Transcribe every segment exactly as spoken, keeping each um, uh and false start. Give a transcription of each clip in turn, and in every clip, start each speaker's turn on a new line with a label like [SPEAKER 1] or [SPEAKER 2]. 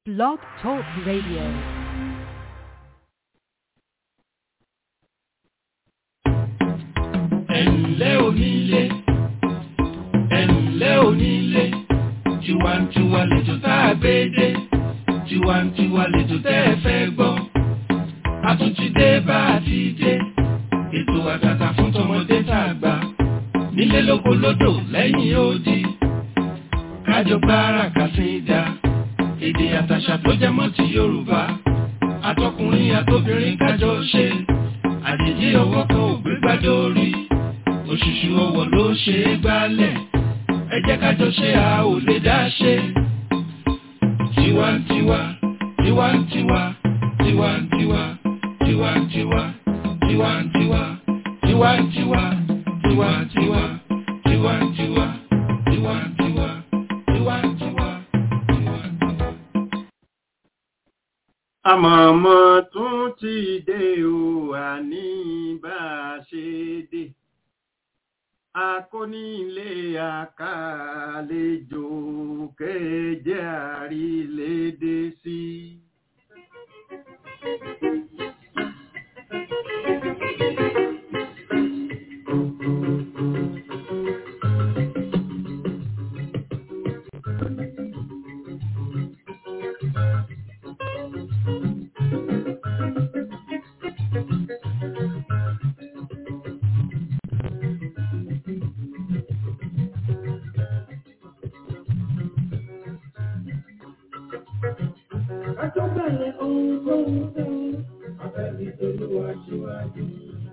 [SPEAKER 1] Blog Talk Radio.
[SPEAKER 2] Ẹ̀ǹlẹ́ onílé, ẹ̀ǹlẹ́ onílé, tiwantiwa lẹ́jọ́ tá a gbé dé, tiwantiwa lẹ́jọ́ tẹ́ ẹ fẹ́ gbọ́. A tún ti dé bá a ti dé, ètò àtàtà fún tọmọdé tàgbà, nílé lóko lódò lẹ́yìn odi. Kájọ gbára kàsídà, èdè àtàṣà tó jẹ mọ́ ti Yorùbá. Àtọkùnrin àtobìnrin kájọ ṣe, àjèjì ọwọ́ kan ò gbé gbádùn orí. Òṣùṣù ọwọ́ ló ṣe é gbálẹ̀, ẹ jẹ́ kájọ ṣe a ò lè dá ṣe. Tiwantiwa, tiwantiwa, tiwantiwa, tiwantiwa, tiwantiwa, tiwantiwa, tiwantiwa, tiwantiwa, tiwantiwa, tiwantiwa, tiwantiwa.
[SPEAKER 3] Àmọ̀mọ́ tún ti dé o, àní bá a ṣe dé. Akónílé àkàlejò kéje àrílédé sí.
[SPEAKER 2] Àtọ́bẹ̀rẹ̀ ohun tó ń fẹ́, abẹ́bí tolúwa síwájú.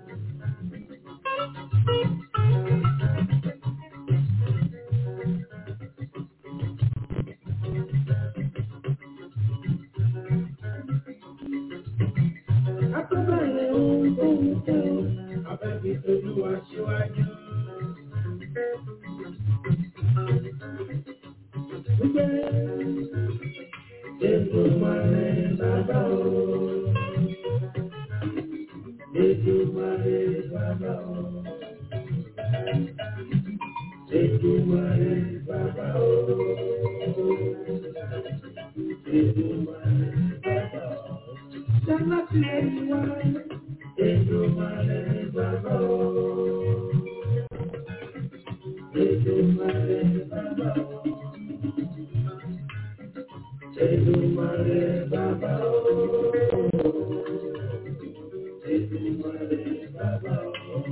[SPEAKER 2] Àtọ́bẹ̀rẹ̀ ohun tó ń fẹ́, abẹ́bí tolúwa síwájú. Èdùmàrè bàbá o, Èdùmàrè bàbá o, Èdùmàrè bàbá o, Èdùmàrè bàbá o. Jẹ́nà tí èyí wá, Èdùmàrè bàbá o, Èdùmàrè bàbá o. Èdùmàrè bàbá o, Èdùmàrè bàbá o.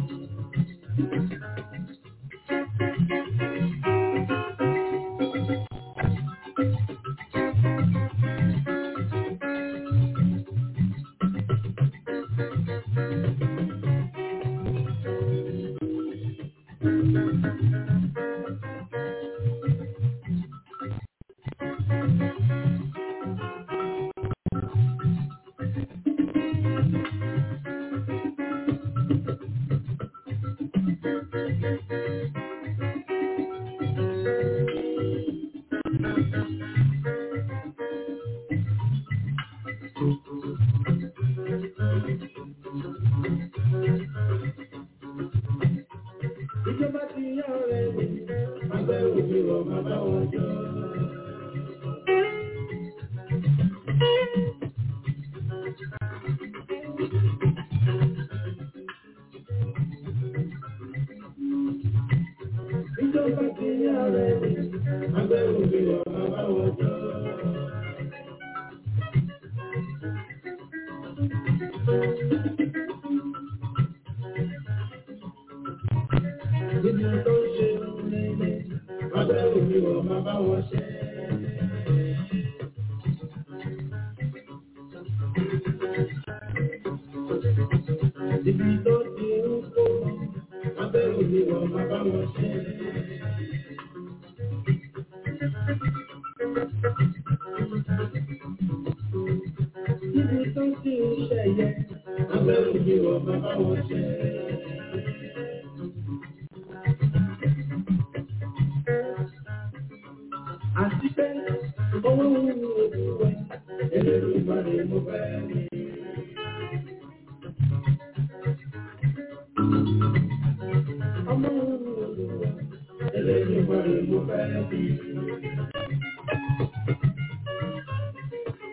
[SPEAKER 2] Ìjọba ti yá ọ̀rẹ́ mi, àgbẹ̀ òbí rọ̀ máa bá wọn jọ. Ìjọba ti yá ọ̀rẹ́ mi, àgbẹ̀ òbí rọ̀ máa bá wọn jọ. Ibi tó ṣe nílé, àgbẹ̀ òbí rọ̀ máa bá wọn ṣe. Ibi tó ti ń kó, àgbẹ̀ òbí rọ̀ máa bá wọn ṣe. Ibi tó ti ń ṣẹ̀yẹ, àgbẹ̀ òbí rọ̀ máa bá wọn ṣe. Àti pé owó ń mú òwúwẹ́, ẹlẹ́rú ìbáre mo fẹ́ ní. Ọmọ ń mú òwúwẹ́, ẹlẹ́rú ìbáre mo fẹ́ ní.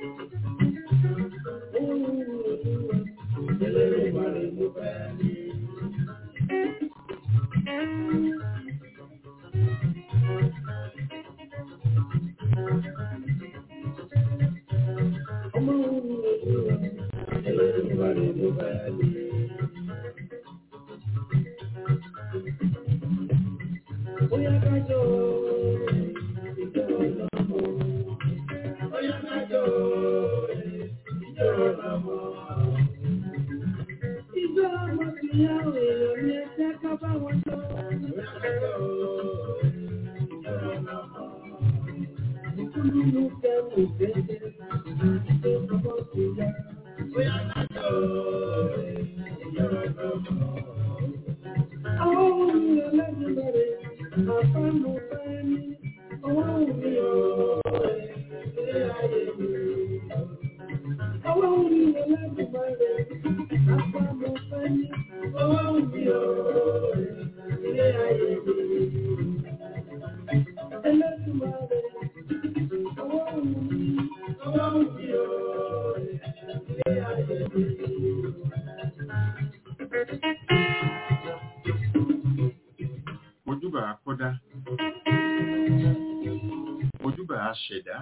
[SPEAKER 3] Ṣẹ̀dá.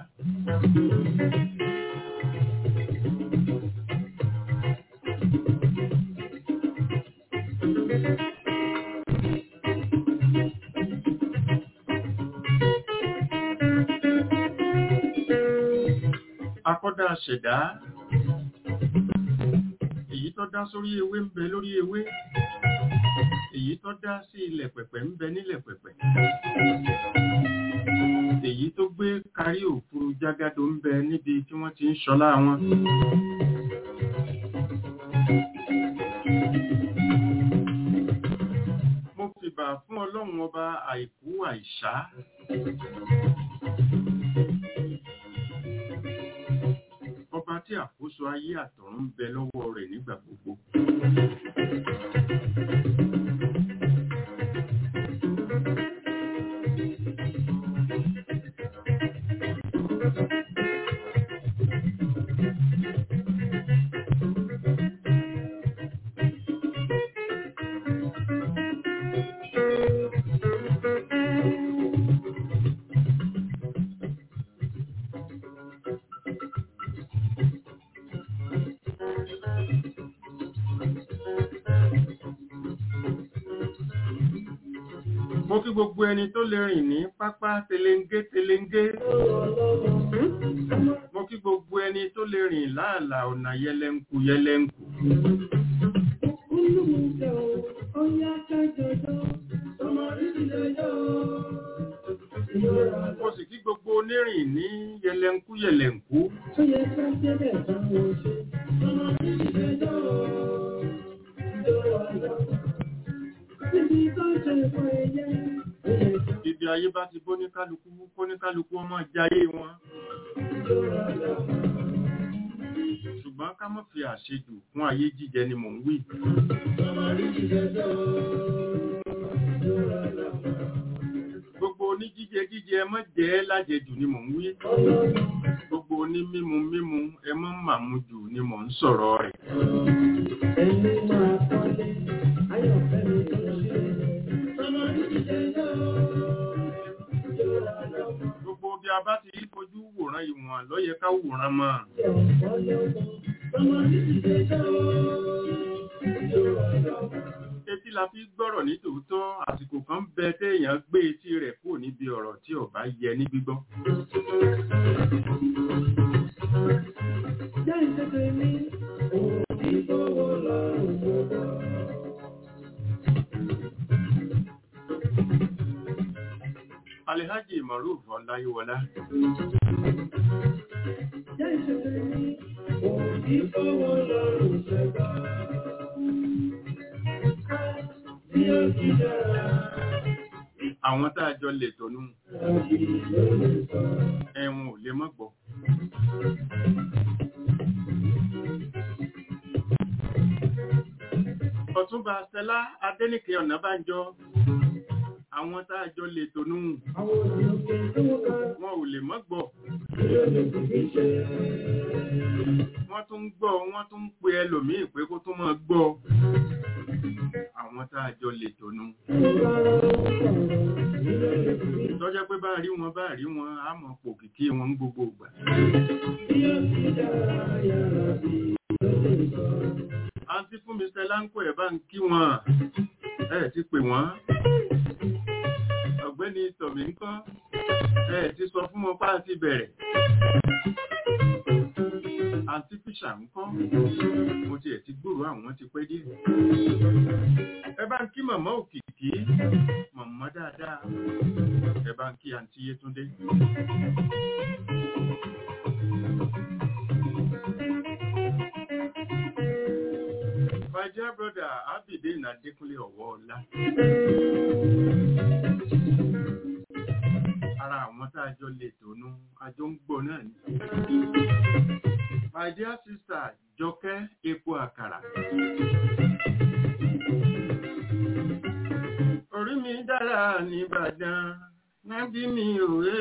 [SPEAKER 3] Akọ́dá ṣẹ̀dá. Èyí tó dá sórí ewé ń bẹ lórí ewé. Èyí tó dá sí ilẹ̀ pẹ̀pẹ̀ ń bẹ nílẹ̀ pẹ̀pẹ̀. Èyí tó gbé kárí òfurufú jágádó ń bẹ níbi tí wọ́n ti ń ṣọlá wọn. Mo fìbà fún Ọlọ́run ọba àìkú àìṣá. Ọba tí àkóso ayé àtọ̀run ń bẹ lọ́wọ́ rẹ̀ nígbà gbogbo. Mo kí gbogbo ẹni tó lè rìn ní pápá telenge telenge. Mo kí gbogbo ẹni tó lè rìn láàlà ọ̀nà yẹlẹ́nkù yẹlẹ́nkù. Mo sì kí gbogbo onírìn ní yẹlẹ́nkù yẹlẹ́nkù. Ibi ayé bá ti bó ní kálukú, kó ní kálukú ọmọ jayé wọn. Ṣùgbọ́n ká má fi àṣejù fún ayé jíjẹ ni mò ń wí. Gbogbo oní jíjẹ jíjẹ ẹ má jẹ lájẹjù ni mò ń wí. Gbogbo oní mímu mímu ẹ má màmú jù ni mò ń sọ̀rọ̀ rẹ̀. Ẹni máa kọ́lé, ayọ̀fẹ́ mi tó ṣe. Gbogbo bí a bá ti rí fojú wòran ìwọ̀n ló yẹ ká wòran mọ́. Etí la fi gbọ́rọ̀ ní tòótọ́, àsìkò kan bẹ téèyàn gbé etí rẹ̀ kúrò níbi ọ̀rọ̀ tí ò bá yẹ ní gbígbọ́. Jẹ́ ìṣẹ́fẹ́ mi, òun kì í gbówó lọ́rùn gbogbo. Alhaji Maruf Ọláyíwọlá. Jẹ́ ìṣẹ́fẹ́ mi, òun kì í gbówó lọ́rùn ṣẹ̀gbá. Bí ó kì í dára. Àwọn tá a jọ lè tọ̀nú. Ẹ̀wọ̀n ò lè mọ́ gbọ́. Ọ̀túnba Stella Adéníkè Ọ̀nàbánjọ. Àwọn tá a jọ lè tọ̀nú. Wọn ò lè mọ́ gbọ́. Wọ́n tún ń gbọ́, wọ́n tún ń pe ẹlòmíì pé kó tún máa gbọ́. Àwọn tá a jọ lè tọ̀nú. Tọ́jọ́ pé bá rí wọn bá rí wọn, á mọ̀ pò kìkì wọn ń gbogbo ìgbà. fún mister Lanko ẹ̀ bá ń kí wọn ẹ̀ ti pè wọ́n ọ̀gbẹ́ni tọ̀mí ńkọ́ ẹ̀ ti sọ fún wọn pa àti bẹ̀rẹ̀ àti fíṣà ńkọ́ mo ti ẹ̀ ti gbúrò àwọn ti pẹ́ díẹ̀ ẹ bá ń kí màmá Òkìkí màmá dáadáa ẹ bá ń kí àǹtí Yétúndé. My dear brother Abidin Adékúnlé Ọ̀wọ́ọ̀lá ara àwọn tá a jọ lè tónú àjọ ń gbọ́ náà ni. My dear sister Jọkẹ́ Epo Àkàrà. Orí mi dára n'Ìbàdàn nábì mi òwe.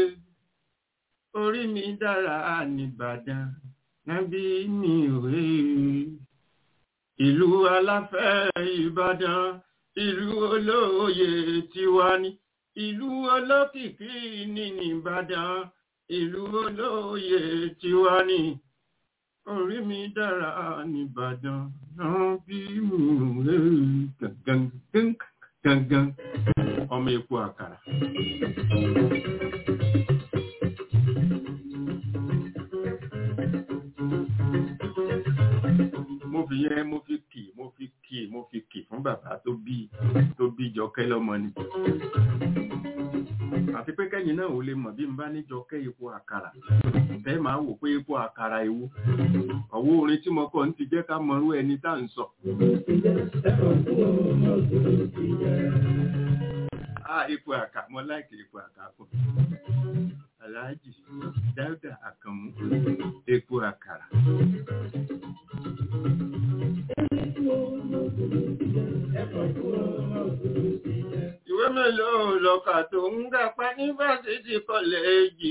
[SPEAKER 3] Orí mi dára n'Ìbàdàn nábì mi òwe. Ìlú aláfẹ́ Ìbàdàn, ìlú olóyè tiwa ni. Ìlú olókìkí ní Ìbàdàn, ìlú olóyè tiwa ni. Orí mi dára n'Ìbàdàn náà bí mi òwe gangan gangan ọmọ Epo Àkàrà. Mo fi yẹn mo fi kì mo fi kì mo fi kì fún bàbá tó bí tó bí Jọkẹ́ lọ́mọ ni. Àti pé kẹ́yìn náà ò lè mọ̀ bí n bá ní Jọkẹ́ Epo Àkàrà tẹ́ máa wò pé Epo Àkàrà ewu ọ̀wọ́ orin tí mo kọ́ ń ti jẹ́ ká mọrú ẹni tá ń sọ. Ah, Epo Àkàrà mo láìkì Epo Àkàrà fún Aláàjì Dáúdà Àkànmú Epo Àkàrà. Ìwé mélòó lọ́kà tó ń gapá ní fásitì kọ́lẹ́ẹ̀jì.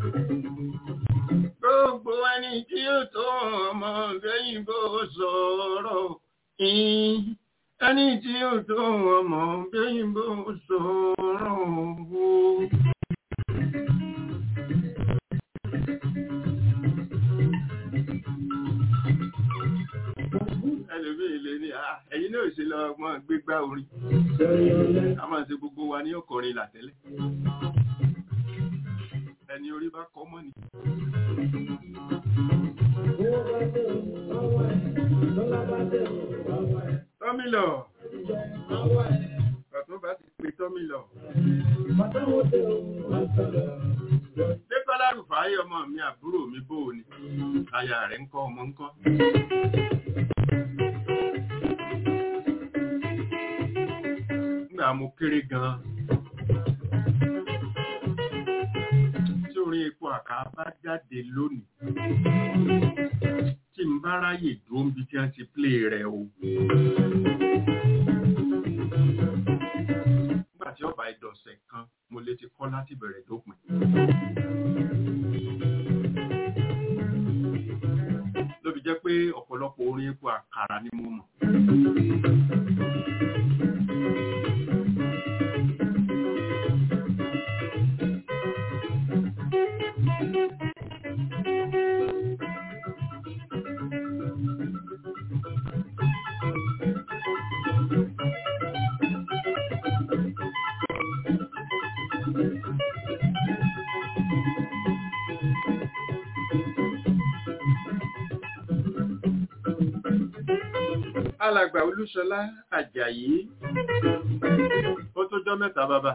[SPEAKER 3] Gbogbo ẹni tí ó tó ọmọ bẹ́yìn bó sọ̀rọ̀. Ẹni tí ó tó ọmọ bẹ́yìn bó sọ̀rọ̀. Ẹlòmí ilé ní ẹ̀yìn náà ṣe lọ mọ́ gbégbá orin. A máa ṣe gbogbo wa ní ọkọrin làtẹ́lẹ̀. Ẹni orí bá kọ́ mọ́ ni. Tọ́mílọ̀. Ọ̀tún bá ti pe Tọ́mílọ̀. Dékọ́lá Rùfáì ọmọ mi àbúrò mi bóò ni. Aya rẹ̀ ń kọ́ ọmọ ń kọ́. Nígbà mo kéré gan-an. Tí orin Epo Àkàrà bá jáde lónìí. Tí n bá ráyè dúró níbi tí wọ́n ti plé rẹ̀ o. Nígbà tí ọba ìdọ̀sẹ̀ kan mo lè ti kọ́ láti bẹ̀rẹ̀ dópin. Ló fi jẹ́ pé ọ̀pọ̀lọpọ̀ orin Epo Àkàrà ni mo mọ̀. Alàgbà Olúṣọlá Àjàyí ó tó jọ́ mẹ́ta bàbá.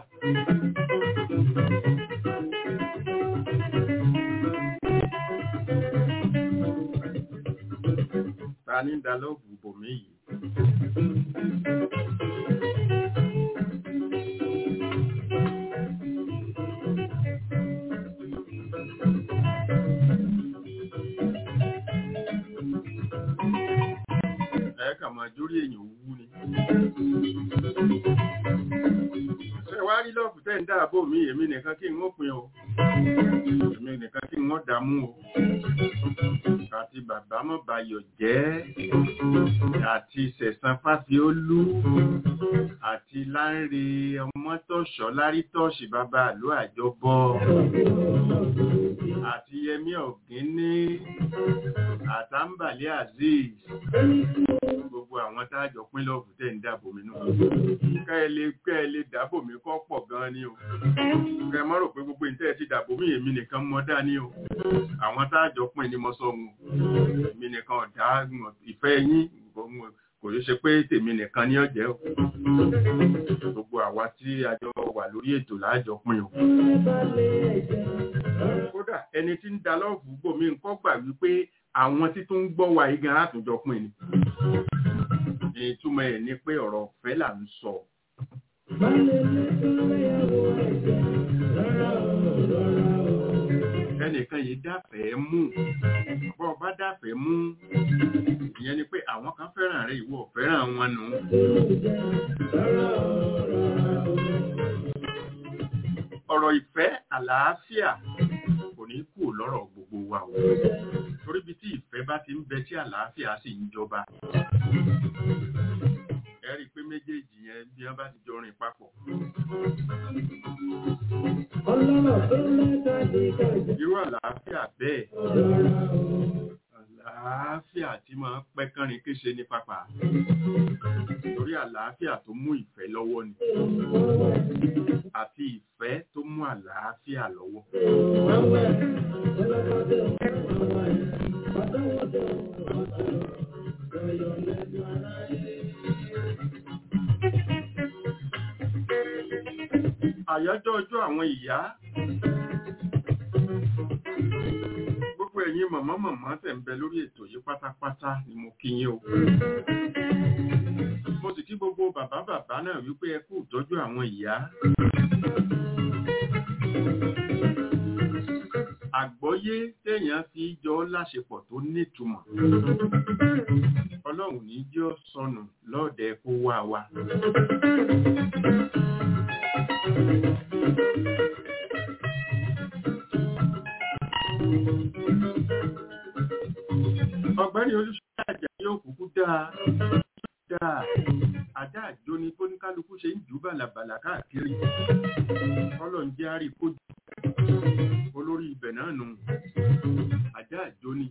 [SPEAKER 3] Ta ní ìdálọ́gù bòmí yìí. Àjórí èèyàn wú ni. Ṣé wá rí lọ́ọ̀fù tẹ́ ń dáàbò mí èmi nìkan kí n ó pin o. Èmi nìkan kí n ó dààmú o. Àti bà bàbá Mọ́bayọ̀ jẹ́ àti Sẹ̀san Fáfiolú àti Lánre Ọmọ́tọ̀ṣọ́ Lárítọ́ṣì bàbá àlọ́ àjọbọ àti Yẹmí Ọ̀gíní àtàǹbàlẹ̀ Azeez gbogbo àwọn tájọ pín lọ́ọ̀fù tẹ̀ ń dàbò mi náà kẹ́ẹ̀lẹ́ kẹ́ẹ̀lẹ́ dàbò mi kọ́ pọ̀ gan ni o kẹ́ẹ̀ mọ́ rò pé gbogbo ìtẹ́ ti dàbò mi èmi nìkan mọ́ dání o àwọn tájọ pín ni mo sọ wọn èmi nìkan ọ̀dá ìfẹ́ yín kò yóò ṣe pé tèmi nìkan ní ọ̀jẹ́ o gbogbo àwa tí a jọ wà lórí ètò láàjọ pín o kódà ẹni tí ń da lọ́ọ̀fù gbòmí nǹkan gbà wípé àwọn tí tó ń gbọ́ wa igan látòjọ pín ni ìtumọ̀ ẹ̀ ni pé ọ̀rọ̀ ọ̀fẹ́ là ń sọ. ẹnìkan yìí dáfẹ́ mú bọ́ ọba dáfẹ́ mú ìyẹn ni pé àwọn kan fẹ́ràn rẹ̀ ìwọ fẹ́ràn wọn nù. ọ̀rọ̀ ìfẹ́ àlàáfíà kò ní kú lọ́rọ̀ gbogbo wa o torí bí tí ìfẹ́ bá ti ń bẹ tí àlàáfíà sì ń jọba ẹ rí i pé méjèèjì yẹn bí wọ́n bá ti jọ rìn papọ̀. irú àlàáfíà bẹ́ẹ̀ àlàáfíà tí máa ń pẹ́ kánrin kéṣe ní pápá torí àlàáfíà tó mú ìfẹ́ lọ́wọ́ ni àti ìfẹ́ tó mú àlàáfíà lọ́wọ́. Àyájọ́ ọjọ́ àwọn ìyá gbogbo ẹ̀yin màmá màmá tẹ̀ ń bẹ lórí ètò yìí pátápátá ni mo kí yín o. Mo sì kí gbogbo bàbá bàbá náà wípé ẹ kú ìtọ́jú àwọn ìyá. Àgbọ́yé téèyàn fi jọ láṣepọ̀ tó nítumọ̀. Ọlọ́run ní jẹ́ sọnù lọ́ọ̀dẹ kó wá wa. Ọ̀gbẹ́ni Olúṣọlá àjà yóò kúkú dáa dáa àdá àjò ni tó ní kálukú ṣe ń jù bàlàbàlà káàkiri Ọlọ́run jẹ́ àrí kójú olórí ibẹ̀ náà nù àdá àjò ni.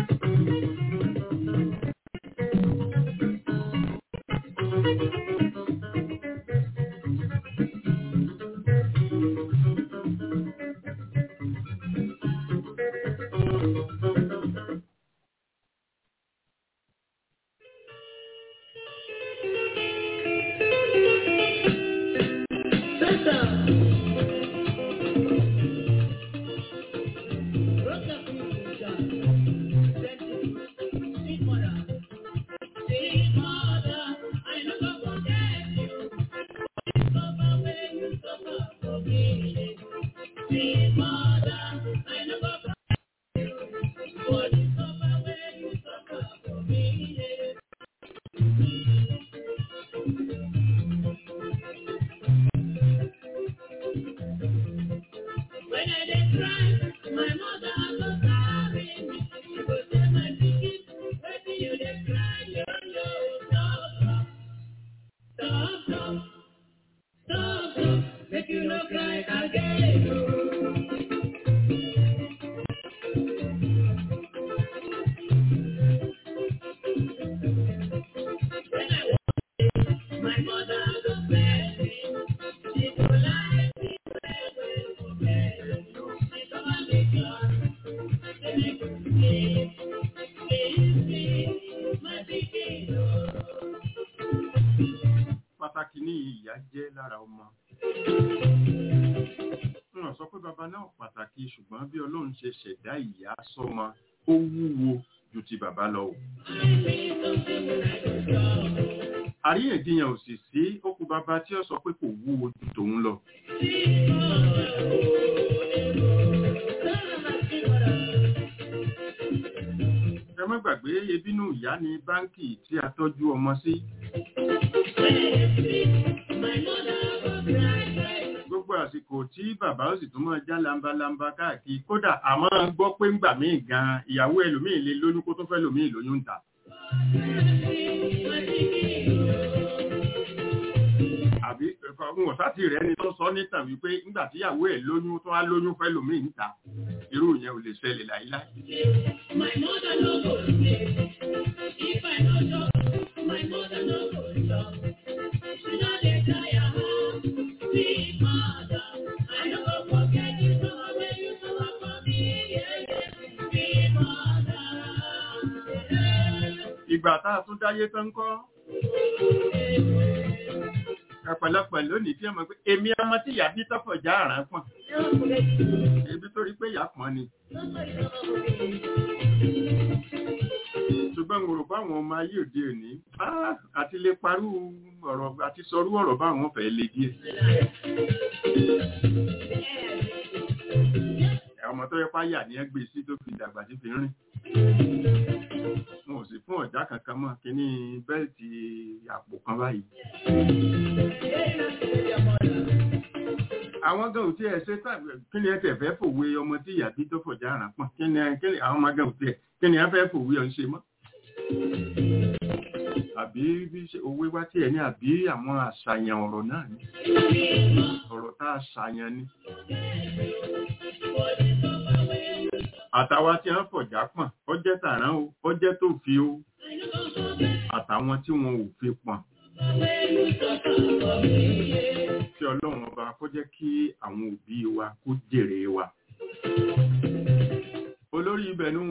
[SPEAKER 3] Pàtàkì ní ìyá jẹ́ lára ọmọ. Wọ́n sọ pé bàbá náà pàtàkì ṣùgbọ́n bí Ọlọ́run ṣe ṣẹ̀dá ìyá sọ́mọ ó wúwo ju ti bàbá lọ. Àríyànjiyàn ò sì sí ó kù bàbá tí ó sọ pé kò wúwo ju tòun lọ. Ẹ má gbàgbé ebínú ìyá ní báńkì tí a tọ́jú ọmọ sí. Gbogbo gbogbo àsìkò tí bàbá ó sì tún máa já lambalamba káàkiri kódà àmọ́ gbọ́ pé ńgbà míì gan ìyàwó ẹlòmíì lè lóyún kó tó fẹ́ lòmíì lóyún ń ta. àbí ọ̀hún sátì rẹ̀ ni tó sọ nítàn wípé nígbà tí ìyàwó ẹ̀ lóyún tó wá lóyún fẹ́ lòmíì ń ta irú yẹn ò lè ṣẹlẹ̀ láíláí. My mother no go sleep. If I no talk, my mother no go talk. She no dey tire her. Sweet mother, I no go forget you so when you show up for me. Yeah, yeah. Sweet mother. Ìgbà tá a tún dáyé tán kọ́. Ọ̀pọ̀lọpọ̀ lónìí tí ọmọ pé èmi ọmọ tí ìyá bí tọ́pọ̀ já àrán pọ̀n. Ebi tó rí pé ìyá pọ̀n ni. Ṣùgbọ́n mo rò báwọn ọmọ ayé òde òní àti lè parú ọ̀rọ̀ àti sọrú ọ̀rọ̀ báwọn fẹ́ lè díẹ̀. Ọmọ tó yẹ páyà ní ẹgbẹ́ sí tó fi dàgbà tí fi rìn. Mo sì fún ọ̀já kankan mọ́ kí ní bẹ́ẹ̀tì àpò kan báyìí. Àwọn gan òtí ẹ̀ ṣe tàbí kí ni ẹ tẹ̀ fẹ́ fòwe ọmọ tí ìyá bí tó fọ̀já àràn pọ̀ kí ni àwọn ọmọ gan òtí ẹ̀ kí ni ẹ fẹ́ fòwe ọ̀ ń ṣe mọ́. Àbí bí òwe wá tí ẹ ní àbí àwọn àṣàyàn ọ̀rọ̀ náà ni ọ̀rọ̀ tá a ṣàyàn ni. Àtàwa tí wọ́n fọ̀já pọ̀n ó jẹ́ tàrán o ó jẹ́ tó fi o àtàwọn tí wọn ò fi pọ̀n. Kí Ọlọ́run ọba kó jẹ́ kí àwọn òbí wa kó jèrè wa. Olórí ibẹ̀ nù.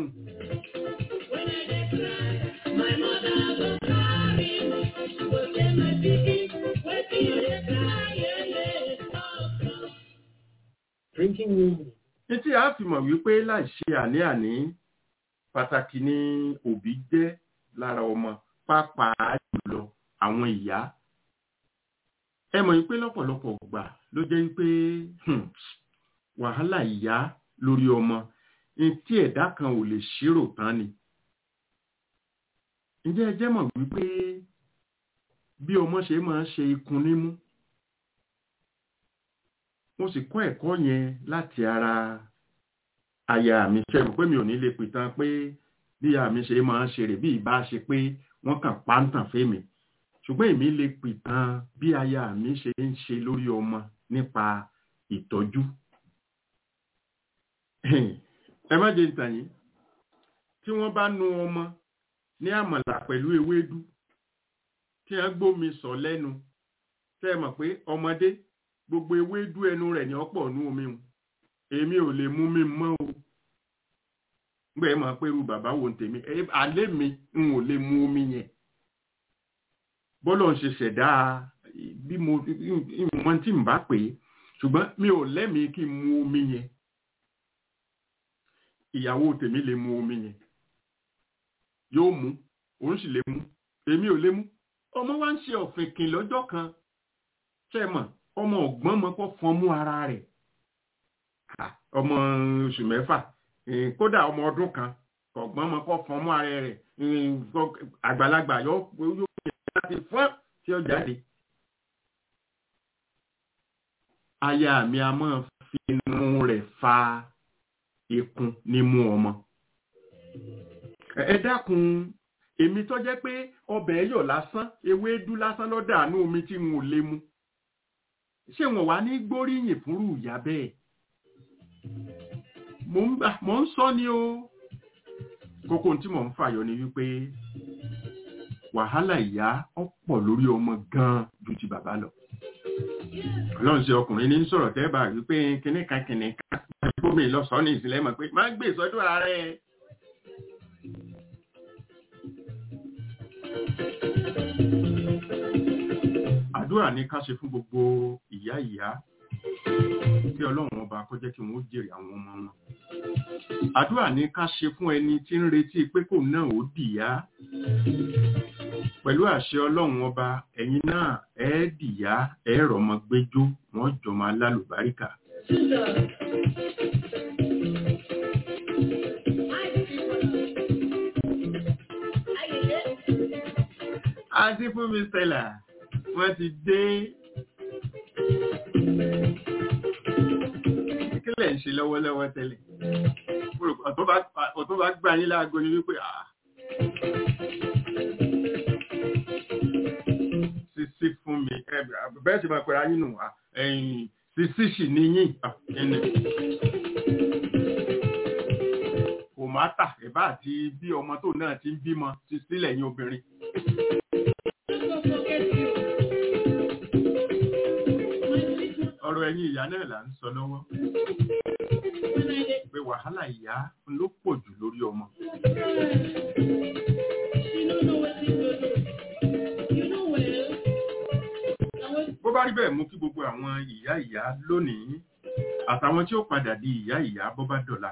[SPEAKER 3] Títí a fi mọ̀ wípé láì ṣe àní-àní pàtàkì ni òbí jẹ́ lára ọmọ pàápàá jùlọ àwọn ìyá. Ẹ mọ̀ wípé lọ́pọ̀lọpọ̀ ìgbà ló jẹ́ wípé wàhálà ìyá lórí ọmọ tí ẹ̀dá kan ò lè ṣírò tán ni. Ǹjẹ́ ẹ jẹ́ mọ̀ wípé bí ọmọ ṣe máa ń ṣe ikùn nímú? Mo sì kọ́ ẹ̀kọ́ yẹn láti ara aya mi ṣe rò pé mi ò ní lè pìtàn pé bí aya mi ṣe máa ń ṣe rè bí ìbá ṣe pé wọ́n kàn pántàn fèmí. Ṣùgbọ́n èmi lè pìtàn bí aya mi ṣe ń ṣe lórí ọmọ nípa ìtọ́jú. Ẹ má jẹ́ ìtàn yìí. Tí wọ́n bá nu ọmọ ní àmàlà pẹ̀lú ewédú tí wọ́n gbómi sọ lẹ́nu tẹ́ ẹ mọ̀ pé ọmọdé gbogbo ewédú ẹnu rẹ̀ ní ọ̀pọ̀ nú omi mu èmi ò lè mú mi mọ́ o gbé ẹ mọ̀ pé irú bàbá wo ń tèmi alẹ́ mi n ò lè mú omi yẹn bọ́lọ̀ ń ṣe ṣẹ̀dá bí mo mọ tí n bá pè é ṣùgbọ́n mi ò lẹ́mìí kí n mú omi yẹn ìyàwó tèmi lè mú omi yẹn yóò mú òun sì lè mú èmi ò lè mú ọmọ wa ń ṣe ọ̀fìnkìn lọ́jọ́ kan ṣe mọ̀ ọmọ ọ̀gbọ́n mọ́ kọ́ fọ́n mú ara rẹ̀ ọmọ oṣù mẹ́fà kódà ọmọ ọdún kan ọ̀gbọ́n mọ́ kọ́ fọ́n mú ara rẹ̀ àgbàlagbà yóò yóò láti fọ́n tí ó jáde. Aya mi a máa fi inú rẹ̀ fa ikùn nímú ọmọ. Ẹ dákun èmi tó jẹ́ pé ọbẹ̀ ẹyọ̀ lásán ewédú lásán ló dànù omi tí n ò lè mu. Ṣé wọn wá ní gbóríyìn fúnrú ìyá bẹ́ẹ̀? Mo ń sọ ni o. Kókó tí mò ń fàyọ ni wípé wàhálà ìyá ọ̀pọ̀ lórí ọmọ gan-an ju ti bàbá lọ. Ọlọ́run ṣe ọkùnrin ní sọ̀rọ̀ tẹ́ bá wípé kìnnìkan kìnnìkan gbómi lọ́sọ̀ọ́ ní ìsìnlẹ̀ mọ̀ pé má gbé ìsọdún ara rẹ̀. Àdúrà ní ká ṣe fún gbogbo ìyá ìyá kí Ọlọ́run ọba kó jẹ́ kí wọ́n jèrè àwọn ọmọ wọn. Àdúrà ní ká ṣe fún ẹni tí ń retí pé kò náà ó dìyá. Pẹ̀lú àṣẹ Ọlọ́run ọba ẹ̀yin náà ẹ dìyá ẹ rọmọ gbẹ́jọ́ wọ́n jọ máa lálùbáríkà. Àti fún mi Stella wọ́n ti dé. ń ṣe lọ́wọ́lọ́wọ́ tẹ́lẹ̀ ọ̀tún bá gbà yín láago ni wípé àà sísí fún mi bẹ́ẹ̀ sì máa pẹ̀lú ayé nù ẹ̀yìn sísí sì ní yín ẹni kò má tà ẹ̀bá àti bí ọmọ tó náà ti ń bímọ ti sílẹ̀ yín obìnrin. ọ̀rọ̀ ẹ̀yin ìyá náà là ń sọ lọ́wọ́ pé wàhálà ìyá ló pọ̀ jù lórí ọmọ. bó bá rí bẹ́ẹ̀ mú kí gbogbo àwọn ìyá ìyá lónìí àtàwọn tí ó padà di ìyá ìyá bó bá dọ̀la.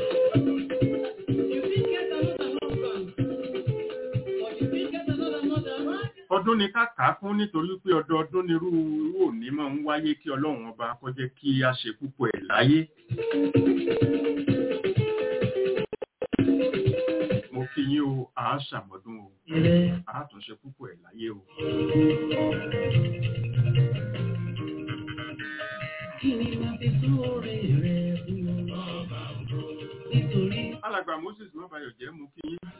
[SPEAKER 3] ọdún ni ká kà á kún nítorí pé ọdọọdún nírú irú òní máa ń wáyé kí ọlọ́run ọba kó jẹ́ kí a ṣe púpọ̀ ẹ̀ láyé. mo kí yín o a ṣàmọ́dún o a tún ṣe púpọ̀ ẹ̀ láyé o. kí ni máa fi sóore rẹ̀ fún ọba nítorí. alàgbà Moses mọ́bàyọ̀ jẹ́ mo kí yín.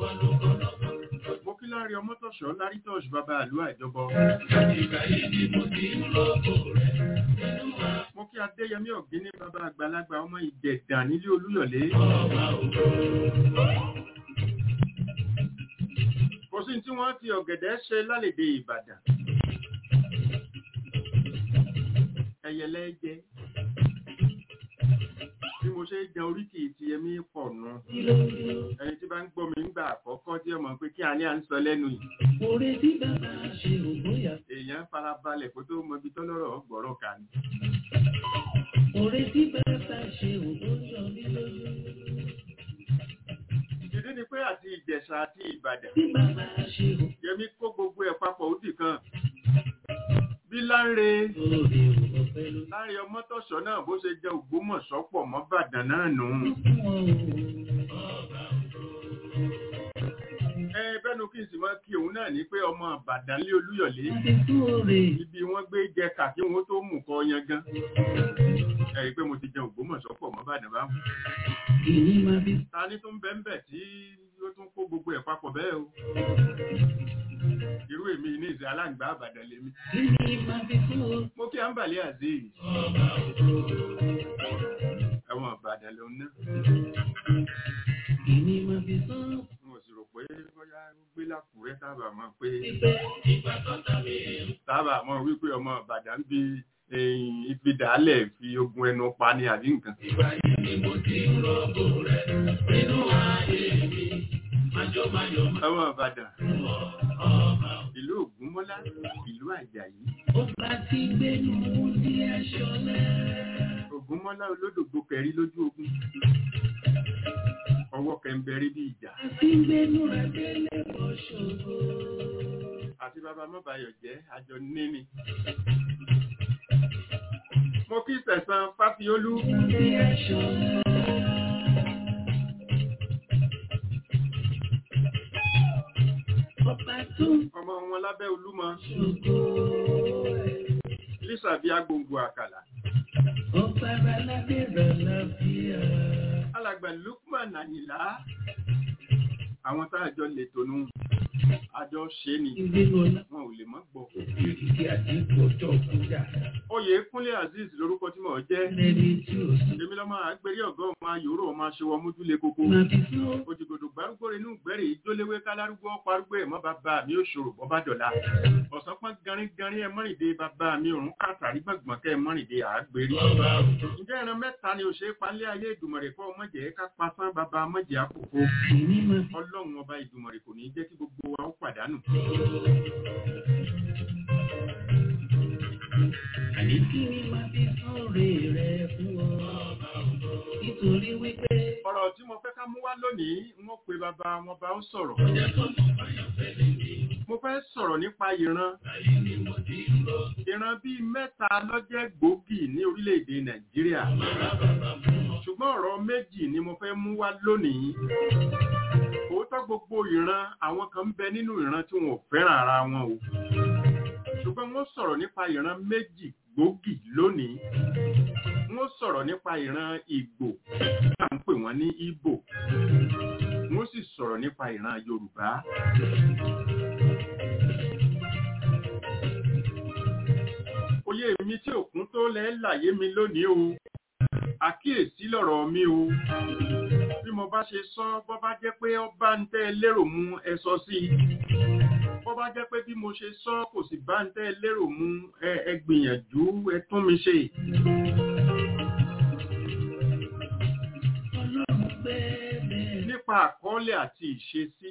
[SPEAKER 3] mo kí lárí ọmọ tọ̀ṣọ́ lárí tọ̀ṣ bàbá àlú àjọbọ. mo kí adéyẹmí ọ̀gbíní bàbá àgbàlagbà ọmọ ìjẹ̀dàn nílé olúyọ̀lé. kò sí tí wọ́n fi ọ̀gẹ̀dẹ̀ ṣe lálèdè ìbàdàn. ẹyẹlẹ jẹ bí mo ṣe jẹ oríkì tí ẹmí pọ̀ nù ẹni tí bá ń gbọ́ mi ń gbà àkọ́kọ́ tí ọmọ pé kí a ní à ń sọ lẹ́nu yìí. oore tí bàbá ṣe ògbóyà. èèyàn farabalẹ̀ kó tó mọ ibi tọ́lọ́rọ̀ gbọ́rọ̀ kà ní. oore tí bàbá ṣe ògbóyà mi lójú. ìdí ni pé àti Ìjẹ̀ṣà àti Ìbàdàn. tí bàbá ṣe ògbóyà. yẹmi kó gbogbo ẹ̀ papọ̀ ó dì kan. bí Láńre láńre ọmọ tọ̀ṣọ́ náà bó ṣe jẹ́ Ògbómọ̀ṣọ́ pọ̀ mọ́ Ìbàdàn náà nù. ẹ bẹ́nu kí n sì máa kí òun náà ní pé ọmọ Ìbàdàn lé Olúyọ̀lé ibi wọ́n gbé jẹ kà kí wọ́n tó mú kọ yangan. ẹ rí i pé mo ti jẹ Ògbómọ̀ṣọ́ pọ̀ mọ́ Ìbàdàn báwọn. ta ni tó ń bẹ́ ń bẹ̀ tí ó tún kó gbogbo ẹ̀ papọ̀ bẹ́ẹ̀ o. irú èmi ní ìsẹ́ aláǹgbá Ìbàdàn lèmi. mo kí Ambali Azeez ẹ̀wọ̀n Ìbàdàn lòun náà. mo sì rò pé bóyá gbé lákùrẹ́ tábà mọ̀ pé tábà mọ̀ wípé ọmọ Ìbàdàn ń bi ìfidàálẹ̀ fi ogun ẹnu pa ní àbí nǹkan. ọmọ Ìbàdàn ìlú Ògúnmọ́lá ìlú Àjàyí. ọba ti gbé nù ní aṣọ náà. Ògúnmọ́lá olódògbò kẹrí lójú ogun. ọwọ́ kẹ̀mbẹ̀rí bí ìjà. àti gbé nù adélé bọ́ ṣògo. àti bàbá mọ́bàyọ̀ jẹ́ àjọ níní. mo kí Sẹ̀san Fáfiolú. ní aṣọ náà. ọmọ wọn lábẹ́ Olúmọ Lísà bí agbóngbò àkàlà. alàgbà Lukman Àyìnlá àwọn tá àjọ lè tónú àjọ ṣe ni wọn ò lè mọ́ gbọ́. oyè Kúnlé Azeez lórúkọ tí mo jẹ́. èmi lọ́mọ àgbèrè ọ̀gá ọmọ ayòrò ọmọ aṣọwọ́ mójúlé kókó. òjìgòdò gbárùgbò inú gbẹ̀rẹ̀ ìjólewé kálárúgbó parúgbó ẹ̀mọ́ bàbá mi ò ṣòro bọ́ bá dọ̀la. ọ̀sán pọ́n garin-garin ẹ̀ mọ́rìndé bàbá mi òrùn kàtàrí gbọ̀ngbọ̀n kẹ́ ẹ̀ mọ́rìndé àgbèrè. ǹjẹ́ ìran mẹ́ta ni òṣèré palẹ́ ayé Ìdùmọ̀rẹ̀ kọ́ ọmọjẹ́ ká pasán bàbá ọmọjẹ́ àkókò. ọlọ́run ọba Ìdùmọ̀rẹ̀ kò ní jẹ́ kí gbogbo wa ó pàdánù. Àní kí ni máa fi sóore rẹ̀ fún ọ? Nítorí wípé. Ọ̀rọ̀ tí mo fẹ́ ká mú wá lónìí, wọ́n pe bàbá wọn bá ó sọ̀rọ̀. Mo fẹ́ sọ̀rọ̀ nípa ìran. Ìran bíi mẹ́ta ló jẹ́ gbòógì ní orílẹ̀-èdè Nàìjíríà. Ṣùgbọ́n ọ̀rọ̀ méjì ni mo fẹ́ mú wá lónìí. Òótọ́ gbogbo ìran àwọn kan ń bẹ nínú ìran tí wọn ò fẹ́ràn ara wọn o. Ṣùgbọ́n wọ́n sọ̀rọ̀ nípa ìran méjì gbòógì lónìí. wọ́n sọ̀rọ̀ nípa ìran Ìgbò tá à ń pè wọ́n ní Ìgbò wọ́n sì sọ̀rọ̀ nípa ìran Yorùbá. Oyè mi tí òkun tó lẹ́ láyé mi lónìí o àkíyèsí lọ̀rọ̀ mi o bí mo bá ṣe sọ bó bá jẹ́ pé ó bá ń tẹ́ lérò mú ẹ sọ sí i bó bá jẹ́ pé bí mo ṣe sọ kò sì bá ń tẹ́ lérò mú ẹ gbìyànjú ẹ tún mi ṣe. Nípa àkọọ́lẹ̀ àti ìṣesí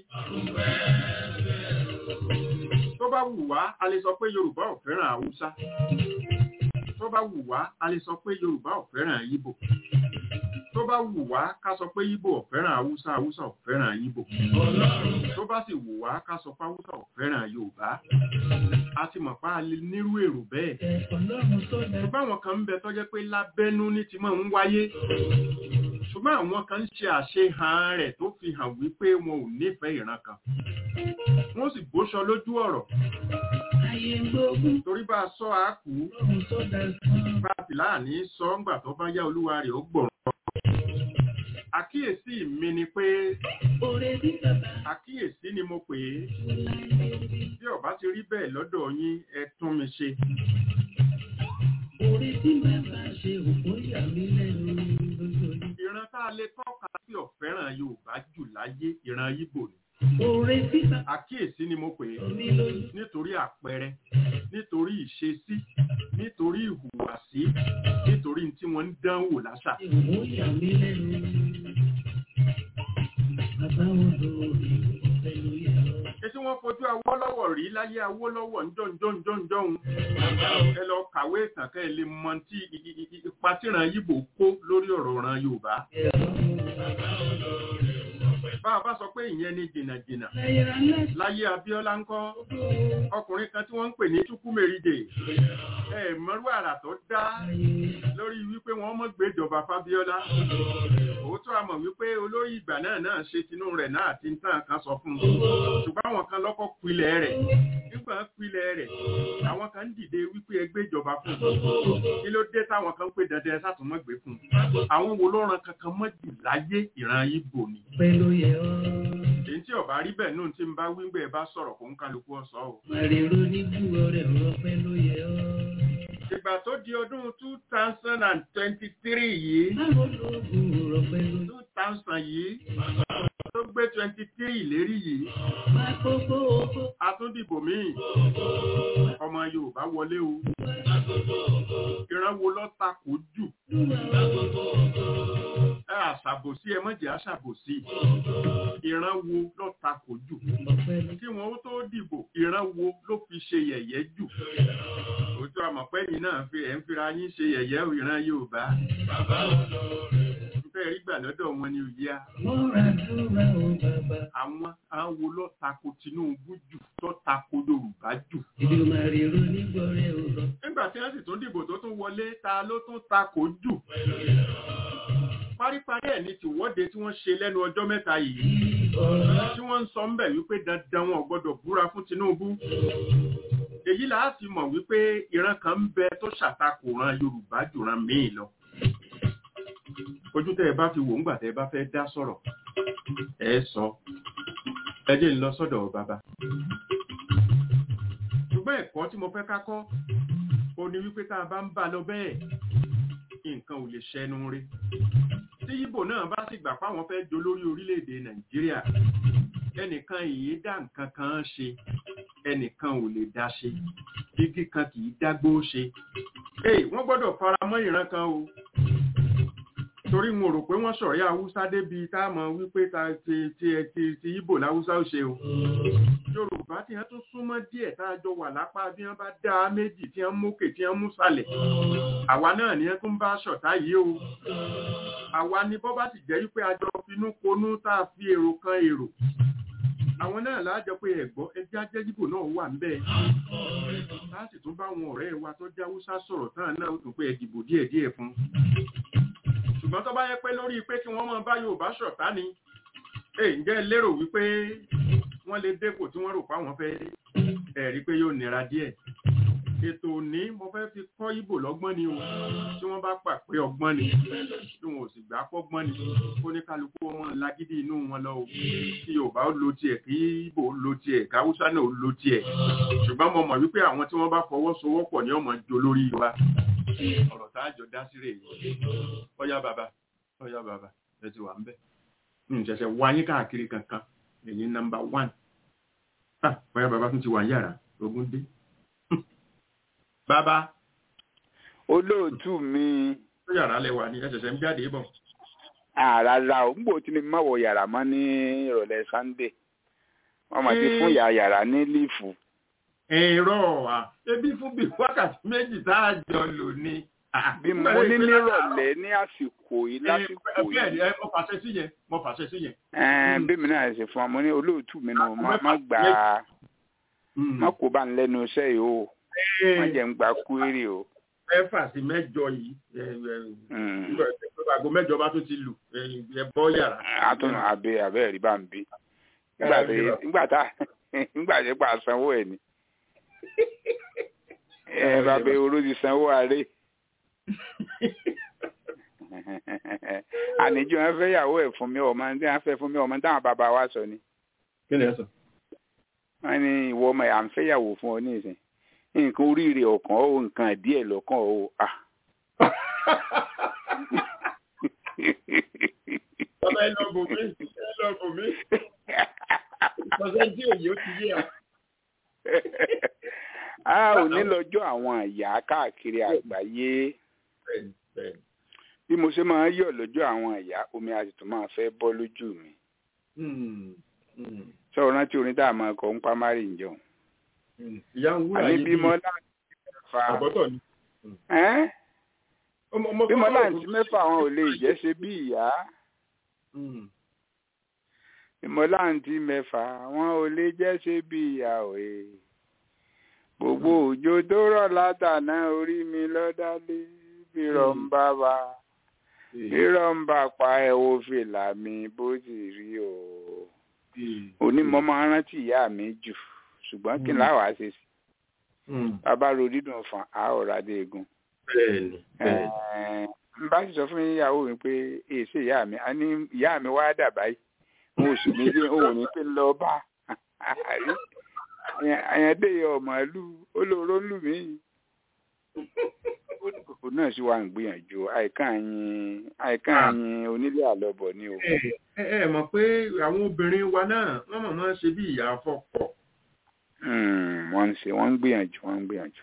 [SPEAKER 3] tó bá wù wá a lè sọ pé Yorùbá ò fẹ́ràn Haúsá tó bá wù wá a lè sọ pé Yorùbá ò fẹ́ràn Ìgbò tó bá wù wá ká sọ pé Ìgbò ò fẹ́ràn Haúsá Haúsá ò fẹ́ràn Ìgbò tó bá sì wù wá ká sọ pé Haúsá ò fẹ́ràn Yorùbá a ti mọ̀ pé a lè nírú èrò bẹ́ẹ̀ ṣùgbọ́n àwọn kan ń bẹ tó jẹ́ pé lábẹ́nú ní ti máa ń wáyé ṣùgbọ́n àwọn kan ń ṣe àṣehàn rẹ̀ tó fi hàn wípé wọn ò nífẹ̀ẹ́ ìran kan wọ́n sì bóṣọ lójú ọ̀rọ̀ torí bá a sọ àákú bá a sì láàní sọ ńgbà tó bá yá olúwa rẹ̀ ó gbọ̀rọ̀. Àkíyèsí mi ni pé àkíyèsí ni mo pè é bí ó bá ti rí bẹ́ẹ̀ lọ́dọ̀ yín ẹ tún mi ṣe.
[SPEAKER 2] Orí tí bàbá ṣe òkú yà mí lẹ́nu lójú.
[SPEAKER 3] Ìran tá a lè tọ́ka sí ọ̀fẹ́ràn Yorùbá jù láyé ìran Ìgbò ni. Àkíyèsí ni mo pè é nítorí àpẹẹrẹ nítorí ìṣesí nítorí ìhùwàsí nítorí tí wọ́n ń dánwò láṣà. Ètí wọ́n fojú Awólọ́wọ̀ rí láyé Awólọ́wọ̀ ńjọ́njọ́njọ́njọ́n ẹ lọ kàwé ìtàn kẹ́ ẹ lè mọ tí ipa tíran Ìgbò kó lórí ọ̀rọ̀ ìran Yorùbá. Bá a bá sọ pé ìyẹn ni jìnnàjìnnà láyé Abíọ́lá ńkọ́ ọkùnrin kan tí wọ́n ń pè ní Chukwumeride ẹ mọ́rú àrà tó dá lórí wípé wọ́n mọ̀ gbéjọba fábíọ́lá òótọ́ àmọ̀ wípé olórí ìgbà náà náà ṣe tinú rẹ̀ náà àti nǹkan kan sọ fún un ṣùgbọ́n àwọn kan lọ́kọ́ pilẹ̀ rẹ̀ nígbà pilẹ̀ rẹ̀ àwọn kan ń dìde wípé ẹ gbéjọba fún un kí ló dé táwọn kan pé dandan ẹ sátúmọ̀ gbé fún un àwọn wo ló ran kankan mọ́ jù láyé ìran Ìgbò ni. Èyí tí ọba rí bẹ́ẹ̀ náà tí ń bá wíńgbẹ́ bá sọ̀rọ̀ kó ń kálukú ọ̀sọ́ o.
[SPEAKER 2] Màrèrò ní búrọ̀ rẹ̀ rọ́pẹ́ ló yẹ ọ́.
[SPEAKER 3] Ìgbà tó di ọdún two thousand twenty-three yìí.
[SPEAKER 2] Báwo ló búrọ̀ rọ́pẹ́ ló yẹ?
[SPEAKER 3] two thousand yìí. Tó gbé twenty-three lérí yìí.
[SPEAKER 2] Máa kókó oko.
[SPEAKER 3] Atúndìbò míì. Ọmọ Yorùbá wọlé o. Ìran wo ló takò jù? Ẹ àṣàbòsí ẹ mọ̀jẹ̀ àṣàbòsí. Ìran wo ló takò jù? Kí wọ́n tó dìbò, ìran wo ló fi ṣe yẹ̀yẹ́ jù? Òjò àmọ̀pẹ́yìn náà fi ẹ̀ ń fira yín ṣe yẹ̀yẹ́ ìran Yorùbá. Fẹ́ rí gbà lọ́dọ̀ wọn ni òye a. Àwọn àwọn wo ló tako Tinubu jù tó tako Yorùbá jù? Nígbà tí wọ́n sì tún dìbò tó tún wọlé, ta ló tún tako jù? Paríparí ẹ̀ ní tìwọ́de tí wọ́n ṣe lẹ́nu ọjọ́ mẹ́ta yìí. Tí wọ́n ń sọ ń bẹ̀ wípé dandan wọn gbọ́dọ̀ búra fún Tinubu. Èyí là á fi mọ̀ wípé ìran kan ń bẹ tó ṣàtakò ran Yorùbá jù ran míì lọ. Ojú tẹ́ ẹ bá fi wò ńgbà tẹ́ ẹ bá fẹ́ dá sọ̀rọ̀ ẹ sọ ẹ jẹ́ ń lọ sọ́dọ̀ bàbá. Ṣùgbọ́n ẹ̀kọ́ tí mo fẹ́ ká kọ́ ó ní wípé tá a bá ń bá lọ bẹ́ẹ̀ nǹkan ò lè ṣẹnu rí. Tí Ìgbò náà bá sì gbà fáwọn fẹ́ jọ lórí orílẹ̀-èdè Nàìjíríà ẹnìkan yìí dá nǹkan kan ṣe ẹnìkan ò lè dá ṣe igi kan kì í dágbó ṣe. Ee wọ́n gbọ́dọ̀ fara mọ́ ìran kan o. Torí mo rò pé wọ́n sọ̀rí Haúsá débi táàmọ̀ wípé ta ti ti ti ti Ìgbò láwúsá ó ṣe o. Yorùbá tí wọ́n tún súnmọ́ díẹ̀ tá a jọ wà lápá bí wọ́n bá dá méjì tí wọ́n mókè tí wọ́n mú sàlẹ̀. Àwa náà ni wọ́n tún bá ṣọ̀tá yìí o. Àwa ni bọ́ bá sì jẹ́ wípé a jọ finú konú tá a fi èrò kan èrò. Àwọn náà láàjọ pé ẹ̀gbọ́ ẹjẹ́ ajẹ́jìbò náà wà níbẹ̀. Láti tún bá wọn ọ̀rẹ́ wa tó jẹ́ Haúsá sọ̀rọ̀ tán náà ó tún pé ẹ̀dìbò díẹ̀díẹ̀ fún. Ṣùgbọ́n tó bá yẹ pé lórí pé kí wọ́n máa bá Yorùbá ṣọ̀tá ni èyí ǹjẹ́ lérò wípé wọ́n lè dépò tí wọ́n rò páwọn fẹ́ ẹ̀rí pé yóò nira díẹ̀. ètò òní mo fẹ́ fi kọ́ Ìgbò lọ́gbọ́n ni o tí wọ́n bá pà pé ọgbọ́n ni tí wọn ò sì gbà pọ́gbọ́n ni kó ní kálukú wọn lágídí inú wọn lọ o kí Yorùbá ó lo tiẹ̀ kí Ìgbò ó lo tiẹ̀ káwúsá náà ó lo tiẹ̀ ṣùgbọ́n mo mọ̀ wípé àwọn tí wọ́n bá fọwọ́sowọ́pọ̀ ní ọmọ jọ lórí wa ọ̀rọ̀ tá a jọ dá sí rè yìí ọ̀yá bàbá ọ̀yá bàbá ẹ ti wà ń bẹ̀ ń ṣẹ̀ṣẹ̀ wáyé káàkiri kankan èyí nọ́mbà one ah ọ̀yá bàbá tún ti wà yàrá ogun dé bàbá
[SPEAKER 1] olóòtú mi
[SPEAKER 3] ó yàrá lẹ́wà ní ẹ̀ṣẹ̀ṣẹ̀ ń jáde bọ̀
[SPEAKER 1] àràrà ò ń gbò tí ni má wọ yàrá mọ́ ní ìrọ̀lẹ́ Sunday wọ́n máa ti fún ìyá yàrá ní lífù.
[SPEAKER 3] ẹ̀rọ à ebi fún bíi wákàtí méjì tá a jọ lò ní.
[SPEAKER 1] bí mo ní nírọ̀lẹ́ ní àsìkò yìí lásìkò yìí.
[SPEAKER 3] ẹ mo fàṣẹ sí yẹn mo fàṣẹ sí yẹn.
[SPEAKER 1] bí mi náà ṣe fún wa mo ní olóòtú mi náà má gbà á má kó bá ń lẹ́nu iṣẹ́ yìí o má jẹ́ ń gba kúérì o.
[SPEAKER 3] mẹ́fà sí mẹ́jọ yìí aago mẹ́jọ bá tún ti lù ẹ bọ́ yàrá.
[SPEAKER 1] àtúnú abẹ abẹ rí bá ń bí nígbà tá nígbà tí pa sanwó ẹ ni ẹ bàbá oró ti sanwó àárẹ àníjọ wọn fẹ́ yàwó ẹ fún mi ọmọ tí wọn fẹ́ fún mi ọmọ táwọn bàbá wa sọ ni.
[SPEAKER 3] kí ni ẹ sọ.
[SPEAKER 1] wọn ní ìwọ ọmọ yà ń fẹ́ yàwó fún ọ ní ìsìn nǹkan oríire ọ̀kan ó nǹkan díẹ̀ lọ́kàn ó à.
[SPEAKER 3] Bàbá ẹ lọ bò mí, ẹ lọ bò mí. Ìpọ̀sẹ̀ tí òye ó ti yé a.
[SPEAKER 1] A ò ní lọ́jọ́ àwọn àyà káàkiri àgbáyé. Bí mo ṣe máa ń yọ̀ lọ́jọ́ àwọn àyà, omi a sì tún máa fẹ́ bọ́ lójú mi. Sọ̀rọ̀ rántí orin tá a máa kọ ń pa márì ń jẹun.
[SPEAKER 3] Ìyá ń wúrà yìí bí
[SPEAKER 1] mọ́lá mẹ́fà.
[SPEAKER 3] Àbọ̀tọ̀ ni.
[SPEAKER 1] Bí mọ́lá àti mẹ́fà wọn ò lè jẹ́ ṣe bí ìyá. Bí mọ́lá àti mẹ́fà wọn ò lè jẹ́ ṣe bí ìyá òye. Gbogbo òjò tó rọ̀ látàná orí mi lọ́dálé bírọ̀ ń bá wa. Bírọ̀ ń bá pa ẹ̀wọ̀ fìlà mi bó ti rí o. Onímọ̀ máa ń rántí ìyá mi jù. Ṣùgbọ́n kí n láwàá ṣe sí. Bàbá ro dídùn fún àárọ̀ adé egun. N bá sì sọ fún ìyàwó mi pé èsì ìyá mi, a ní ìyá mi wá dà báyìí. Mo sì ní bí òun ní pé lọ bá. Àyàndé ọmọ ìlú olóró ń lù mí. Òun náà sì wà ń gbìyànjú àìkàyìn àìkàyìn onílé àlọ́bọ̀ ni o.
[SPEAKER 3] Ẹ ẹ mọ̀ pé àwọn obìnrin wa náà wọ́n mọ̀ máa ń ṣe bí ìyá fọ́pọ̀.
[SPEAKER 1] Wọ́n ń ṣe wọ́n ń gbìyànjú wọ́n ń gbìyànjú.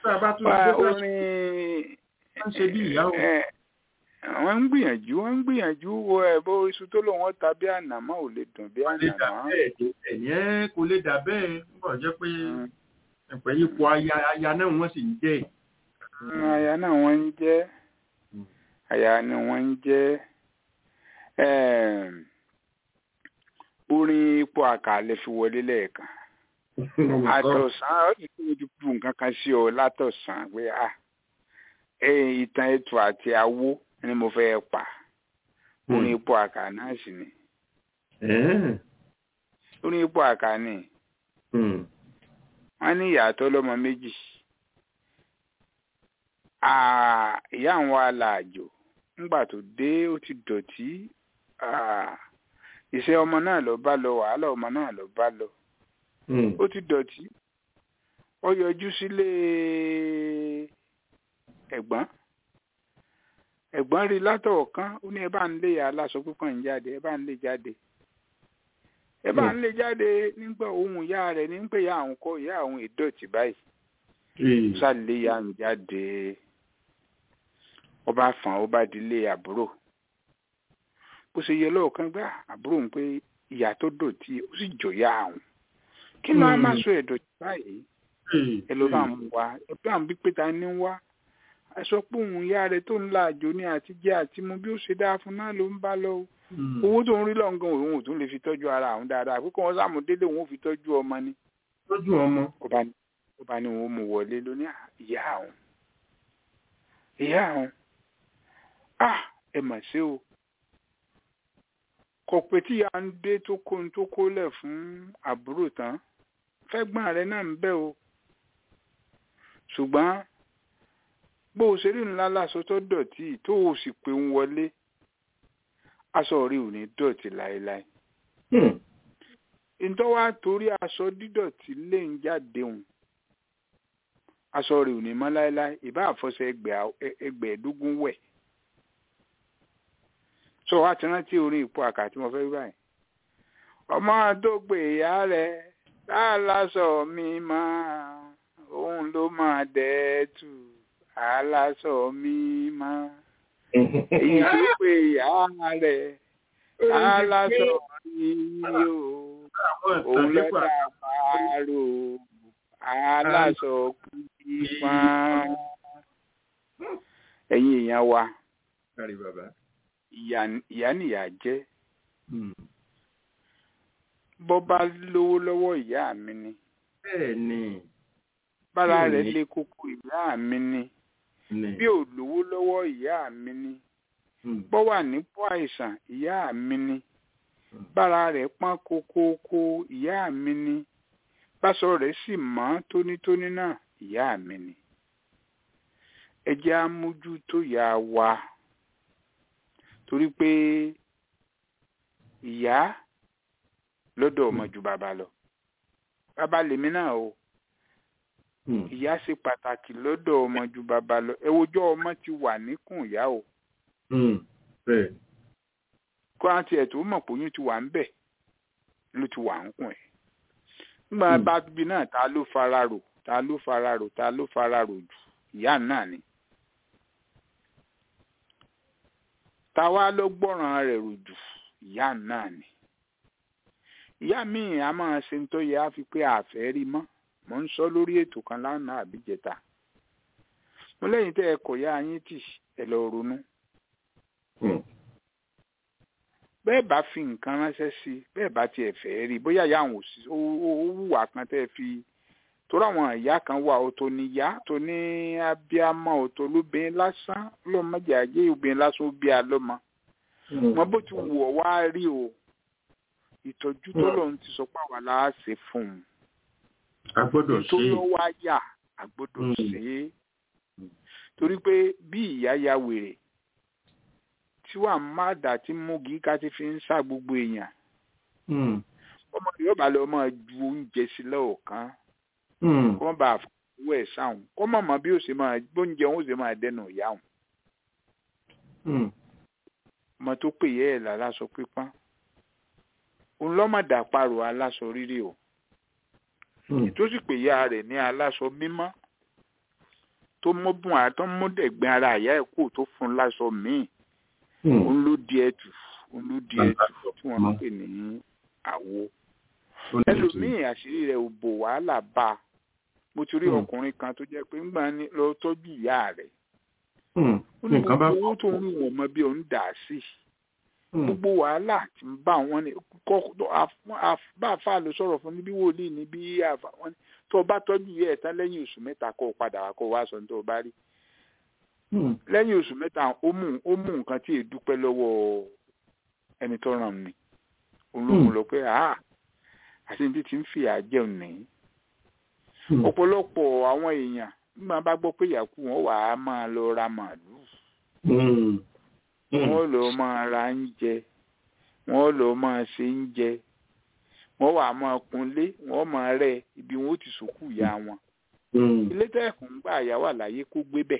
[SPEAKER 1] Orin
[SPEAKER 3] wọ́n ṣe bí ìyá o.
[SPEAKER 1] Wọ́n ń gbìyànjú wọ́n ń gbìyànjú wo ẹ̀ bó iṣu tó lòun ọ̀tá bí ànàmọ́ ò lè dùn bí ànàmọ́.
[SPEAKER 3] Ẹ̀yẹ́ kò lè dà bẹ́ẹ̀ nígbà jẹ́ pé ẹ̀pẹ́ ipò aya náà wọ́n sì ń jẹ́.
[SPEAKER 1] Aya náà wọ́n ń jẹ́ aya ni wọ́n ń jẹ́. Orin ipò àkàlẹ̀ fi wọlé lẹ́ẹ̀kan. Àtọ̀sán ó ti kí ojú bu nǹkan kan sí ọ látọ̀sán pé à ìtàn ètò àti awó ni mo fẹ́ pa orin ipò àkà náà sì ni orin ipò àkà ni wọ́n ní ìyàtọ̀ lọ́mọ méjì ìyá àwọn alàjò ńgbà tó dé ó ti dọ̀tí iṣẹ́ ọmọ náà lọ bá lọ wàhálà ọmọ náà lọ bá lọ. Ó ti dọ̀tí ó yọjú sílé ẹ̀gbọ́n ẹ̀gbọ́n rí látọ̀ọ̀ kan ó ní ẹ bá ń lé aláṣọ pípọ̀ ń jáde ẹ bá ń lé jáde ẹ bá ń lé jáde nígbà ohun ìyá rẹ̀ ní pé ìyá àwọn kọ́ ìyá àwọn ìdọ̀tí báyìí sálé ìyá ń jáde ó bá fàn ó bá dilé àbúrò bó ṣe yẹ lọ́ọ̀kan gbá àbúrò ń pé ìyá tó dọ̀tí ó sì jọ̀yà àwọn kí ló á máa sọ ẹ̀dọ̀ báyìí ẹ ló bá ń wá ẹ bá ń bí pé ta ní wá ẹ sọ pé òun ìyá rẹ tó ń la àjò ní àtijẹ àti mu bí ó ṣe dáa fún náà ló ń bá lọ owó tó ń rí lọ́ngàn òun ò tún lè fi tọ́jú ara àwọn dáadáa pé kí wọ́n sàmú délé òun ò fi tọ́jú ọmọ ni.
[SPEAKER 3] tọ́jú ọmọ.
[SPEAKER 1] ó bá ní òun mú wọlé ló ní ìyá àwọn ìyá àwọn ah ẹ mà ṣe o kò pé tí ìyá ń dé tó kó tó kó lẹ̀ fún àbúrò tán fẹ́gbọ́n rẹ̀ náà ń bẹ̀ o ṣùgbọ́n bó o ṣe rí ńlá láṣọ tó dọ̀tí tó o sì pé ń wọlé aṣọ rí ò ní dọ̀tí láéláé. ìtọ́wá torí aṣọ dídọ̀tí lè ń jáde hùn aṣọ rí ò ní mọ́ láéláé ìbá àfọṣẹ ẹgbẹ̀ẹ́dógún wẹ̀. sọ wá ti rántí orin ipò àkà tí mo fẹ́ rí báyìí. ọmọ tó gbé ìyá rẹ̀ láàlásọ mi máa òun ló máa dẹ́ẹ̀tù aláṣọ mi máa èyí tó gbé ìyá rẹ̀ aláṣọ mi yóò òun lọ́dà pààrò aláṣọ pípọ́n. ẹ̀yin èèyàn wa ìyá nìyá jẹ́ bọ́ bá lówó lọ́wọ́ ìyá mi ni.
[SPEAKER 3] bẹ́ẹ̀ ni.
[SPEAKER 1] bára rẹ̀ lé kókó ìyá mi ni. bí ò lówó lọ́wọ́ ìyá mi ni. bọ́ wà nípò àìsàn ìyá mi ni. bára rẹ̀ pọ́n kókókó ìyá mi ni. báṣọ rẹ̀ sì mọ́ tónítóní náà ìyá mi ni. ẹ jẹ́ á mójútó ìyá wa torí pé ìyá lọ́dọ̀ ọmọ ju bàbá lọ. bàbá lèmi náà o. ìyá ṣe pàtàkì lọ́dọ̀ ọmọ ju bàbá lọ. ẹ wojọ́ ọmọ ti wà níkùn ìyá o. kó àti ẹ̀ tó mọ̀ pé oyún ti wà ń bẹ̀ ló ti wà ń kùn ẹ̀. nígbà bá bí náà ta ló fara rò ta ló fara rò ta ló fara rò jù ìyá náà ni. ta wá ló gbọ́ràn rẹ̀ rò jù ìyá náà ni. ìyá mi a máa ṣe tó yẹ á fi pé àfẹ́ rí mọ́ mo ń sọ lórí ètò kan lánàá àbíjẹta mo lẹ́yìn tẹ́ ẹ kọ̀ ya yín tì ẹ lọ ronú. bẹ́ẹ̀ bá fi nǹkan ránṣẹ́ sí i bẹ́ẹ̀ bá tiẹ̀ fẹ́ rí bóyá ìyá àwọn òsì ó wùwà kan tẹ́ ẹ fi torí àwọn ìyá kan wà ó tó ní ìyá tó ní abiyamọ ó tó lóbìnrin lásán lọ́mọdé ajé obìnrin lásán ó bí a lọ́mọ. wọn bó ti wù ọ́ wá rí o ìtọ́jú tó lọ́n ti sọ pé àwa la ṣe fún un.
[SPEAKER 3] a gbọ́dọ̀ ṣe é.
[SPEAKER 1] tó lọ́ wá yà a gbọ́dọ̀ ṣe é. torí pé bí ìyá ya wèrè tí wàá má dà tí múgi ká ti fi ń sá gbogbo èèyàn. ọmọ yóò bá lọ máa ju oúnjẹ sí lọ́ọ̀kan. kó má bàa fowó ẹ̀ sáwọn kó má mọ bí ó ṣe máa gbóúnjẹ òun ó ṣe máa dẹnu ìyá òun. ọmọ tó pè yẹ ẹ̀ láláṣọ pípọ́n òun lọ́mọdà parò aláṣọ rírì o. tó sì pè ya rẹ̀ ní aláṣọ mímọ́ tó mọ́bùn àtọ́ mọ́dẹ̀gbẹ́ ara àyà ẹ̀ kù tó fún un láṣọ míì. òun ló di ẹ̀tù òun ló di ẹ̀tù tí wọ́n ń pè ní àwo. ẹlòmíì àṣírí rẹ̀ ò bò wàhálà bá a. mo ti rí ọkùnrin kan tó jẹ́ pé ńgbà ní lọ tọ́jú ìyá rẹ̀. ó ní gbogbo owó tó ń wọ̀n mọ́ bí òun dà sí. gbogbo wàhálà tí ń bá wọn ni bá a fà ló sọ̀rọ̀ fún níbí wòlíì níbí àfà wọn ni tó o bá tọ́jú ìyá ẹ̀ tán lẹ́yìn oṣù mẹ́ta kó o padà wá kó o wá sọ ní tó o bá rí. lẹ́yìn oṣù mẹ́ta ó mú ó mú nǹkan tí èdúpẹ́ lọ́wọ́ ẹni tó ràn mí. olóhùn lọ pé àti ní ti ń fìyà jẹun nìyí. ọ̀pọ̀lọpọ̀ àwọn èèyàn nígbà bá gbọ́ pé ìyàkú wọn wà á máa lọ ra màálùú. wọ́n lọ máa ra ń jẹ wọ́n lọ máa ṣe ń jẹ wọ́n wà á máa kunlé wọ́n máa rẹ̀ ibi wọn ó ti sòkú ìyá wọn. ilé tẹ̀kùn gbà yà wà láyé kó gbé bẹ̀.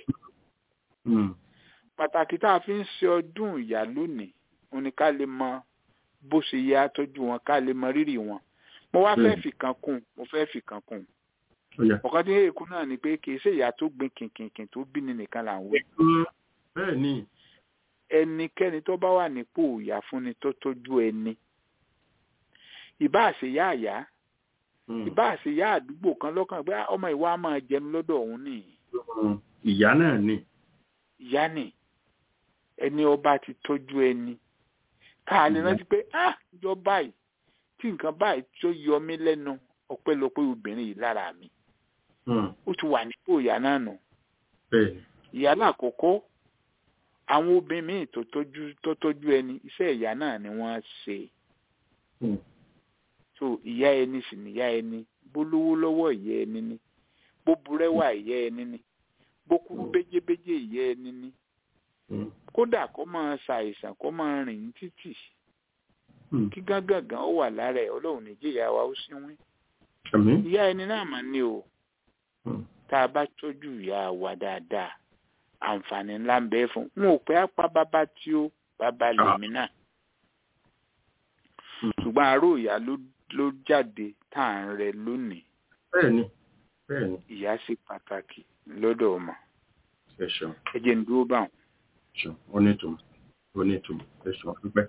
[SPEAKER 1] pàtàkì tá a fi ń ṣe ọdún ìyá lónìí òun ni ká lè mọ bó ṣe yẹ àtọ́jú wọn ká lè mọ rírì wọn. mo wá fẹ́ fi kan kún mo fẹ́ fi kan kún. ọ̀kan tí èkó náà ni pé kì í ṣe ìyá tó gbin kìnkìnkìn tó bí ni nìkan là ń wé.
[SPEAKER 3] bẹ́ẹ̀ ni.
[SPEAKER 1] ẹnikẹ́ni tó bá wà nípò ìyá fúnni tó tọ́jú ẹni. ìbá àṣeyá àyá ìbá àṣeyá àdúgbò kan lọ́kàn pé ọmọ ìwà máa jẹun lọ́dọ̀ òun nìyí.
[SPEAKER 3] ìyá náà ni.
[SPEAKER 1] ìyá ni ẹni ọba ti tọ́jú ẹni ká lè rántí pé ah jọ báyìí tí nǹkan báyìí tó yọ mí lẹ́nu ọpẹ́lọpẹ́ obìnrin yìí lára mi. ó ti wà nípò ìyá náà nù. ìyá lákòókò àwọn obìnrin míì tó tọ́jú tó tọ́jú ẹni iṣẹ́ ìyá náà ni wọ́n ṣe. so ìyá ẹni sì ni ìyá ẹni bó lówó lọ́wọ́ ìyá ẹni ni bó burẹ́wà ìyẹ́ ẹni ni bó kú béjébéjé ìyẹ́ ẹni ni kódà kó máa ṣàìsàn kó máa rìn títì kí gángangan ó wà lára ẹ̀ ọlọ́run nìjíríà wa ó síwín ìyá ẹni náà mà ní o tá a bá tọ́jú ìyá wa dáadáa àǹfààní ńlá ń bẹ fún wọn ò pé apá bàbá tí ó bàbá lèmi náà ṣùgbọ́n àárò ìyá ló jáde tá à ń rẹ lónìí
[SPEAKER 3] bẹ́ẹ̀ni bẹ́ẹ̀ni
[SPEAKER 1] ìyá sì pàtàkì lọ́dọ̀ ọmọ
[SPEAKER 3] ẹ̀ṣọ́
[SPEAKER 1] ẹ jẹ́ ń dúró báwọn.
[SPEAKER 3] ẹ̀ṣọ́ onítùmọ̀ onítùmọ̀ ẹ̀ṣọ́ pípẹ́.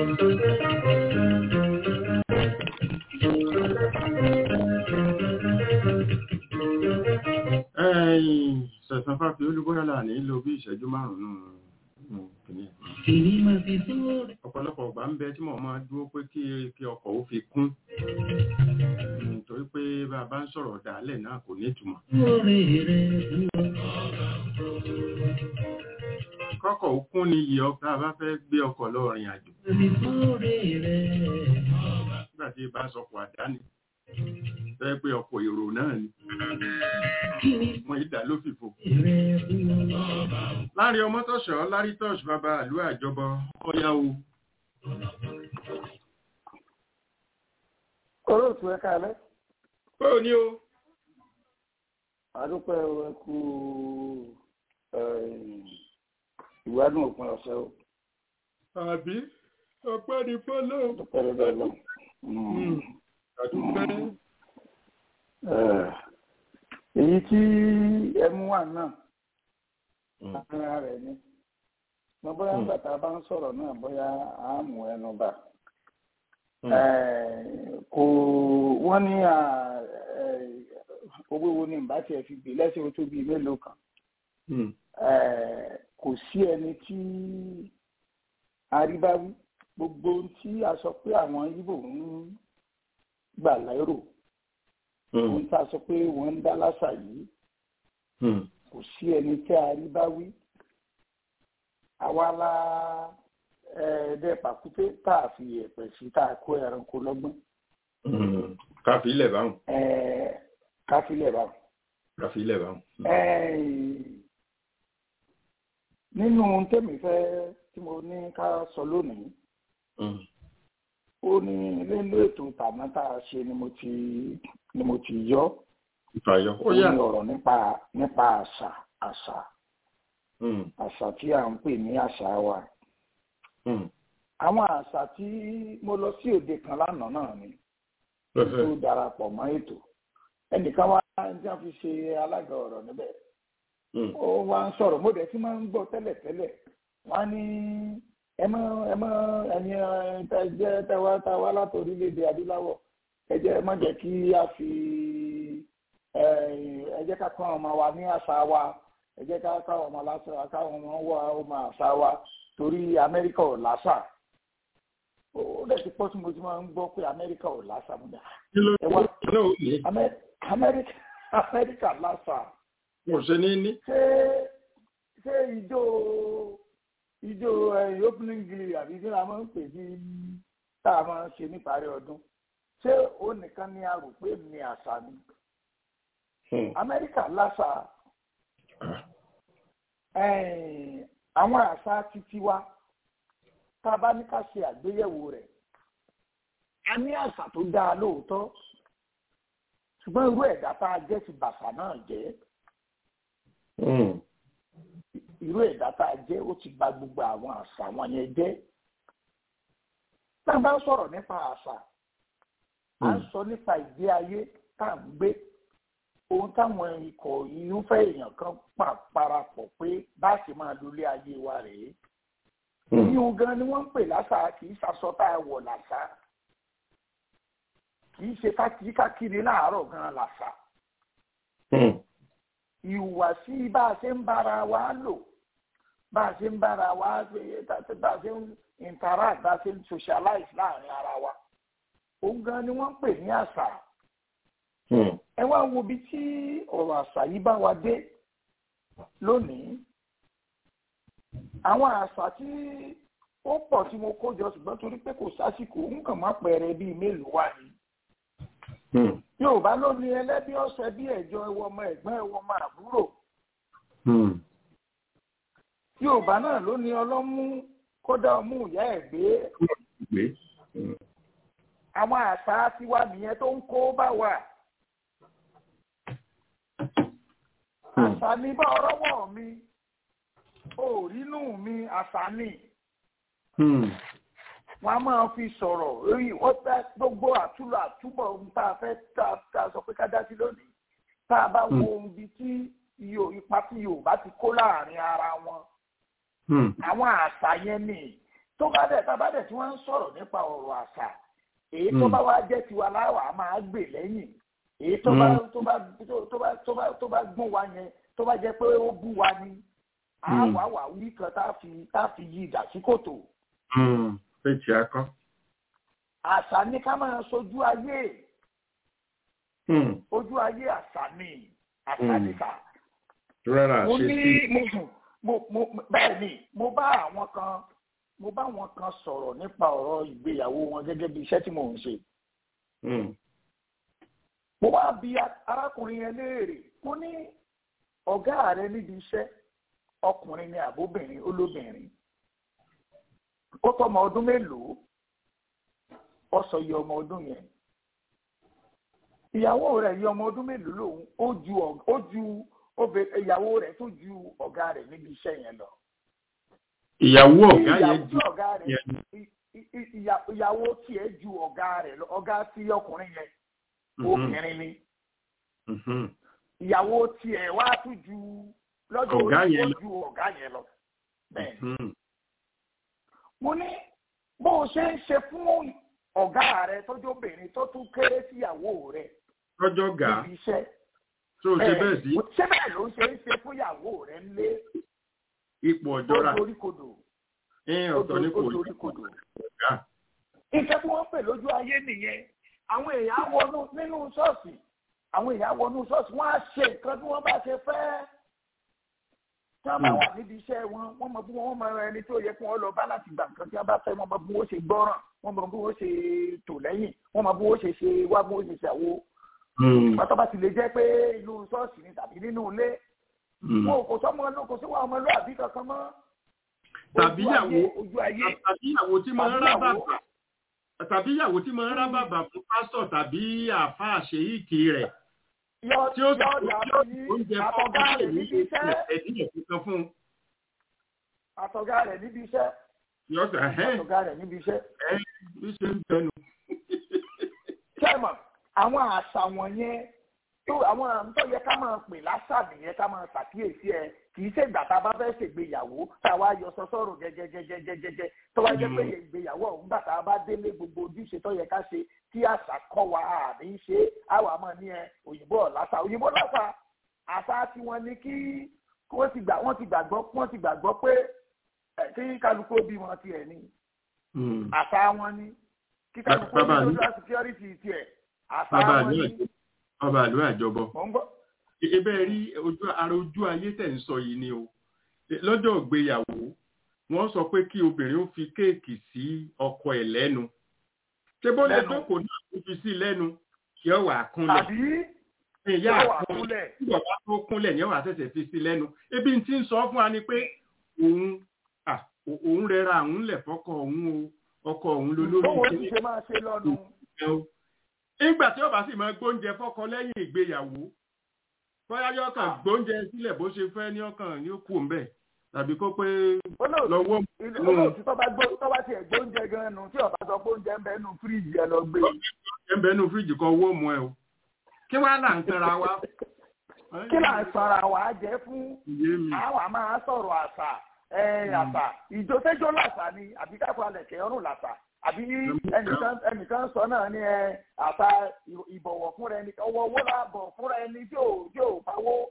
[SPEAKER 3] Sẹ̀sán fàfi olúbọ́yàlà ní lò bí ìṣẹ́jú márùn-ún kìíní. Ọ̀pọ̀lọpọ̀ ọgbà ń bẹ tí mo máa dúró pé kí ọkọ̀ ó fi kún. Torí pé bàbá ń sọ̀rọ̀ dálẹ̀ náà kò ní ìtumọ̀. Kọ́kọ̀ ó kún ní iye ọkọ̀ bá fẹ́ gbé ọkọ̀ lọ rìn àjò. Nígbà tí bá sọkọ̀ àdáni. Fẹ́ pé ọkọ̀ èrò náà ni. Wọ́n ìdá ló fìfò. Láàrin ọmọ tọ́ṣọ́, lárí tọ́ṣ bàbá àlú àjọbọ, ọya o.
[SPEAKER 4] Olóòtú ẹ̀ka alẹ́.
[SPEAKER 3] Báwo ni o?
[SPEAKER 4] Àdúpẹ́ ẹkú ìwádùn òpin ọ̀sẹ̀ o.
[SPEAKER 3] Àbí ọpẹ́ ni fọ́lọ́.
[SPEAKER 4] Àdúpẹ́ lọ́dọ̀ lọ.
[SPEAKER 3] Àdúpẹ́.
[SPEAKER 4] Èyí tí ẹmú wà náà, ara rẹ̀ ni. Mo bóyá nígbà tá a bá ń sọ̀rọ̀ náà bóyá a mú ẹnu bà. Kò wọ́n ní owó wo ni ìbá tiẹ̀ fi gbé lẹ́sẹ̀ tó bíi mélòó kan. Kò sí ẹni tí aríbáwí gbogbo tí a sọ pé àwọn Ìgbò ń gbà lérò. Ohun tá a sọ pé wọ́n ń dá lásà yìí kò sí ẹni tí a rí bá wí. Àwa la ẹ̀ẹ́dẹ́ pàkúté tá a fi ẹ̀pẹ̀ sí tá a kó ẹranko lọ́gbọ́n.
[SPEAKER 3] Káfí ilẹ̀ báwọn.
[SPEAKER 4] Káfí ilẹ̀ báwọn.
[SPEAKER 3] Káfí ilẹ̀ báwọn.
[SPEAKER 4] Nínú tèmi fẹ́ tí mo ní ká sọ lónìí. Ó ní lílo ètò tàná tá a ṣe ni mo ti ni mo ti yọ.
[SPEAKER 3] Ìfàyọ.
[SPEAKER 4] Ó ní ọ̀rọ̀ nípa nípa àṣà àṣà. Àṣà tí à ń pè ní àṣà wa. Àwọn àṣà tí mo lọ sí òde kan lánàá náà ni. Tó darapọ̀ mọ́ ètò. Ẹnìkan wá tí wọ́n fi ṣe alága ọ̀rọ̀ níbẹ̀. Ó wá ń sọ̀rọ̀ mo dẹ̀ tí máa ń gbọ́ tẹ́lẹ̀ tẹ́lẹ̀. Wọ́n á ní ẹ mọ ẹ mọ ẹni ẹjẹ tẹwa tẹwa láti orílẹ̀-èdè adúláwọ̀ ẹ jẹ́ má jẹ́ kí a fi ẹ jẹ́ ká kọ́ ọmọ wa ní àṣà wa ẹ jẹ́ ká kọ́ ọmọ lásà káwọn ọmọ wa ọmọ àṣà wa torí Amẹ́ríkà ò láṣà ó dẹ̀ ti pọ́ tí mo ti máa ń gbọ́ pé Amẹ́ríkà ò láṣà mo dà ẹ wá Amẹ́ríkà Amẹ́ríkà láṣà.
[SPEAKER 3] Mo ṣe ní ní.
[SPEAKER 4] ṣé ṣé ìjó ìjọ opening gili àbí tí a máa ń pè ní tá a máa ń ṣe níparí ọdún ṣé ó nìkan ni a rò pé ní àṣà ni. Amẹ́ríkà láṣà àwọn àṣà títí wa tá a bá ní ká ṣe àgbéyẹ̀wò rẹ̀ a ní àṣà tó dáa lóòótọ́ ṣùgbọ́n irú ẹ̀dá tá a jẹ́ ti bàṣà náà jẹ́. Irú ẹ̀dá tá a jẹ́ ó ti bà gbogbo àwọn àṣà wọn yẹn jẹ́. Tá a bá ń sọ̀rọ̀ nípa àṣà, à ń sọ nípa ìgbé ayé tá à ń gbé. Ohun táwọn ikọ̀ irúfẹ́ èèyàn kan parapọ̀ pé bá a sì máa lólé ayé wa rèé. Ìyún gan ni wọ́n ń pè láṣà kì í ṣaṣọ tá a wọ̀ láṣà. Kì í ṣe kákiri láàárọ̀ gan láṣà. Ìhùwàsí bá a ṣe ń bára wa lò bá a ṣe ń bára wa bá a ṣe ń interact bá a ṣe ń socialize láàrin ara wa òun gan ni wọ́n ń pè ní àṣà. Ẹ wá wo bí tí ọ̀rọ̀ àṣà yìí bá wa dé lónìí. Àwọn àṣà tí ó pọ̀ tí mo kó jọ ṣùgbọ́n torí pé kò sásìkò ń kàn má pẹ̀rẹ̀ bíi mélòó wà ní. Yorùbá ló ní ẹlẹ́bí ọ̀sẹ̀ bí ẹ̀jọ ẹwọ ọmọ ẹ̀gbọ́n ẹwọ ọmọ àbúrò. Yorùbá náà ló ní ọlọ́mú kódà ọmú ìyá ẹ̀ gbé. Àwọn àṣà tiwa nìyẹn tó ń kó bá wa. Àṣà ní bá ọrọ́wọ́ mi, òrínú mi, àṣà ní. Wọ́n á máa fi sọ̀rọ̀ lórí wọ́n tẹ́ gbogbo àtúlọ̀ àtúbọ̀ ohun tá a fẹ́ tá a sọ pé ká dá sí lónìí. Tá a bá wo ohun bíi tí ipa tí Yorùbá ti kó láàrin ara wọn. Àwọn àṣà yẹn ni tó bá dẹ̀ tá a bá dẹ̀ tí wọ́n ń sọ̀rọ̀ nípa ọ̀rọ̀ àṣà. Èyí tó bá wá jẹ́ tiwa láwà máa gbè lẹ́yìn. Èyí tó bá tó bá tó bá tó bá tó bá gún wa yẹn tó bá jẹ́ pé ó bú wa ni. Àwa wà wí kan tá a fi tá a fi yí ìdà sí kòtò.
[SPEAKER 3] Fẹ́ẹ̀tì akọ́.
[SPEAKER 4] Àṣà ní ká máa sojú ayé. Ojú ayé àṣà ni àṣà nìkà. Mo ní mo mo bẹ́ẹ̀ ni mo bá àwọn kan mo bá wọn kan sọ̀rọ̀ nípa ọ̀rọ̀ ìgbéyàwó wọn gẹ́gẹ́ bí iṣẹ́ tí mò ń ṣe. Mo wá bi arákùnrin yẹn léèrè mo ní ọ̀gá rẹ níbi iṣẹ́ ọkùnrin ni àbóbìnrin olóbìnrin. Ó tọ́mọ ọdún mélòó? Ó sọ iye ọmọ ọdún yẹn. Ìyàwó rẹ̀ iye ọmọ ọdún mélòó lòun? Ó ju ó ju ìyàwó rẹ̀ tó ju ọ̀gá rẹ̀ níbi iṣẹ́ yẹn lọ.
[SPEAKER 3] Ìyàwó ọ̀gá yẹn ju
[SPEAKER 4] ọ̀gá rẹ̀ ìyàwó tiẹ̀ ju ọ̀gá rẹ̀ lọ ọ̀gá tí ọkùnrin yẹn obìnrin ni. Ìyàwó tiẹ̀ wá tún ju lọ́jọ́ orí ó ju ọ̀gá yẹn lọ. Bẹ́ẹ̀ mo ní bó o ṣe ń ṣe fún ọ̀gá rẹ tọ́jú obìnrin tó tún kéré síyàwó rẹ.
[SPEAKER 3] Tọ́jọ́ gà.
[SPEAKER 4] Níbi iṣẹ́.
[SPEAKER 3] Tó o ṣe bẹ́ẹ̀ sí.
[SPEAKER 4] Ṣé bẹ́ẹ̀ ló ń ṣe ń ṣe fún ìyàwó rẹ ńlé?
[SPEAKER 3] Ipò ọ̀jọ́ra.
[SPEAKER 4] Ó dorí kodò.
[SPEAKER 3] Ẹ ọ̀tọ̀ ní kò
[SPEAKER 4] dorí kodò. Iṣẹ́ tí wọ́n pè lójú ayé nìyẹn. Àwọn èèyàn wọnú nínú ṣọ́ọ̀ṣì. Àwọn èèyàn wọnú ṣọ́ọ̀ṣì wọ́n á ṣe nǹkan bí wọ́n bá ṣe fẹ́. Tí wọ́n bá wà níbi iṣẹ́ wọn, wọ́n mọ bí wọ́n mọ ẹni tó yẹ kí wọ́n lọ bá láti gbà nǹkan tí wọ́n bá fẹ́, wọ́n mọ bí wọ́n ṣe gbọ́ràn, wọ́n mọ bí wọ́n ṣe tò lẹ́yìn, wọ́n mọ bí wọ́n ṣe ṣe wá bí wọ́n ṣe ṣàwo. Pátá bá ti lè jẹ́ pé inú ṣọ́ọ̀ṣì ni tàbí nínú ilé. Wọn kò sọ́mọ náà kò sí wọn ọmọlúwàbí kankan mọ́.
[SPEAKER 3] Tàbí ìyàwó tí máa ń rá bàbà tàbí ìyàwó tí máa ń rá bàbà fún pásítọ̀ tàbí àáfàá ṣèyíkì rẹ̀. Tí ó sọ oúnjẹ
[SPEAKER 4] àtọ̀gá rẹ̀ níbi iṣẹ́.
[SPEAKER 3] Ẹ̀dínlẹ̀ kankan fún un.
[SPEAKER 4] Àtọ̀gá rẹ̀ níbi iṣẹ́.
[SPEAKER 3] Yọ̀ọ̀sẹ̀ ẹ̀hẹ́n.
[SPEAKER 4] Àtọ̀gá rẹ̀ níbi iṣẹ́.
[SPEAKER 3] Ẹ bí ṣe ń tẹnu.
[SPEAKER 4] Sẹ́mọ̀, àwọn àṣà wọ̀nyẹn tó àwọn àmì tó yẹ ká máa pè lásà nìyẹn ká máa ṣàkíyèsí ẹ kì í ṣe ìgbà tá a bá fẹ́ ṣègbéyàwó tá a wá yọ sọ́sọ́rọ̀ gẹ́gẹ́gẹ́gẹ́gẹ́ tó wá jẹ́ pé ìgbéyàwó ọ̀hún gbà tá a bá délé gbogbo ojúṣe tó yẹ ká ṣe tí àṣà kọ́ wa àní ṣe àwa máa ní ẹ òyìnbó ọ̀làṣà òyìnbó ọ̀làṣà àṣà tí wọ́n ní kí wọ́n ti gbà wọ́n ti gbàgbọ́ wọ́n ti gbàgbọ́ pé kí kálukú bí wọn tiẹ̀ ní àṣà wọn ní kí kálukú bí social security tiẹ̀ àṣà wọn ní.
[SPEAKER 3] Ọba àlọ́ àjọbọ. Ebe rí ojú ara ojú ayé tẹ̀ ń sọ yìí ni o. Lọ́jọ́ ìgbéyàwó, wọ́n sọ pé kí obìnrin ó fi kéèkì sí ọkọ ẹ̀ lẹ́nu. Ṣé bó lè tó kò náà tó fi sí lẹ́nu kí ọ wà kúnlẹ̀?
[SPEAKER 4] Àbí
[SPEAKER 3] ìyá àkúnlẹ̀ tí bàbá tó kúnlẹ̀ ní ọ̀rọ̀ àtẹ̀tẹ̀ fi sí lẹ́nu. Ebi tí ń sọ fún wa ni pé òun òun rẹra òun lẹ̀ fọ́kọ òun o ọkọ òun ló lórí.
[SPEAKER 4] Bówó ti ṣe máa ṣe lọ́nu.
[SPEAKER 3] Nígbà tí ó bá sì máa gbóúnjẹ fọ́kọ lẹ́yìn ìgbéyàwó, bóyá yóò kàn gbóúnjẹ sílẹ̀ bó ṣe fẹ́ ní ọkàn ní ó kù ń bẹ̀ tàbí kó pé lọ́wọ́.
[SPEAKER 4] Olóòtú tó bá tiẹ̀ gbóúnjẹ gan-an nù tí ọ̀bá sọ gbóúnjẹ ń bẹ nù fíríjì ẹ lọ gbé.
[SPEAKER 3] Ẹ ń bẹ nù fíríjì kan owó mu ẹ o. Kí wàá là ń tẹra wa?
[SPEAKER 4] Kí là ń sọra wa jẹ́ fún àwọn àmà sọ̀rọ̀ àṣà àṣà ìjọ́sẹ́jọ́ làṣà ni àbí káfọ́ alẹ̀ kẹ́ ọ̀rùn làṣà. Àbí ẹnìkan sọ náà ní àṣà ìbọ̀wọ̀ fúnra ẹni ọwọ́ owó láàbọ̀ fúnra ẹni tí ò tí ò pawó.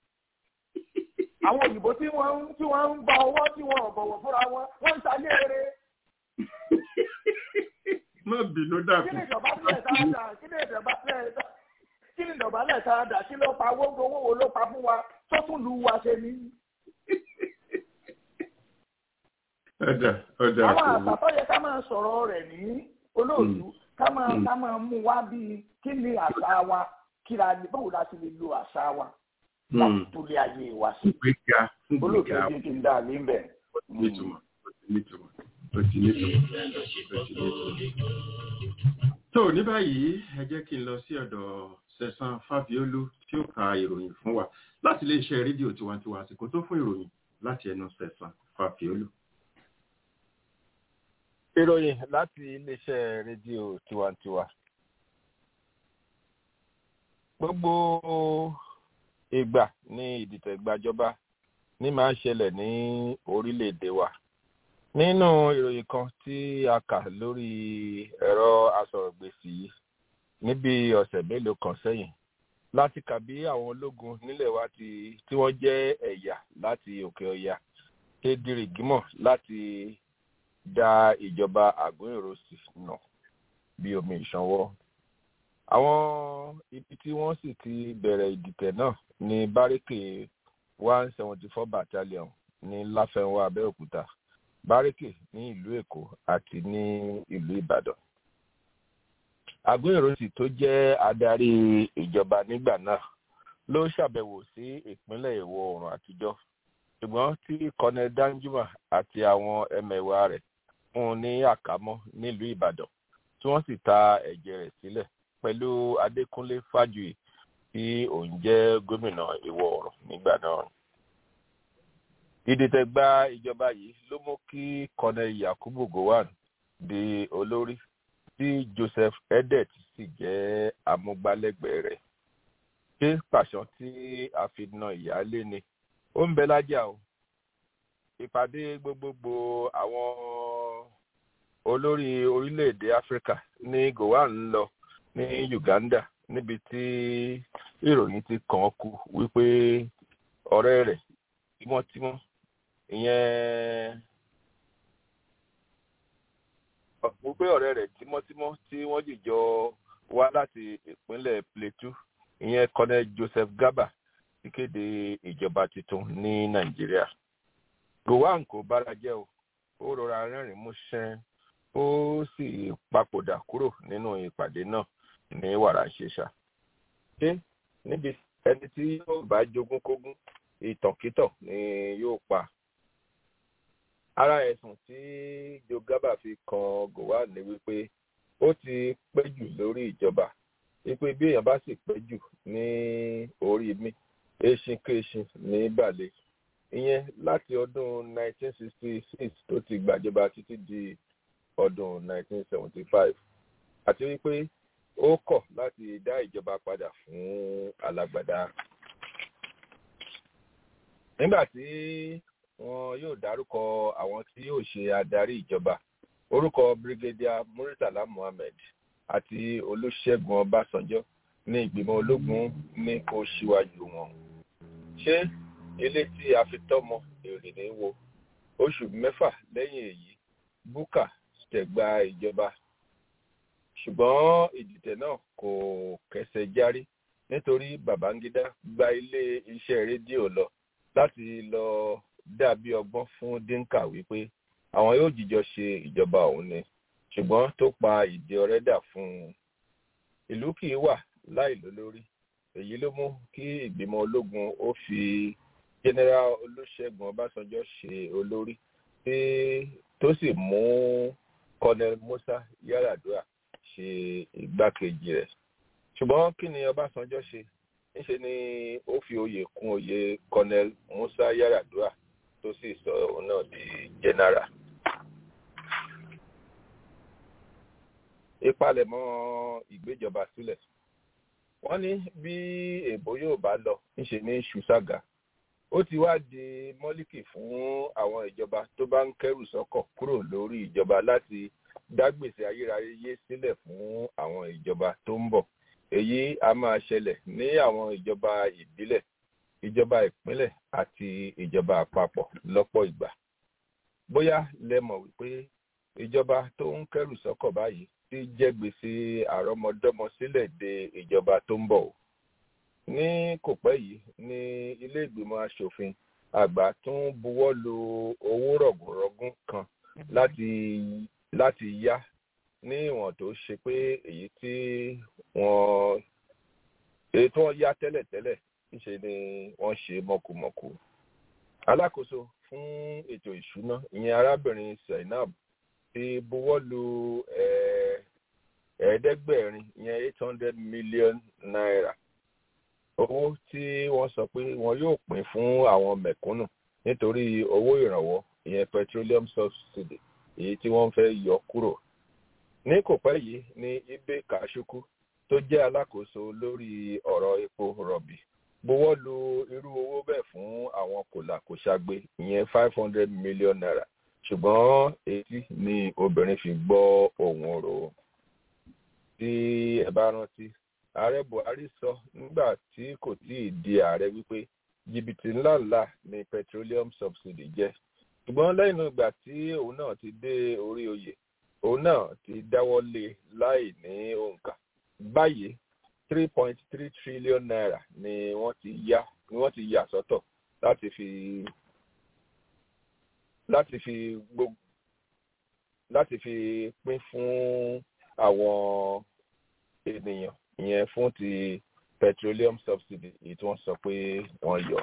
[SPEAKER 4] Àwọn òyìnbó tí wọ́n ń tí wọ́n ń gba owó tí wọ́n ò bọ̀wọ̀ fúnra wọn wọ́n ń ṣayé eré.
[SPEAKER 3] Má bínú dàbí.
[SPEAKER 4] Kí ni ìdọ̀bálẹ̀ tá a dà kí ni ìdọ̀bálẹ̀ kí ni ìdọ̀bálẹ̀ tá a dà kí ló pa owó owó wo ló pa fún wa tó tún lu wa ṣe ní.
[SPEAKER 3] Ọ̀dà ọ̀dà.
[SPEAKER 4] Àwọn àṣà tó yẹ ká máa sọ̀rọ̀ rẹ̀ ní olóòtú ká máa ká máa mú wá bíi kí ni àṣà wa kí la ní báwo la ti lè lo àṣà wa láti tó lé ayé wa sí. olóòtú ẹ̀jẹ̀ kí n dá àlè ń bẹ̀.
[SPEAKER 3] tó ní báyìí ẹ jẹ́ kí n lọ sí ọ̀dọ̀ Sẹ̀san Fáfiólú tí ó ka ìròyìn fún wa láti iléeṣẹ́ rédíò tiwantiwa àsìkò tó fún ìròyìn láti ẹnu Sẹ̀san Fáfiólú.
[SPEAKER 5] ìròyìn láti iléeṣẹ́ rédíò tiwantiwa. gbogbo ìgbà ní ìdìtẹ̀gbàjọba ní máa ń ṣẹlẹ̀ ní orílẹ̀-èdè wa. nínú ìròyìn kan tí a kà lórí ẹ̀rọ asọ̀rọ̀gbèsì yìí níbi ọ̀sẹ̀ mélòó kan sẹ́yìn láti kà bí àwọn ológun nílẹ̀ wa ti tí wọ́n jẹ́ ẹ̀yà láti òkè ọya ṣe dirìgímọ̀ láti dá ìjọba Àgún-Ìrọsì nà bí omi ìṣanwọ́. àwọn ibi tí wọ́n sì ti bẹ̀rẹ̀ ìdìtẹ̀ náà ní bárékè one seventy four battalion ní Láfẹnwá Abẹ́òkúta, bárékè ní ìlú Èkó àti ní ìlú Ìbàdàn. Àgún-Ìrọsì tó jẹ́ adarí ìjọba nígbà náà ló ṣàbẹ̀wò sí ìpínlẹ̀ Ìwọ̀ Oòrùn àtijọ́, ṣùgbọ́n tí Colonel Danjuma àti àwọn ẹmẹ̀wà rẹ̀ fún un ní àkámọ́ nílùú Ìbàdàn tí wọ́n sì ta ẹ̀jẹ̀ rẹ̀ sílẹ̀ pẹ̀lú Adékúnlé Fájuyì tí òun jẹ́ gómìnà Ìwọ̀ Oòrùn nígbà náà. Ìdìtẹ̀gbà ìjọba yìí ló mú kí Colonel Yakubu Gowon di olórí tí Joseph Edet sì jẹ́ amúgbálẹ́gbẹ̀ẹ́ rẹ̀. ṣé pàṣán tí a fi na ìyáálé ni ó ń bẹ lájà o. ìpàdé gbogbogbò àwọn olórí orílẹ̀-èdè Áfíríkà ní Gowon ń lọ ní Uganda níbi tí ìròyìn ti kàn kú wípé ọ̀rẹ́ rẹ̀ tímọ́tímọ́ ìyẹn wípé ọ̀rẹ́ rẹ̀ tímọ́tímọ́ tí wọ́n jìjọ wá láti ìpínlẹ̀ Plateau ìyẹn Colonel Joseph Garba ti kéde ìjọba tuntun ní Nàìjíríà. Gowon kò bára jẹ́ o, ó rọra rẹ́rìn músẹ́ ó sì papòdà kúrò nínú ìpàdé náà ní wàràǹṣeṣà. ṣé níbi ẹni tí yóò bá jogún kógún ìtànkítàn ni yóò pa. ara ẹ̀sùn tí Joe Garba fi kan Gowon ni wípé ó ti pẹ́ jù lórí ìjọba, wípé bí èèyàn bá sì pẹ́ jù ní orí mi eṣin kéṣin ní balẹ̀. ìyẹn láti ọdún nineteen sixty six tó ti gbàjọba títí di ọdún nineteen seventy five, àti wípé ó kọ̀ láti dá ìjọba padà fún alágbádá. nígbà tí wọn yóò dárúkọ àwọn tí yóò ṣe adarí ìjọba, orúkọ Brigadier Muritala Muhammed àti Olúṣẹ́gun Ọbásanjọ́ ní ìgbìmọ̀ ológun ní kó síwájú wọn. ṣé ilé tí a fi tọ́mọ èrè ní wo? oṣù mẹ́fà lẹ́yìn èyí búkà tẹ̀gbà ìjọba, ṣùgbọ́n ìdìtẹ̀ náà kò kẹsẹ̀ járí nítorí Babangida gba ilé iṣẹ́ rédíò lọ láti lọ dàbí ọgbọ́n fún Dinka wípé àwọn yóò jíjọ ṣe ìjọba òun ni, ṣùgbọ́n tó pa ìdí ọ̀rẹ́ dà fún un. ìlú kì í wà láì lólórí. èyí ló mú kí ìgbìmọ̀ ológun ó fi General Olúṣẹ́gun Ọbásanjọ́ ṣe olórí tó sì mú Colonel Musa Yar'Adua ṣe igbákejì rẹ̀. ṣùgbọ́n kí ni Ọbásanjọ́ ṣe? níṣe ni ó fi oyè kún oyè Colonel Musa Yar'Adua tó sì sọ òun náà di general. ìpalẹ̀mọ́ ìgbéjọba sílẹ̀. wọ́n ní bí èbó yóò bá lọ níṣe ní ṣùṣàgà. ó ti wá di mọ́líkì fún àwọn ìjọba tó bá ń kẹ́rù sọ́kọ̀ kúrò lórí ìjọba láti dá gbèsè ayérayé sílẹ̀ fún àwọn ìjọba tó ń bọ̀. èyí a máa ṣẹlẹ̀ ní àwọn ìjọba ìbílẹ̀, ìjọba ìpínlẹ̀ àti ìjọba àpapọ̀ lọ́pọ̀ ìgbà. bóyá lẹ mọ̀ wípé ìjọba tó ń kẹ́rù sọ́kọ̀ báyìí ti jẹ gbèsè àrọmọdọ́mọ sílẹ̀ de ìjọba tó ń bọ̀. ní kò pẹ́ yìí ní ilé ìgbìmọ̀ aṣòfin àgbà tún buwọ́ lu owó rọ̀gùnrọ̀gùn kan láti láti yá ní ìwọ̀n tó ṣe pé èyí tí wọ́n èyí tí wọ́n yá tẹ́lẹ̀tẹ́lẹ̀ níṣe ni wọ́n ṣe mọ̀kùmọ̀kù. Alákòóso fún ètò ìṣúná ìyẹn arábìnrin Zainab ti buwọ́ lu ẹ̀ẹ́dẹ́gbẹ̀rin ìyẹn eight hundred million naira owó tí wọ́n sọ pé wọn yóò pín fún àwọn mẹ̀kúnnù nítorí owó ìrànwọ́ ìyẹn petroleum subsidy èyí tí wọ́n fẹ́ yọ kúrò. Ní kò pẹ́ yìí ni Ibe Kashuku tó jẹ́ alákòóso lórí ọ̀rọ̀ epo rọ̀bì buwọ́ lu irú owó bẹ́ẹ̀ fún àwọn kòlàkòṣagbe ìyẹn five hundred million naira ṣùgbọ́n etí ni obìnrin fi gbọ́ ohùn rò. Tí ẹ bá rántí ààrẹ Buhari sọ nígbà tí kò tíì di ààrẹ wípé jìbìtì ńláńlá ni petroleum subsidy jẹ́ ṣùgbọ́n lẹ́yìn ìgbà tí òun náà ti dé orí oyè òun náà ti dáwọ́ lé láì ní òǹkà. Báyìí three point three trillion naira ni wọ́n ti yá ni wọ́n ti yà sọ́tọ̀ láti fi láti fi gbogbo láti fi pín fún àwọn ènìyàn ìyẹn fún ti petroleum subsidy èyí tí wọ́n sọ pé wọ́n yọ.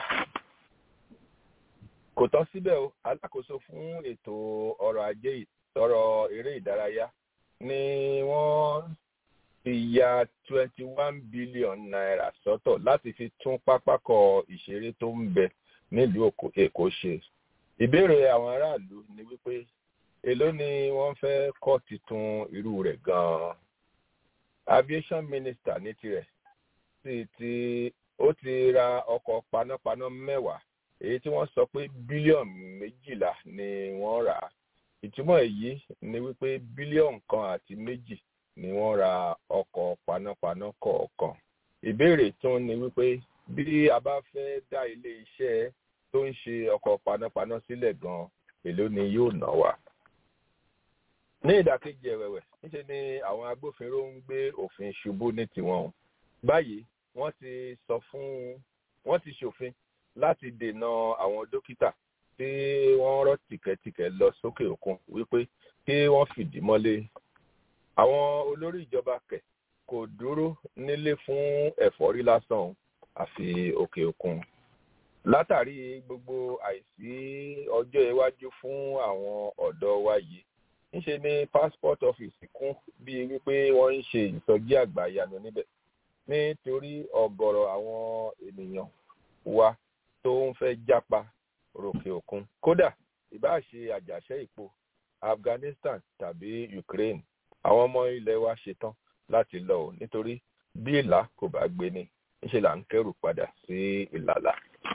[SPEAKER 5] Kò tán síbẹ̀ o, alákòóso fún ètò ọrọ̀ ajé ọrọ̀ eré ìdárayá ni wọ́n fi ya twenty one billion naira sọ́tọ̀ láti fi tún pápákọ̀ ìṣeré tó ń bẹ nílùú Èkó ṣe. Ìbéèrè àwọn aráàlú ni wípé èló ni wọ́n fẹ́ kọ́ titun irú rẹ̀ gan-an. Aviation minister ní tirẹ̀ sì ti ó ti ra ọkọ̀ panápaná mẹ́wàá èyí tí wọ́n sọ pé bílíọ̀nù méjìlá ni wọ́n rà á. Ìtumọ̀ èyí ni wípé bílíọ̀nù kan àti méjì ni wọ́n ra ọkọ̀ panápaná kọ̀ọ̀kan. Ìbéèrè tún ni wípé bí a bá fẹ́ dá ilé iṣẹ́ tó ń ṣe ọkọ̀ panápaná sílẹ̀ gan-an èló ni yóò ná wa. Ní ìdàkejì ẹ̀wẹ̀wẹ̀ níṣe ni àwọn agbófinró ń gbé òfin ṣubú ní tiwọn. Báyìí wọ́n ti sọ fún wọ́n ti ṣòfin láti dènà àwọn dókítà tí wọ́n rọ́ tìkẹ̀tìkẹ̀ lọ sókè òkun wípé kí wọ́n fìdí mọ́lé. Àwọn olórí ìjọba kẹ̀ kò dúró nílé fún ẹ̀fọ́rí lásán àfi òkè òkun. Látàrí gbogbo àìsí ọjọ́ iwájú fún àwọn ọ̀dọ́ wa yìí níṣe ni passport office kún bíi wípé wọ́n ń ṣe ìsọjí àgbàyanu níbẹ̀ nítorí ọ̀gọ̀rọ̀ àwọn ènìyàn wa tó ń fẹ́ jápa ròkè òkun. Kódà ìbá ṣe àjàṣẹ́ ipò Afghanistan tàbí Ukraine àwọn ọmọ ilẹ̀ wa ṣetán láti lọ ò nítorí bí ìlà kò bá gbé ni níṣe là ń kẹ́rù padà sí ìlàlà.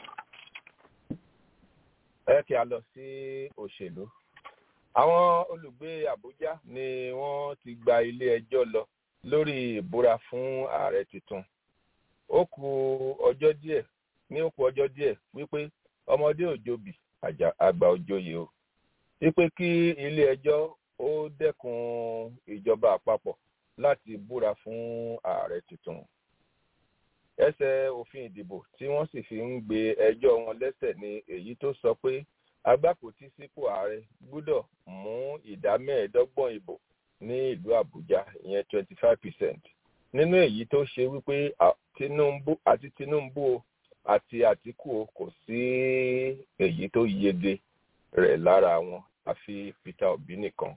[SPEAKER 5] Ẹ kí a lọ sí òṣèlú. Àwọn olùgbé Àbújá ni wọ́n ti gba ilé ẹjọ́ lọ lórí ìbúra fún ààrẹ tuntun. Ó kù ọjọ́ díẹ̀ ní ó kù ọjọ́ díẹ̀ wípé ọmọdé òjòbí àgbà òjòyè o. Wípé kí ilé ẹjọ́ ó dẹ́kun ìjọba àpapọ̀ láti búra fún ààrẹ tuntun. Ẹsẹ̀ òfin ìdìbò tí wọ́n sì fi ń gbé ẹjọ́ wọn lẹ́sẹ̀ ni èyí tó sọ pé agbákòtí sípò ààrẹ gbọ́dọ̀ mú ìdá mẹ́ẹ̀ẹ́dọ́gbọ̀n ìbò ní ìlú Àbújá ìyẹn twenty five percent. Nínú èyí tó ṣe wípé Tinubu àti Tinubu àti Àtíkù kò sí èyí tó yege rẹ̀ lára wọn àfi Peter Obi nìkan.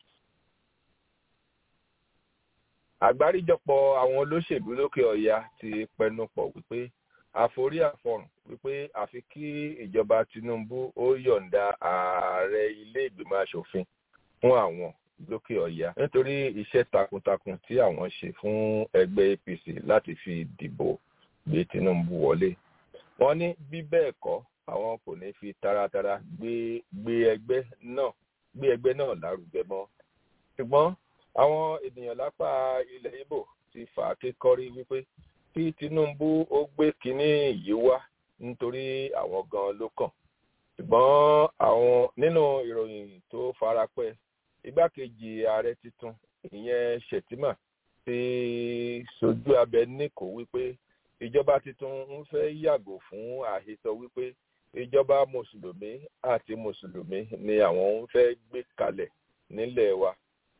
[SPEAKER 5] Àgbáríjọpọ̀ àwọn olóṣèlú lókè ọ̀yà ti pẹnupọ̀ wípé àforí àfọrùn wípé àfi kí ìjọba Tinubu ó yọ̀ǹda ààrẹ ilé ìgbìmọ̀ aṣòfin fún àwọn lókè ọ̀yà nítorí iṣẹ́ takuntakun tí àwọn ṣe fún ẹgbẹ́ A P C láti fi dìbò gbé Tinubu wọlé. Wọ́n ní bí bẹ́ẹ̀ kọ́ àwọn kò ní fi taratara gbé gbé ẹgbẹ́ náà gbé ẹgbẹ́ náà lárugẹ mọ́. Ṣùgbọ́n àwọn ènìyàn lápá ilẹ̀ Ìgbò ti fà á kékọ́rí wípé kí Tinubu ó gbé kínní yìí wá nítorí àwọn gan ló kàn. Ṣùgbọ́n àwọn nínú ìròyìn tó farapẹ́ igbákejì ààrẹ tuntun ìyẹn Shettima ti sojú abẹ níkò wípé ìjọba tuntun ń fẹ́ yàgò fún àhesọ wípé ìjọba mùsùlùmí àti mùsùlùmí ni àwọn ń fẹ́ gbé kalẹ̀ nílẹ̀ wa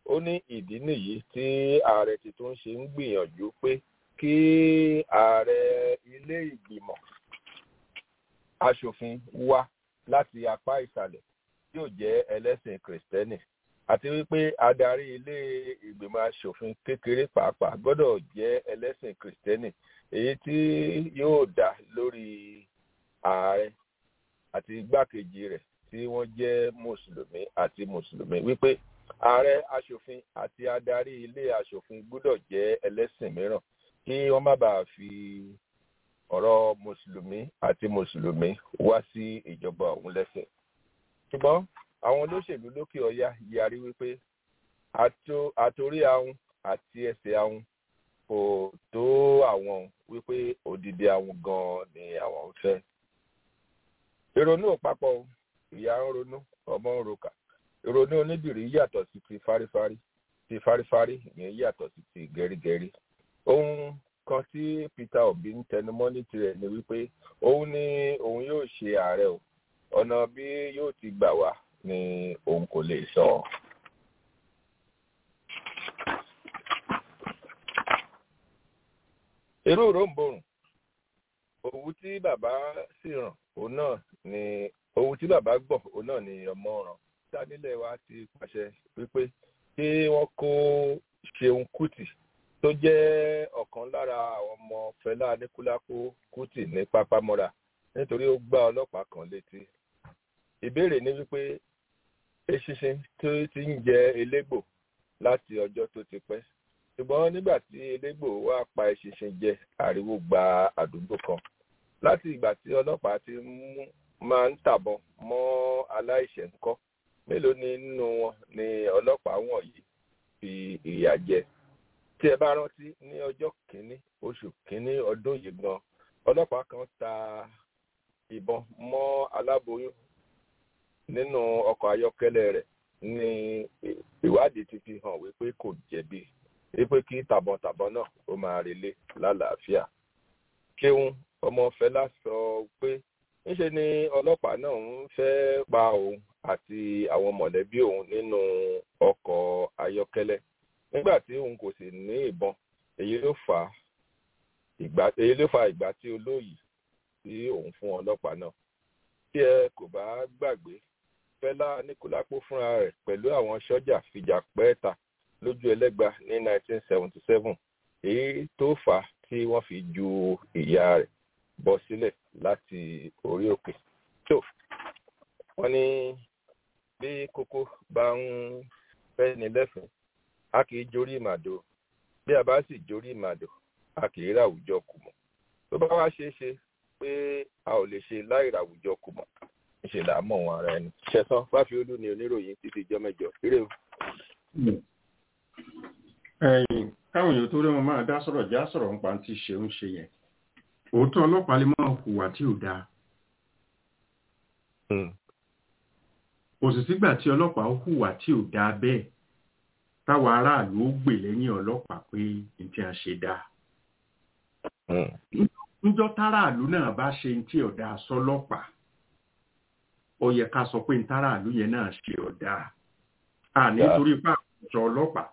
[SPEAKER 5] ó ní ìdí nìyí tí ààrẹ tuntun ṣe ń gbìyànjú pé kí ààrẹ ilé ìgbìmọ̀ aṣòfin wá láti apá ìsàlẹ̀ yóò jẹ́ ẹlẹ́sìn kìrìsìtẹ́nì àti wípé adarí ilé ìgbìmọ̀ aṣòfin kékeré pàápàá gbọ́dọ̀ jẹ́ ẹlẹ́sìn kìrìsìtẹ́nì èyí tí yóò dá lórí ààrẹ àti igbákejì rẹ̀ tí wọ́n jẹ́ mùsùlùmí àti mùsùlùmí wípé ààrẹ aṣòfin àti adarí ilé aṣòfin gbọ́dọ̀ jẹ́ ẹlẹ́sìn mìíràn kí wọ́n má bàa fi ọ̀rọ̀ mùsùlùmí àti mùsùlùmí wá sí ìjọba ọ̀hún lẹ́sẹ̀. ṣùgbọ́n àwọn olóṣèlú lókè ọya yarí wípé àtòrí ahun àti ẹsẹ̀ ahun kò tó àwọn wípé òdìdí ahun gan-an ni àwọn ń fẹ́. ìrònú ò papọ̀ ìyá ń ronú ọmọ ń roka ìrònú onídìrí yàtọ̀ sí ti fárífárí ti fárífárí ìyẹn yàtọ̀ sí ti gẹ̀rígẹ̀rí. ohun kan tí Peter Obi ń tẹnumọ́ ní tirẹ̀ ni wípé òun ni òun yóò ṣe ààrẹ o ọ̀nà bí yóò ti gbà wá ni òun kò lè sọ. irú ròǹbòrùn òwú tí bàbá sì ràn òun náà ni òwú tí bàbá gbọ̀ òun náà ni ọmọ ràn. sánilẹ̀ wa ti pàṣẹ wípé kí wọ́n kó Ṣeun Kútì tó jẹ́ ọ̀kan lára àwọn ọmọ Fẹlá Aníkúlápó Kútì ní Pápámọ́ra nítorí ó gbá ọlọ́pàá kan létí. ìbéèrè ni wípé eṣinṣin tó ti ń jẹ elégbò láti ọjọ́ tó ti pẹ́ ṣùgbọ́n nígbà tí elégbò wá pa eṣinṣin jẹ ariwo gba àdúgbò kan. láti ìgbà tí ọlọ́pàá ti máa ń tàbọn mọ́ aláìṣẹ̀ ńkọ́ mélòó nínú wọn ni ọlọ́pàá wọ̀nyí fi ìyà jẹ. tí ẹ bá rántí ní ọjọ́ kìíní oṣù kìíní ọdún yìí gan ọlọ́pàá kan ta ìbọn mọ́ aláboyún nínú ọkọ̀ ayọ́kẹ́lẹ́ rẹ̀ ní ìwádìí ti fi hàn wípé kò jẹ̀bi wípé kí tàbọ̀tàbọ̀ náà ó máa relé lálàáfíà. Ṣeun ọmọ Fẹlá sọ pé níṣe ni ọlọ́pàá náà ń fẹ́ pa òun àti àwọn mọ̀lẹ́bí òun nínú ọkọ̀ ayọ́kẹ́lẹ́ nígbà tí òun kò sì ní ìbọn èyí ló fà ìgbà èyí ló fà ìgbà tí olóyè tí òun fún ọlọ́pàá náà. tí ẹ kò bá gbàgbé Fẹlá Aníkúlápó fúnra rẹ̀ pẹ̀lú àwọn sọ́jà fìjà pẹ́ẹ́ta lójú Ẹlẹ́gba ní nineteen seventy seven èyí tó fà á tí wọ́n fi ju ìyá rẹ̀ bọ́ sílẹ̀ láti orí òkè. tó wọ́n ní bí kókó bá ń fẹ́ ní lẹ́fẹ̀ẹ́ a kì í jórí ìmàdò bí a bá sì jórí ìmàdò a kì í ràwùjọ kù mọ́. tó bá wá ṣeé ṣe pé a ò lè ṣe láì ràwùjọ kù mọ́ ṣe là á mọ̀ wọn ara ẹni. Ṣẹ̀san Fáfiolú ni oníròyìn títí ìjọ mẹ́jọ ire o.
[SPEAKER 3] ẹ̀yìn káwọn èèyàn tó rí wọn máa dá sọ̀rọ̀ já sọ̀rọ̀ nípa tí Ṣeun ṣe yẹn òótọ́ ọlọ́pàá lè máa hùwà tí ò dáa. kò sì sígbà tí ọlọ́pàá ó hùwà tí ò dáa bẹ́ẹ̀ táwọn aráàlú ó gbè lẹ́yìn ọlọ́pàá pé ní tí a ṣe dáa. níjọ́ táráàlú náà bá ṣe ní tí ò dáa sọ́lọ́pàá ó yẹ ká sọ pé ní táráàlú yẹn náà ṣe ò dáa. a nítorí pé àwùjọ ọlọ́pàá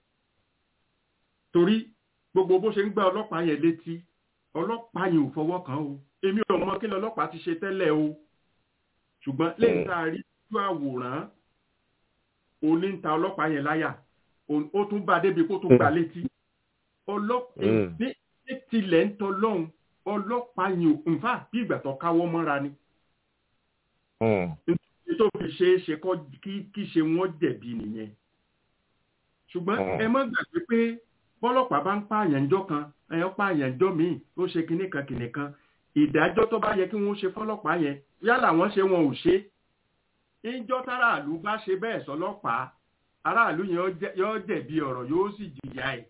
[SPEAKER 3] torí gbogbo bó ṣe ń gbá ọlọ́pàá yẹn létí ọlọ́pàá yìí ò fọwọ́ kàn ó èmi ò mọ kí lọ́lọ́pàá ti ṣe tẹ́lẹ̀ o ṣùgbọ́n lẹ́yìn tá a rí ojú àwòrán òní ń ta ọlọ́pàá yẹn láyà ó tún bá débi kó tún gbà létí ọlọ́pàá ní tilẹ̀ ń tọ́ lọ́hùn ọlọ́pàá yìí ò nfà bí ìgbà tó káwọ́ mọ́ra ni nítorí tó fi ṣe é ṣe kí ṣe wọ́n jẹ̀bi nìyẹn ṣùgbọ́n ẹ má gbàgbé pé bọ́lọ́pàá bá ń pààyàn ńjọ́ kan ẹ̀yọ́ pààyàn ńjọ́ míì ó ṣe kinní kan kinní kan ìdájọ́ tó bá yẹ kí wọ́n ṣe fọ́lọ́pàá yẹn yálà wọ́n ṣe wọn ò ṣe ìjọ́ táráàlú bá ṣe bẹ́ẹ̀ sọlọ́pàá aráàlú yẹn yóò jẹ̀bi ọ̀rọ̀ yóò sì jìyà ẹ̀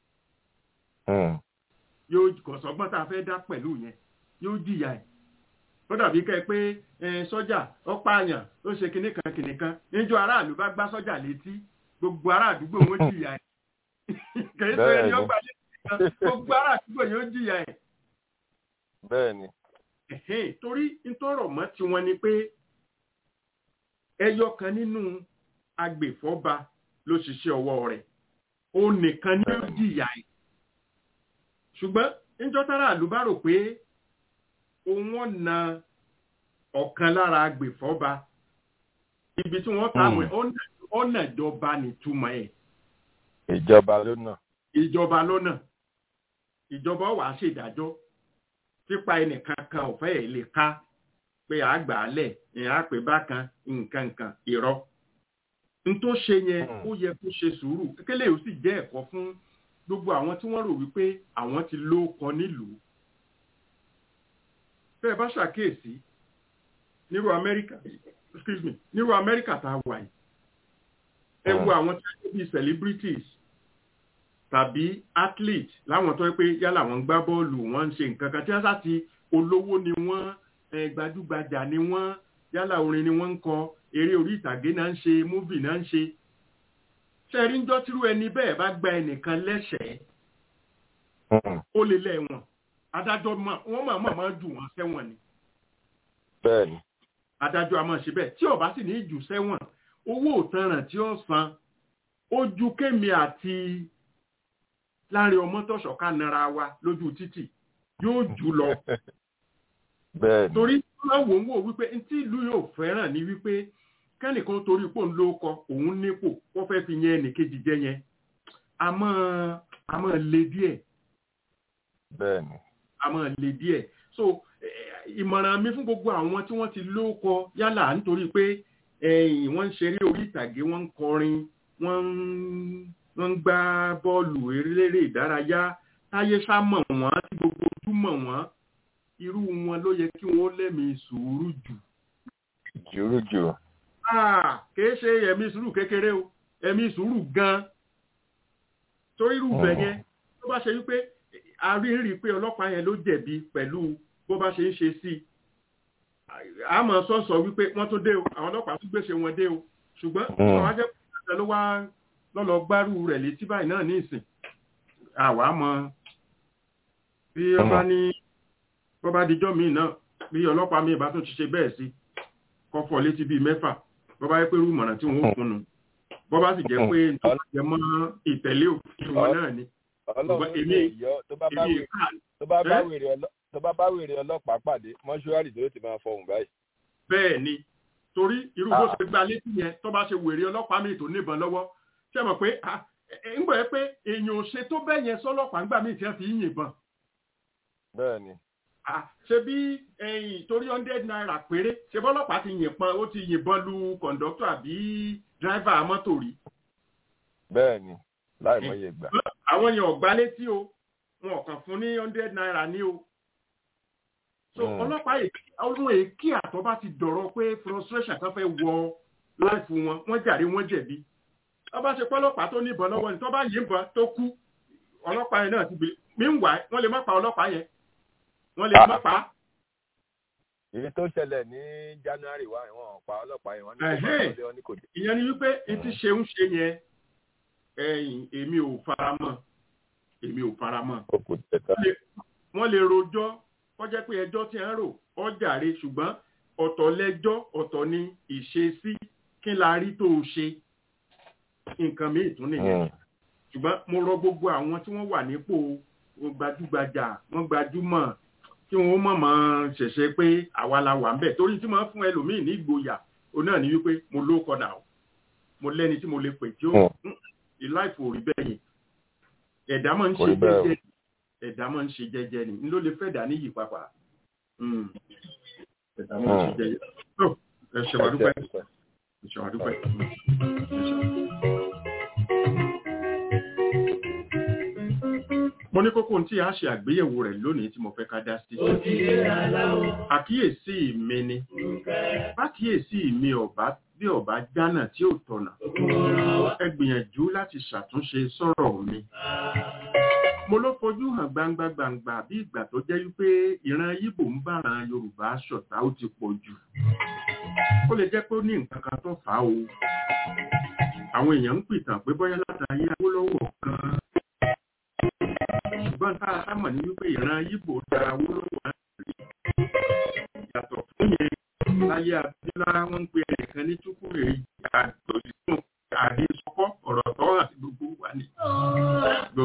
[SPEAKER 3] yóò kọ̀sọ́gbọ́n tá a fẹ́ dá pẹ̀lú yẹn yóò jìyà ẹ̀ ó dàbí kẹ́ pé sọ́jà ó pààyàn ó ṣe kinní kan kinní kan níjọ́ aráàlú bá gbá sọ́jà létí gbogbo ará àdúgbò wọn jìyà ẹ̀ kìí tó ẹni ọgbà lé gbogbo ará àdúgbò yóò jìyà ẹ̀.
[SPEAKER 5] bẹ́ẹ̀ni.
[SPEAKER 3] torí ntọ́rọ̀ mọ́ tiwọn ni pé ẹyọ kan nínú agbèfọ́ba ló ṣiṣẹ́ ọwọ́ rẹ̀ ó nìkan ní ó jìyà ẹ̀ ṣùgbọ́n níjọ́ tára àlú bá rò pé òun ọ̀nà ọ̀kan lára agbèfọ́ba ibi tí wọ́n ta àwọn ọ̀nà ìjọba nìtumọ̀ ẹ̀.
[SPEAKER 5] ìjọba lónà.
[SPEAKER 3] ìjọba lónà ìjọba wàá ṣèdájọ́ pípa ẹnìkan kan ò fẹ́ ẹ̀ lè ká pé àgbàálẹ̀ ìhà pé bákan nǹkan nǹkan irọ́ n tó ṣe yẹn ó yẹ kó ṣe sùúrù kékeré ó sì jẹ́ ẹ̀kọ́ fún gbogbo àwọn tí wọ́n rò wípé àwọn ti lóko nílùú. bẹ́ẹ̀ bá ṣàkíyèsí nírú Amẹ́ríkà excuse me nírú Amẹ́ríkà tá a wà yìí ẹ wo àwọn tí wọ́n bí celebrities tàbí athlete láwọn tó yẹ pé yálà wọ́n ń gbá bọ́ọ̀lù wọ́n ń ṣe nǹkan kan tí wọ́n sá ti olówó ni wọ́n gbajúgbajà ni wọ́n yálà orin ni wọ́n ń kọ eré orí ìtàgé náà ń ṣe múvì náà ń ṣe ṣẹ́rí ń jọ́ tírú ẹni bẹ́ẹ̀ bá gba ẹnìkan lẹ́sẹ̀ẹ́ ó lè lẹ́wọ̀n adájọ́ wọ́n máa máa máa jù wọ́n sẹ́wọ̀n ni.
[SPEAKER 5] bẹ́ẹ̀ni.
[SPEAKER 3] adájọ́ a máa ṣe bẹ́ẹ̀ tí ó bá sì ní jù sẹ́wọ̀n owó òtanràn tí ó san ó ju kémi àti láàrin ọmọ tọ̀ṣọ̀ ká nara wa lójú títì yóò jù lọ.
[SPEAKER 5] bẹ́ẹ̀ni.
[SPEAKER 3] torí wọ́n wò ń wò wípé tí ìlú yóò fẹ́ràn ní wípé kẹ́nìkan torí pò ń lóko òun nípò wọ́n fẹ́ fi yẹn ẹnìkejì jẹ yẹn a máa a máa le díẹ̀.
[SPEAKER 5] bẹ́ẹ̀ni.
[SPEAKER 3] a máa le díẹ̀ so ìmọ̀ràn mi fún gbogbo àwọn tí wọ́n ti lóko yálà nítorí pé wọ́n ń ṣeré orí ìtàgé wọ́n ń kọrin wọ́n ń gbá bọ́ọ̀lù eré ìdárayá táyé sá mọ̀ wọ́n tí gbogbo ojú mọ̀ wọ́n irú wọn ló yẹ kí wọ́n lẹ́mìí sùúrù jù.
[SPEAKER 5] jùrù jù.
[SPEAKER 3] kìí ṣe ẹ̀mí sùúrù kékeré o ẹ̀mí sùúrù gan-an torí irú bẹ̀ yẹn tó bá ṣe wípé a rí rí pé ọlọ́pàá yẹn ló jẹ̀bi pẹ̀lú bó bá ṣe ń ṣe sí i àmọ́ sọ́sọ́ wípé wọ́n tó dé o àwọn ọlọ́pàá tún gbèsè wọn dé o ṣùgbọ́n àwọn ajẹ́pẹ́ ló wá lọ́lọ́ gbárù rẹ̀ létí báyìí náà ní ìsìn àwa mọ̀ bí ọba ní bọ́bá dijọ́ míì náà bí ọlọ́pàá mi ìbá tún ti ṣe bẹ́ẹ̀ sí kọ́fọ́ létí bíi mẹ́fà bọ́bá yẹ pé irú ìmọ̀ràn tí wọ́n fún un bọ́bá sì jẹ́ pé nítorí jẹ mọ́ ìtẹ̀lé òfin wọn náà ni.
[SPEAKER 5] tó bá bá wèrè ọlọ́pàá pàdé mọ́ṣúárì tó ti máa fọhùn báyìí.
[SPEAKER 3] bẹ́ẹ̀ ni torí irú bó ṣe gba létí yẹn tó bá ṣe wèrè ọlọ́pàá mi tó níbọn lọ́wọ́ ṣé mọ̀ pé ń gbọ́ pé èèyàn ò ṣe tó bẹ́ẹ̀ yẹn sọ́lọ́pàá ńgbà míì tí wọ́n fi ń yìnbọn.
[SPEAKER 5] bẹ́ẹ̀ ni.
[SPEAKER 3] ṣe bí ẹ̀yìn torí hundred naira péré ṣe bọ́lọ́pàá ti yìnbọn ó ti yìnbọn lu kọ̀ǹdọ́tọ̀ àbí dráìvà mọ́tò rí.
[SPEAKER 5] bẹ́ẹ̀ ni láì mọye gbà.
[SPEAKER 3] àwọn èèyàn ò gbá létí o wọn ò kàn fún ní hundred naira ní o. so ọlọ́pàá ọdún èkí àtọ́ bá ti dọ̀rọ̀ pé frustration kan fẹ́ wọ láìfù wọn wọ́n jàre wọ́n jẹ̀bi. wọ́n bá ṣe pé ọlọ́pàá tó níbọn lọ́wọ́ ni tó bá yìnbọn tó kú ọlọ́pàá yẹn náà ti bèrè meanwhile wọ́n lè má pa ọlọ́pàá yẹn wọ́n lè má pa.
[SPEAKER 5] èyí tó ṣẹlẹ̀ ní January wa ìwọ̀n pa ọlọ́pàá yẹn wọ́n ní kò bá ọdẹ wọn ní kò dé.
[SPEAKER 3] ìyẹn ni wípé etí ṣe ń ṣe yẹn ẹ̀yìn èmi ò faramọ́ èmi ò faramọ́. wọ́n lè rojọ́ kọjá pé ẹjọ́ tí ń rò ó jàre ṣùgbọ́n ọ̀tọ̀ lẹ́jọ́ ọ̀tọ̀ ni ìṣesí kí la rí tó o ṣe nǹkan míì tún nìyẹn. ṣùgbọ́n mo rọ gbogbo àwọn tí wọ́n wà nípò gbajúgbajà wọ́n gbajúmọ̀ kí wọ́n mọ̀ mọ́ ṣẹ̀ṣẹ̀ pé àwa la wà ń bẹ̀ torí tí wọ́n fún ẹlòmíì ní ìgboyà òun náà ní wípé mo ló kọ́dà o mo lẹ́ni tí mo lè pè tí ó ìláìfò rí bẹ́ẹ̀ yẹn ẹ̀dá máa ń ṣe jẹ́jẹ́ ẹ̀dá máa ń ṣe jẹ́jẹ́ ni ló lè fẹ́ dà níyì pàpà ẹ̀dá máa ń ṣe jẹ́jẹ́ tó ẹ̀ṣẹ̀ wà dúpẹ́ ẹ̀ṣẹ̀ wà dúpẹ́. mo ní kókó tí a ṣe àgbéyẹ̀wò rẹ̀ lónìí tí mo fẹ́ ká dá sí. àkíyèsí mi ni bákíyèsí mi ọ̀bá bí ọ̀bá jánà tí ò tọ̀nà ẹ gbìyànjú láti ṣàtúnṣe sọ̀rọ̀ mi. mo ló fojú hàn gbangba gbangba bí ìgbà tó jẹ́ wípé ìran Ìgbò ń bára Yorùbá ṣọ̀tá ó ti pọ̀ jù. ó lè jẹ́ pé ó ní nǹkan kan tó fà á o. àwọn èèyàn ń pìtàn pé bóyá látàrí Awólọ́wọ̀ kan ṣùgbọ́n tá a sámọ̀ ní wípé ìran Ìgbò dára Awólọ́wọ̀ láti yàtọ̀ fún yẹn láyé Abíọ́lá wọ́n ń pe ẹnìkan ní Chukwuemeka àdìsọ́kọ́ ọ̀rọ̀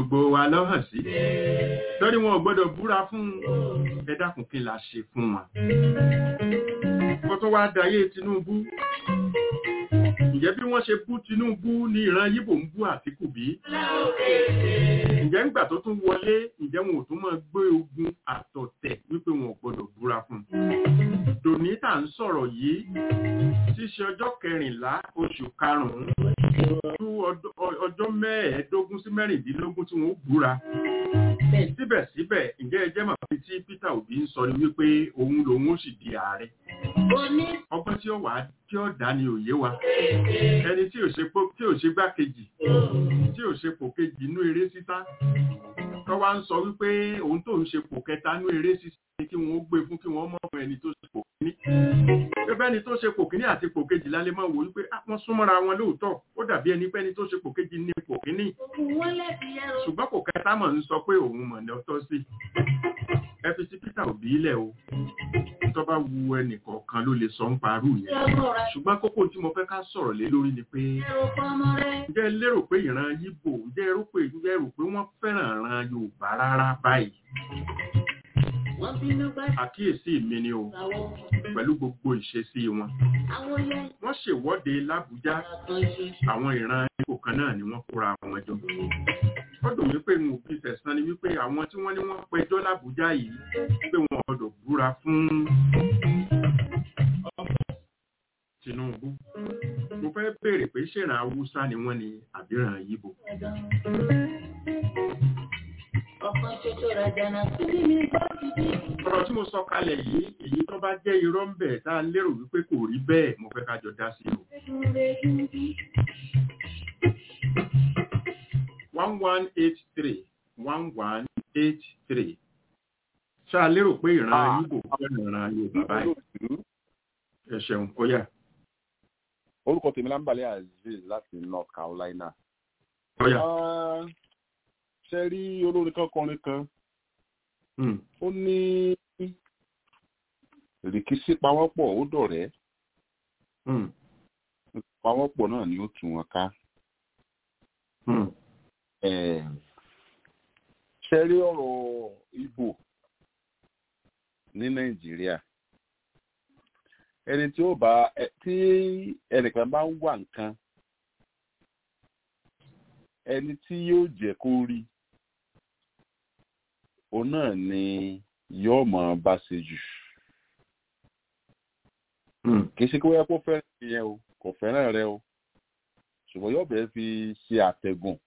[SPEAKER 3] gbogbo wa lọ́hàn sí lórí wọn ò gbọ́dọ̀ búra fún ẹ dákun kí la ṣe fún wọn. kó tó wá dayé Tinubu ǹjẹ́ bí wọ́n ṣe bú Tinubu ní ìran Yíbò ń bú Àtíkù bí? ǹjẹ́ ńgbà tó tún wọlé ǹjẹ́ wọn ò tún máa gbé ogun àtọ̀tẹ̀ wípé wọn ò gbọ́dọ̀ búra fún un. dòní tá ń sọ̀rọ̀ yìí ṣíṣe ọjọ́ kẹrìnlá oṣù karùn-ún tú ọjọ́ mẹ́ẹ̀ẹ́dógún sí mẹ́rìndínlógún tí wọ́n búra. síbẹ̀síbẹ̀ ǹjẹ́ ẹ jẹ́ mọ̀ pé tí Peter Obi ń sọ ni wípé òun lòun ó sì di ààrẹ. ọgbọ́n tí ó wà á tí ó dá ní òye wa ẹni tí ò ṣe tí ò ṣe gbákejì tí ò ṣe pò kejì inú eré sísá tó wá ń sọ wípé òun tó ń ṣe pò kẹta inú eré sísá ni kí wọ́n gbé fún kí wọ́n mọ̀ fún ẹni tó ṣe pò kíní. bẹ́ẹ̀ ni tó ṣe pò kíní àti pò kejì lálẹ́ máa wò wípé wọ́n súnmọ́ra wọn lóòótọ́ ó dàbí ẹni pé ẹni tó ṣe pò kejì ní pò kíní. ṣùgbọ́n pò kẹta mọ̀ ń sọ pé òun mọ̀ ní ọtọ́ sí. ẹ fi sí Peter Obi ilẹ̀ o tó bá wu ẹnì kọ̀ọ̀kan ló lè sọ ń parú yẹn ṣùgbọ́n kókó tí mo fẹ́ ká sọ̀rọ̀ lé lórí ni pé ǹjẹ́ lérò pé ìran Yíbò ǹjẹ́ rò pé ǹjẹ́ rò pé wọ́n fẹ́ràn ìran Yorùbá rárá báyìí. àkíyèsí mi ni o pẹ̀lú gbogbo ìṣesí wọn wọ́n ṣèwọ́de l'Ábùjá àwọn ìran Yíbò kan náà ni wọ́n kóra wọn jọ. ó dùn mí pé n ò fi tẹ̀sán ni wípé àwọn tí wọ́n ní wọ́n pẹjọ́ l'Ábùjá yìí pé wọn gbọ́dọ̀ búra fún Tinubu. mo fẹ́ béèrè pé ṣèràn Haúsá ni wọ́n ní àbíràn Yíbò. ọ̀rọ̀ tí mo sọ kalẹ̀ yìí èyí tó bá jẹ́ irọ́ ń bẹ̀ tá a lérò wípé kò rí bẹ́ẹ̀ mo fẹ́ ká jọ dá sí o. one one eight three one one eight three ṣáà lérò pé ìran Yíbò fẹ́ràn ìran Yorùbá báyìí. ẹ ṣeun ó yá.
[SPEAKER 6] orúkọ tèmi Lámbàlẹ̀ Azeez láti North Carolina.
[SPEAKER 3] ó yá.
[SPEAKER 6] ṣe rí olórin kan kọrin kan ó ní rìkísí pawọ́pọ̀ ó dọ̀rẹ́ pawọ́pọ̀ náà ni ó tún wọn ká. ṣe rí ọ̀rọ̀ Ìgbò ní Nàìjíríà ẹni tí ó bá tí ẹnìkan bá ń wà nǹkan ẹni tí yóò jẹ́ kó rí òun náà ni yóò mọ̀ bá ṣe jù. kì í ṣe kí wọ́n yẹ kó fẹ́ràn yẹn o kò fẹ́ràn rẹ o ṣùgbọ́n yóò bẹ̀rẹ̀ fi ṣe àtẹ̀gùn.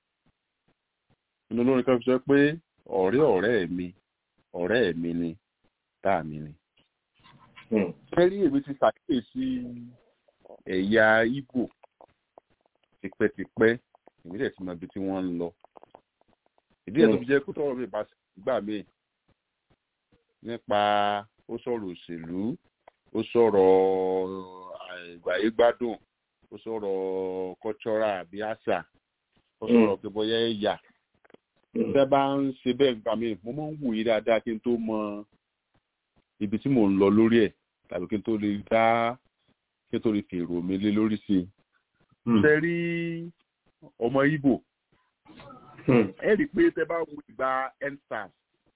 [SPEAKER 6] inú olórin kan fi sọ pé ọ̀rẹ́ ọ̀rẹ́ mi ọ̀rẹ́ mi ni tá mi ni. fẹ́rí èmi ti ṣàkíyèsí ẹ̀yà Ìgbò tipẹ́tipẹ́ èmi dẹ̀ ti mọ ibi tí wọ́n ń lọ. ìdí ẹ̀ tó fi jẹ́ kó tọrọ mi bá gbà mí nípa ó sọ̀rọ̀ òṣèlú ó sọ̀rọ̀ ìgbàyégbádùn ó sọ̀rọ̀ cultural àbí àṣà ó sọ̀rọ̀ pé bóyá ẹ̀yà tẹ́ bá ń ṣe bẹ́ẹ̀ gbà mí mo máa ń wòye dáadáa kí n tó mọ ibi tí mò ń lọ lórí ẹ̀ tàbí kí n tó lè dá kí n tó lè fèrò mi lé lórí sí i. ṣe rí ọmọ Ìgbò ẹ rí i pé tẹ́ bá wo ìgbà endsars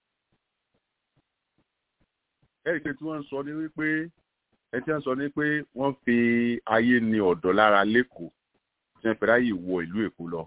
[SPEAKER 6] ẹ rí i pé tí wọ́n ń sọ ní wípé ẹ tí wọ́n ń sọ ní pé wọ́n fi ayé ni ọ̀dọ́ lára lẹ́kọ̀ọ́ tí wọ́n fẹ́ ráyè wọ ìlú Èkó lọ.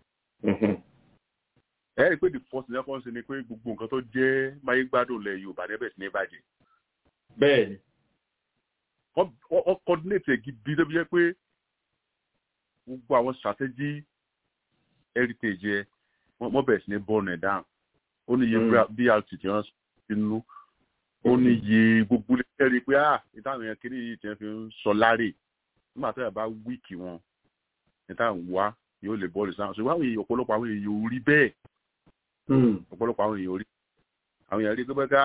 [SPEAKER 6] ẹ rí i pé the first thing wọ́n ṣe ni pé gbogbo nǹkan tó jẹ́ máyégbádùn lẹ̀ Yorùbá níbẹ̀ sí ní bàjẹ́. bẹ́ẹ̀ ni wọ́n coordinate ẹ̀ gidi tó fi jẹ́ pé gbogbo àwọn strategy heritage ẹ̀ wọ́n bẹ̀rẹ̀ sí ní burn it down. ó ní iye B R T tí wọ́n ti nú ó ní iye gbogbo lẹ́yìn rí pé ah ìtàn yẹn kiri yìí tí wọ́n fi ń sọ láre nígbà tó yà bá wíìkì wọn ìtàn wá yóò lè bọ́ọ̀lù sáwọn ṣùgbọ́n àwọn èèyàn ọ̀pọ̀lọpọ̀ àwọn èèyàn ò rí bẹ́ẹ̀ ọ̀pọ̀lọpọ̀ àwọn èèyàn ò rí àwọn èèyàn rí pé bẹ́ẹ̀ ká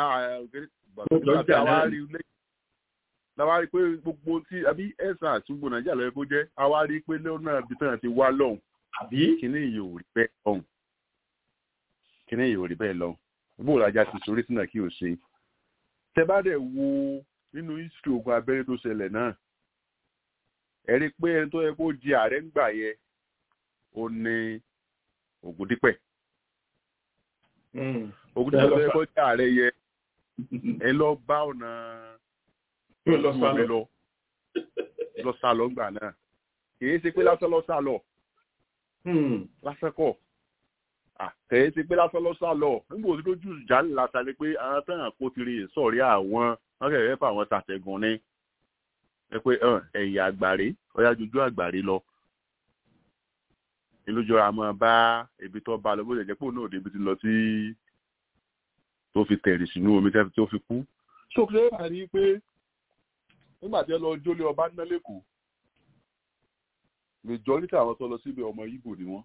[SPEAKER 6] láwa rí pé gbogbo tí àbí ẹ̀sà àtúgbò Nàìjíríà lọ́yẹ́ kó jẹ́ àwa rí pé lọ́nà ibi tí wọ́n ti wá lọ́hùn àbí kíní èèyàn ò rí bẹ́ẹ̀ lọ́hùn kíní èèyàn ò rí bẹ́ẹ̀ lọ́hùn bó làjà ti sórí sínú kí o ṣe tẹ bá dẹ̀ wo nínú history ogun abẹ́rẹ́ tó ṣẹlẹ̀ náà ẹ rí pé ẹni tó yẹ kó di ààrẹ ńgbà yẹ ó ní Ògúndípẹ̀ ògùn tó fẹ́ kọjá ààrẹ yẹ ẹ lọ bá ọ̀nà lọ lọ sá lọ gbà náà kìí ṣe pé lásán lọ sá lọ lásán kọ kìí ṣe pé lásán lọ sá lọ nígbà tí lójú ìjà ńlá ta ni pé àwọn tán kó tiri sọ̀rí àwọn wọn kẹ̀kẹ́ fà wọn ṣàtẹ̀gùn ní ẹ pé ẹ̀yìn àgbàrí ọ̀yá jojú àgbàrí lọ ìlújọra máa bá ebi tó bá lọ bó ṣe jẹ́ pé òun náà débi ti lọ sí tó fi tẹ̀rì sínú omi tẹ́fi tó fi kú. ṣókè ṣe é rí i pé nígbà tí ẹ lọ jólé ọba ńlá lẹ́kọ̀ọ́ majority àwọn tó lọ síbi ọmọ Ìgbò ni wọ́n.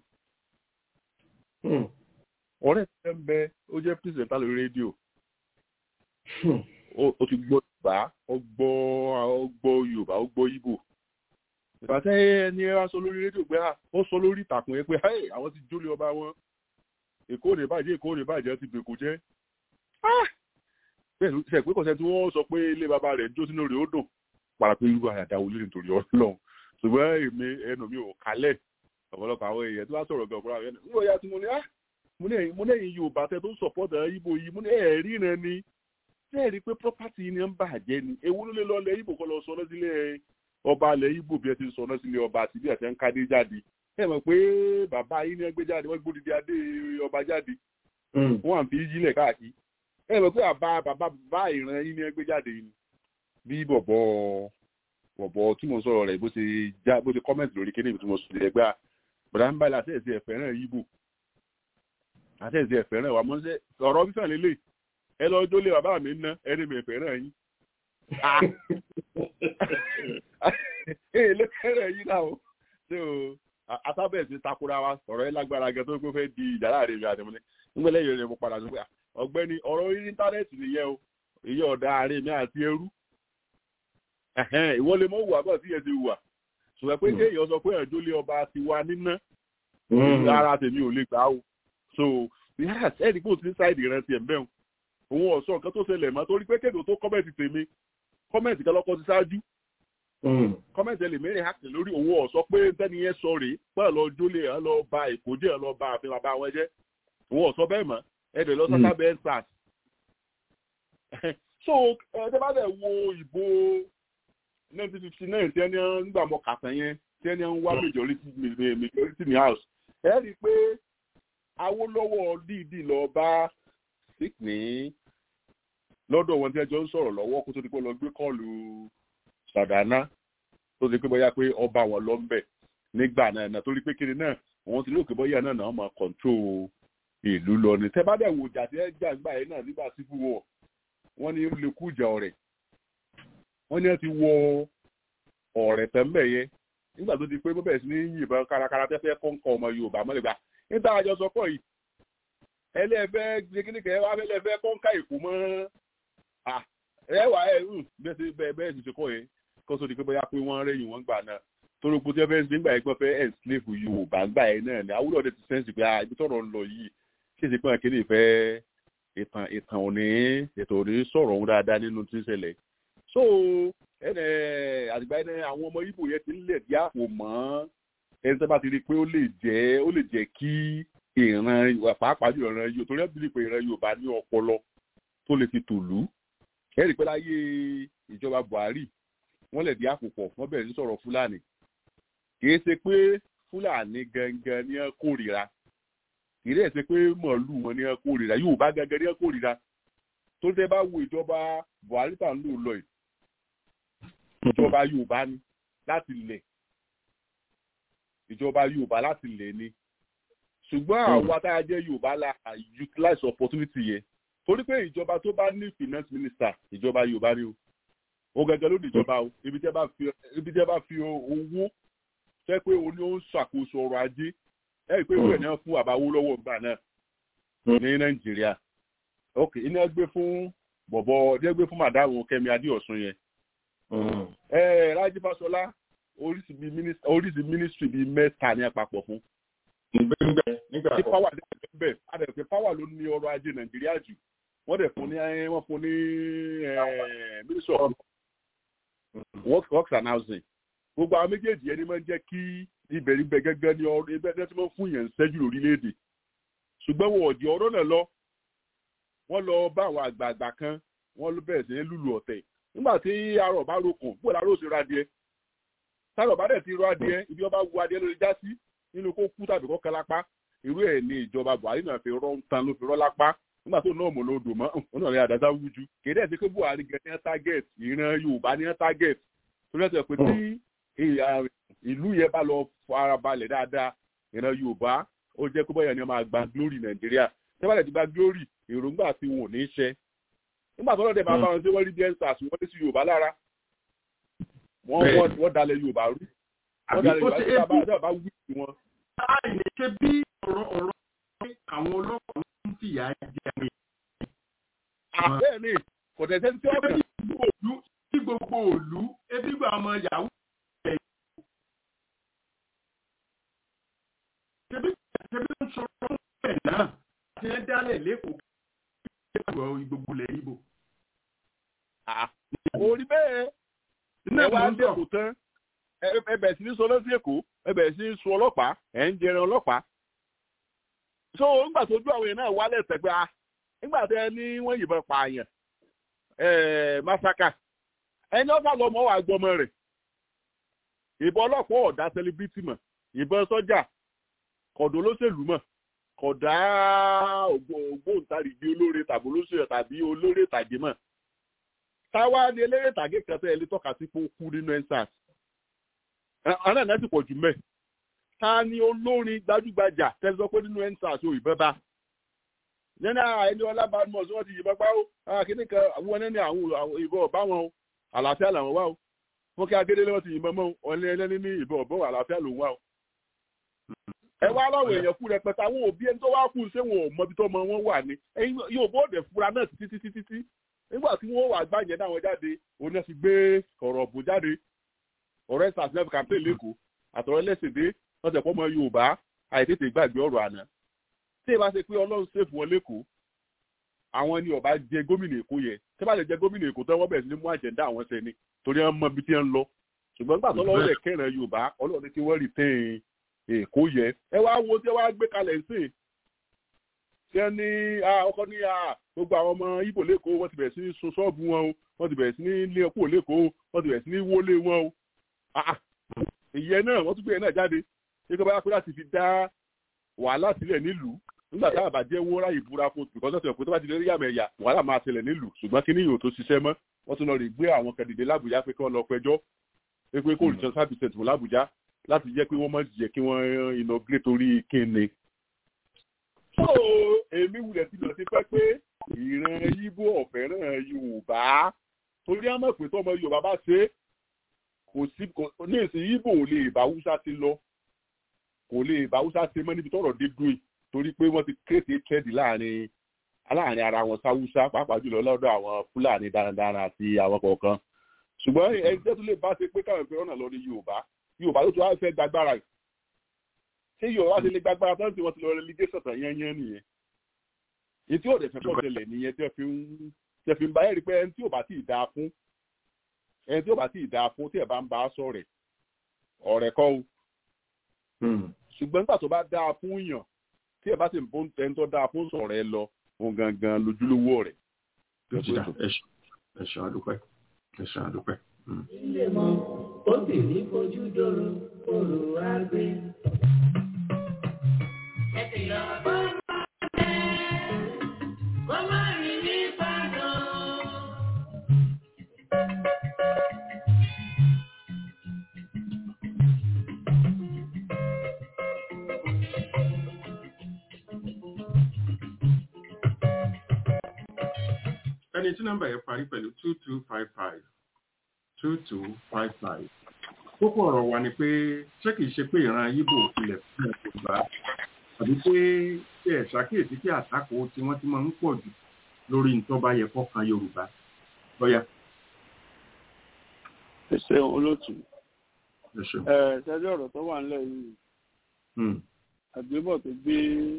[SPEAKER 6] ọ̀rẹ́ ẹ̀ ń bẹ ó jẹ́ pírísẹ̀ntà lórí rédíò ó ti gbọ́ Yorùbá ó gbọ́ ó gbọ́ Yorùbá ó gbọ́ Ìgbò. ìbátẹ́ ẹni ẹ wá sọ lórí rédíò pé ó sọ lórí ìtàkùn yẹn pé àwọn ti jólé ọba wọn Èkó ní bàjẹ́ Èkó ní bàjẹ́ ti bèkó jẹ́. bẹ́ẹ̀ ṣe pé kọ̀ṣẹ́ tí wọ́n sọ pé ilé bàbá rẹ̀ jó sínú rẹ̀ ó dùn parapé irú àyàdáwò lórí nítorí Ọlọ́run ṣùgbọ́n èmi ẹnu mi ò kálẹ̀ ọ̀pọ̀lọpọ̀ àwọn èèyàn tí wọ́n sọ̀rọ̀ gan ọ̀pọ̀lọpọ̀ àwọn èèyàn nígbà ya tí mo ní á mo ní ẹ̀yin Yorùbá tẹ tó ń sọ̀pọ̀tà Ìgbò yìí mo ní ẹ̀rí rẹ ni ṣé ẹ̀rí pé property ni ń bàjẹ́ ni ewu ló lè lọ lẹ Ìgbò kọ́ lọ sọ náà sílé ọba alẹ́ Ìgbò bí ẹ ti sọ náà sílé ọba àti bí ẹ ti ń kádé jáde ẹ mọ̀ pé bàbá yìí ni ẹ gbé jáde wọ́n gbódìdí adé ọba jáde wọ́n à ń fi yílẹ̀ káàkiri ẹ mọ̀ pé bàbá bàbá bàbá ìran yìí ni ẹ gbé jáde ni bí bọ̀bọ̀ bọ̀bọ̀ tí mo sọ̀rọ̀ rẹ̀ bó ṣe já bó ṣe kọ́mẹ̀ntì lórí kéde tí mo sọ ẹgbẹ́ bọ̀dá ń báyìí àtẹ̀sí ẹ̀fẹ́ náà Ìgbò àtẹ̀sí ẹ̀fẹ́ náà wà mọ́ ṣe ọ̀rọ̀ fífẹ́ lélẹ̀ ẹ lọ jólé bàbá mi ná ẹni mi ẹ̀fẹ́ náà yín ẹ lè fẹ́rẹ̀ yín náà o ṣé o atábẹ̀ ti takora wa ọ̀rọ̀ ẹ lágbára gẹ tó gbé fẹ́ di ìjà láàrin mi àdìmọ́ ní nígbẹ́lẹ́ yẹn mo padà sọ pé ọ̀gbẹ́ni ọ̀rọ̀ orí íńtánẹ́ẹ̀tì nìyẹn o èyí ọ̀dà àárín mi àti ẹrú ìwọ lè mọ wùwà bọ̀ sí ẹ ti wùwà ṣùgbọ́n pé kéèyàn sọ pé ẹ̀jọ́ lé ọba ti wá níná ara tèmi ò lè gbà ó so yàrá ẹni kò sí sáìdì rẹ ti ẹ̀ mbẹ́ òun ọ̀sán nǹkan tó ṣẹlẹ̀ mọ́ torí pé kéde tó kọ́mẹ̀tì tèmi kọ́mẹ̀tì kan lọ́kọ́ ti ṣáájú kọ́mẹ̀tì ẹ̀ lè mẹ́rin hàkì lórí òun ọ̀sán pé tẹ́ni yẹn sọ rèé pẹ́ lọ jólè ẹ̀ lọ ba èkó jẹ́ ẹ̀ lọ ba àfihàn bàbá wọn jẹ́ òun ọ̀sán bẹ́ẹ̀ mọ́ ẹ̀ dẹ̀ lọ sábà bẹ́ẹ̀ sars so ẹ̀ bá dẹ̀ wo ìbò nineteen fifty nine tí ẹni nígbà mọ kàtàn yẹn tí ẹni ń wá majority majority ní house ẹ rí i pé Awólọ́wọ̀ dídì lọ bá sick ní lọ́dọ̀ wọn tí ẹjọ́ ń sọ̀rọ̀ lọ́wọ́ kó tó di pé lọ gbé kọ́ọ̀lù Sàdánà tó ti pé bóyá pé ọba wọn lọ ń bẹ̀ nígbà náà náà torí pé kiri náà wọ́n ti lóòkè bóyá náà náà máa control ìlú lọ ni tẹ́ bá dẹ̀ wò jà tí ẹ jà gbà yẹn náà nígbà civil war wọ́n ní lè kú ìjà ọ̀rẹ́ wọ́n ní ẹ ti wọ ọ̀rẹ́ tẹ́ḿbẹ̀ yẹn nígbà tó di pé bó bẹ̀rẹ̀ sí ní yìnbọn kárakára tẹ́fẹ́ kọ́ńkọ́ ọmọ Yorùbá mọ́lẹ́gbà níta àjọ sọ pọ̀ yìí ẹlẹ́fẹ́ gbẹ́gídíkẹ́ wá fẹ́lẹ́fẹ́ kọ́ńká Èkó mọ́ ẹ wà ẹ bẹ́ẹ̀ bẹ́ẹ̀ sì ṣe kọ́ yẹn kó tó di pé bóyá pé wọ́n rẹ́yìn wọ́n gbà náà torí pé tẹ́fẹ́ nígbà yẹn gbọ́ fẹ́ enslave Yorùbá gbà yẹn náà ni Awólọ́wọ̀ ti sẹ́ǹsì pé ibi tọ́rọ̀ ń lọ yìí kí èsì pé akéde ìfẹ́ ìtàn ìtàn òní ètò òní sọ̀rọ̀ òun dáadáa nínú tí ń ṣẹlẹ̀ so ẹnẹ àtìgbà ẹnẹ àwọn ọmọ Ìgbò yẹn ti ń lẹ̀ dí àpò mọ́ ẹni tó bá ti rí i pé ó lè jẹ́ ó lè jẹ́ kí ìran pàápàá jù ìran Yorùbá torí ẹbí pé ìran Yorùbá ní ọpọlọ tó lè fi tòlú ẹ rí i pé láyé ìjọba Buhari wọ́n lẹ̀ dí àpò pọ̀ wọ́n bẹ̀rẹ̀ sí sọ̀rọ̀ Fúlàní kì í ṣe pé Fúlàní gangan ní ẹ kórìíra kì í dẹ̀ ṣe pé mọ̀lú wọn ní ẹ kórìíra Yorùbá gangan ní ẹ kórìíra tó tẹ́ bá wo ìjọba Buhari tà ń lò lọ yìí ìjọba Yorùbá ni láti lẹ̀ ìjọba Yorùbá láti lẹ̀ ni ṣùgbọ́n àwọn atáyà jẹ́ Yorùbá la utilize opportunity yẹn torí pé ìjọba tó bá ní finance minister ìjọba Yorùbá ni o ó gẹ́gẹ́ ló ní ìjọba o ibi tẹ́ bá fi ibi tẹ́ bá fi owó fẹ́ pé o ní ó ń ṣàkóso ọrọ̀ ajé ẹ rí i pé ìwé náà fún àbáwó lọ́wọ́ ìgbà náà ní Nàìjíríà ok iná gbé fún bọ̀bọ̀ díẹ̀ gbé fún màdáwò Kẹ́mi Adéọ̀sùn yẹn ẹ Rájí Fáṣọlá oríṣi mínísítírì bíi mẹ́ta ní àpapọ̀ fún. nígbà tí power dé bẹ́ẹ̀ adẹ̀ pé power ló ní ọrọ̀ ajé Nàìjíríà jù wọ́n dẹ̀ fún ní wọ́n fún ní ministry of works and housing gbogbo àwọn méjèèjì ẹni máa ń jẹ́ kí ibẹ̀ ibẹ̀ gẹ́gẹ́ ní ọrọ̀ ibẹ̀ tí wọ́n fún yẹn ń ṣẹ́jú lórílẹ̀‐èdè ṣùgbọ́n wọn ò di ọ̀rọ̀ náà lọ wọ́n lọ bá àwọn àgbààgbà kan wọ́n ló bẹ̀rẹ̀ sí ní lùlù ọ̀tẹ̀ nígbà tí arọ̀ bá rokùn bó la róòsì ra adìẹ tárọ̀ bá dẹ̀ ti rọ adìẹ ibi ọba wu adìẹ lórí já sí nínú kó kú tàbí kó kan lápá irú ẹ̀ ní ìjọba Buhari náà fi rọ́ ń tan ló fi rọ́ lápá nígbà tó náà mọ̀ lódò mọ́ òun náà rí àdáta wújú kéde ẹ̀ sí pé Buhari gẹ̀ ní target ìran Yorùbá ní target tó lẹ́sẹ̀ pé tí ìlú yẹn bá lọ farabalẹ̀ dáadáa ìran Yorùbá ó jẹ́ kó bọ́yà ni wọ́n máa gba glory Nàìjíríà tẹ́wọ́n ti gba glory èròǹgbà tí wọn ò ní ṣe nígbà tó lọ́dẹ̀ máa bá wọn ṣe wọ́n rí bí ẹ́ńsàs wọ́n ní sí Yorùbá lára wọ́n dalẹ̀ Yorùbá rú wọ́n dalẹ̀ Yorùbá tí wọ́n bá wí sí wọn.
[SPEAKER 3] láì ṣe bí ọ̀rọ̀ ọ̀rọ̀ àwọn ọlọ́pàá ń fìyà jẹ mi.
[SPEAKER 6] bẹ́ẹ̀ ni kò tẹ̀sẹ̀ tí wọ́n
[SPEAKER 3] kàn. tí gbogbo òlu ebi gba ọmọ yahoo ẹ̀ ṣebí ṣebí ń sọ̀rọ̀ ẹ̀ náà tí ẹ dálẹ̀ lẹ́kọ̀ọ́ gbogbo ilẹ̀ Ìgbò.
[SPEAKER 6] orí bẹ́ẹ̀ ẹ wá ń dẹ́kun tán ẹ bẹ̀rẹ̀ sí ní sọ lọ́sí Èkó ẹ bẹ̀rẹ̀ sí ní sọ ọlọ́pàá ẹ̀ ń jẹran ọlọ́pàá. so nígbà tó ojú àwọn èèyàn náà wálẹ̀ tẹ̀gbẹ́ a nígbà tẹ ní wọ́n yìnbọn pààyàn masaka ẹni ọ̀sán lọ́mọ wà gbọ́mọ rẹ̀ ìbọn ọlọ́pàá ọ̀dà sẹlẹ̀bìtì mọ̀ ìbọn sọ́jà kọ̀dọ̀ olóṣèlú mọ̀ kọ̀dá ògbóǹtarìgì olóore tàbí olóṣèlú tàbí olóore tàgé mọ̀ táwa ni eléré tàgé kan tẹ́ ẹ lè tọ́ka sí pé ó kú nínú ensars ọ̀nà náà sì pọ̀ jù mẹ́ ta ni olórin gbajúgbajà tẹ́ sọ pé nínú ensars ò ìbọn bá nínú ẹni ọlá badmus wọ́n ti yìnbọn gbá ó kíní kan àwọn ẹni àwọn ìbọn ọ̀bá wọn o àlàáfíà làwọn wá o wọ́n kí agédélé wọ́n ti yìnbọn mọ́ ọ̀lẹ́ ẹlẹ́ni ní ìbọn ọ̀bọ̀n àlàáfíà lòun wá o. ẹ wá láwọn èèyàn kú rẹpẹtẹ àwọn òbí ẹni tó wá kú ṣé wọn ò mọbi tó mọ wọn wà ní ẹyin yóò bóde fura náà títí títí títí nígbà tí wọn wà gbàyẹn náà wọn jáde òun náà ti gbé ọ̀rọ̀ bò jáde ọ̀rọ̀ ẹ̀ sàṣẹ́fù campaign lẹ́kọ̀ọ́ àtọ̀rọ̀ ẹlẹ́sìndé wọ́n tẹ̀ pọ́ mọ Yorùbá àìtètè gbàgbé ọ̀rọ̀ àná tí ì bá ṣe pé Ọlọ́run ṣèfù wọn lẹ́kọ̀ọ́ àwọn ni ọba jẹ gómìnà Èkó yẹ tí bá lè jẹ gómìnà Èkó tó wọ́n bẹ̀rẹ̀ sí ní mú àjẹ̀ndá àwọn sẹ́ni torí wọ́n mọ ibi tí wọ́n lọ ṣùgbọ́n gbà tó lọ́wọ́ rẹ̀ kẹ́ràn Yorùbá Ọlọ́run tí wọ́n rí tẹ́yìn Èkó yẹ ẹ wá wo tí wọ́n gbé kalẹ̀ sí ṣé ní ọkọ ní gbogbo àwọn ọmọ Ìgbò lẹ́kọ̀ọ́ wọ́n ti bẹ̀rẹ̀ sí ní sun ṣọ́ọ̀bù wọn o wọ́n ti bẹ̀rẹ̀ sí ní ilé ọkọ̀ lẹ́kọ̀ọ́ wọ́n ti bẹ̀rẹ̀ sí ní wọlé wọn o ìyẹn náà wọ́n tún gbé yẹn náà jáde ṣé bá yàtọ̀ láti fi dá wàhálà sílẹ̀ nílùú nígbà táwọn àbàjẹ́ wọ́n ráyè búra fún bìkọ́ sọ́sẹ̀ pé tó bá ti lè rí àmì ẹ̀yà wàhálà máa ṣẹlẹ̀ nílùú ṣùgbọ́n kí ní yòó tó ṣiṣẹ́ mọ́ wọ́n tún lọ rí gbé àwọn kan dìde lábùjá pé kí wọ́n lọ pẹjọ́ pé pé kó rìṣẹ́ sábìsẹ̀t fún lábùjá láti jẹ́ pé wọ́n mọ̀ jẹ́ kí wọ́n iná gbé torí kíni. so èmi wulẹ̀ ti lọ sí pẹ́ pé ìran Ìgbò ọ̀fẹ́ràn Yorùbá torí á mọ̀ pé tọ́mọ Yorùbá bá ṣe kò sí ní ìsìn Ìgbò ò lè bá Hausa ti lọ kò lè bá Hausa ti mọ́ níbi tọ́rọ̀ dé dùn torí pé wọ́n ti kéde tẹ́ẹ̀dì láàrin aláàrin ara wọn sáwúsá pàápàá jùlọ lọ́dọ̀ àwọn Fúlàní darandaran àti àwọn kọ̀ọ̀kan ṣùgbọ́n ẹgbẹ́ tó lè bá ṣe pé káwọn ìpínlẹ̀ náà lọ ní Yorùbá Yorùbá tó tó wá fẹ́ gbàgbára yìí ṣé Yorùbá ti lè gbàgbára tán tí wọ́n ti lọ relegation tàn yẹn nìyẹn èyí tí ò dẹ̀ fẹ́ pọ̀ tẹ̀lẹ̀ nìyẹn tẹ́ fi ń bá ẹ̀rí pé ẹni tí ò bá tí ì dáa fún ẹni tí ò bá tí ì dáa fún tí ẹ̀ bá ń bá a sọ̀rẹ̀ ọ̀rẹ́ kọ́ o ṣùgbọ́n nígbà tó bá dáa fún yàn tí ẹ bá sì ń bó ẹni tó dáa fún sọ̀rọ̀ ẹ lọ òun gangan lójúlówó rẹ̀.
[SPEAKER 3] ẹ̀sán àdúpẹ́ ẹ̀sán àdúpẹ́.
[SPEAKER 2] ilé mọ́ ó sì ní fojú dòrò òrò àgbẹ̀. ẹ ti lọ bá máa bẹ́ kó má rí ní Ìbàdàn.
[SPEAKER 3] ẹni tí nọ́mbà yẹn parí pẹ̀lú two two five five two two five five kókó ọ̀rọ̀ wa ni pé ṣé kìí ṣe pé ìran Ìgbò ilẹ̀ fún Yorùbá àbí pé ṣé ẹ̀ ṣàkíyèsí pé àtakò tí wọ́n ti máa ń pọ̀ jù lórí ìtọ́ba yẹ fọ́kàn Yorùbá lọ́yà.
[SPEAKER 7] ẹ ṣeun olóòtú ẹ ṣẹjọ́ ọ̀rọ̀ tó wà nílẹ̀ yìí àgbébọ̀ tó gbé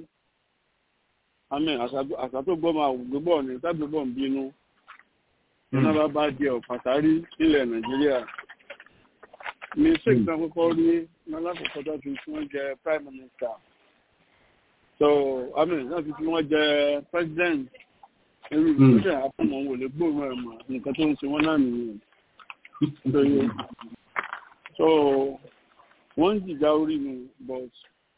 [SPEAKER 7] àmì àṣà tó gbọ́ máa gbébọ̀ ní tágbébọ̀ ń bínú iná bá bá di ọ̀pàtàrí nílẹ̀ Nàìjíríà ní sèkì náà kọ́kọ́ rí alákọ̀ọ́kọ́ tó fi wọ́n jẹ prime minister so àmì náà fi wọ́n jẹ president irú ìgbésẹ̀ àfọmọ́ wò lè gbóòórùn ẹ̀ mọ̀ nǹkan tó ń ṣe wọ́n náà nìyẹn. nítorí so wọ́n ń jìjà orí mi but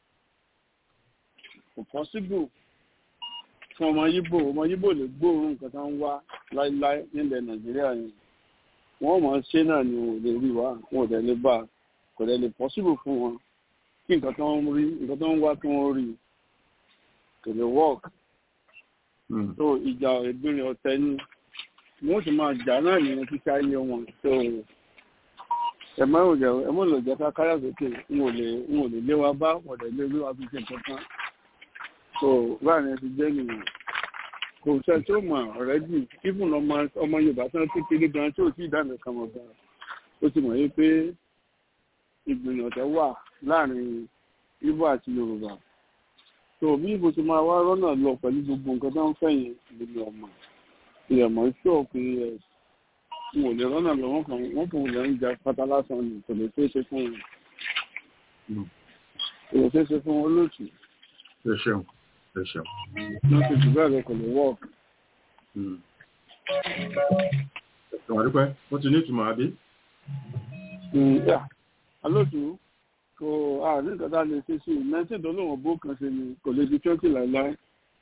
[SPEAKER 7] kò possible fún ọmọ Yíbò ọmọ Yíbò lè gbóòórùn nǹkan tó ń wá láíláí nílẹ̀ Nàìjíríà yẹn wọ́n mọ̀ ṣe náà ni wọ́n lè rí wa wọ́n dẹ̀ lè bá kò dẹ̀ lè possible fún wọn kí nǹkan tó ń rí nǹkan tó ń wá kí wọ́n rí kò lè work. so ìjà ìbírin ọ̀tẹ̀ ni wọ́n sì máa jà náà nìyẹn títí ayé wọn. so ẹ̀mọ́ ìròjà ẹ̀mọ́ ìròjà ká káyà sókè wọn ò lè wọn ò lè lé wa bá wọ́n dẹ̀ lé wa fi ṣe nǹkan tán. so báyìí ti jẹ́ nìyẹn kò sẹ́ tó mọ̀ ọ̀rẹ́ jù kífùn ọmọ ọmọ Yorùbá tán kékeré gan tí ò tí ì dáná kan mọ̀ gan ó ti mọ̀ yé pé ìgbìyànjú ọ̀tẹ̀ wà láàrin Ìgbò àti Yorùbá. so bí Ìgbò ti máa wá rọ́nà lọ pẹ̀lú gbogbo nǹkan tó ń fẹ̀yìn ìlú ọmọ ìyẹ̀mọ̀ iṣẹ́ òpin ẹ̀ wọn ò lè rọ́nà lọ wọ́n kàn wọ́n kàn lè ń ja pátá lásán ni kò lè ṣeé ṣe fún wọn kò lè ṣeé ṣe fún wọn lóòtù.
[SPEAKER 3] ẹ ṣeun ẹ ṣeun.
[SPEAKER 7] wọ́n ti jù bẹ́ẹ̀ lọ kò lè wọ́ọ̀kì.
[SPEAKER 3] ẹ̀sùn àdúpẹ́ wọ́n ti ní ìtumọ̀ àbí.
[SPEAKER 7] alóòtú kò àárín nǹkan tá a lè ṣe sí i nineteen dolóhùn bó kan ṣe ni kò lè di twenty láìláì.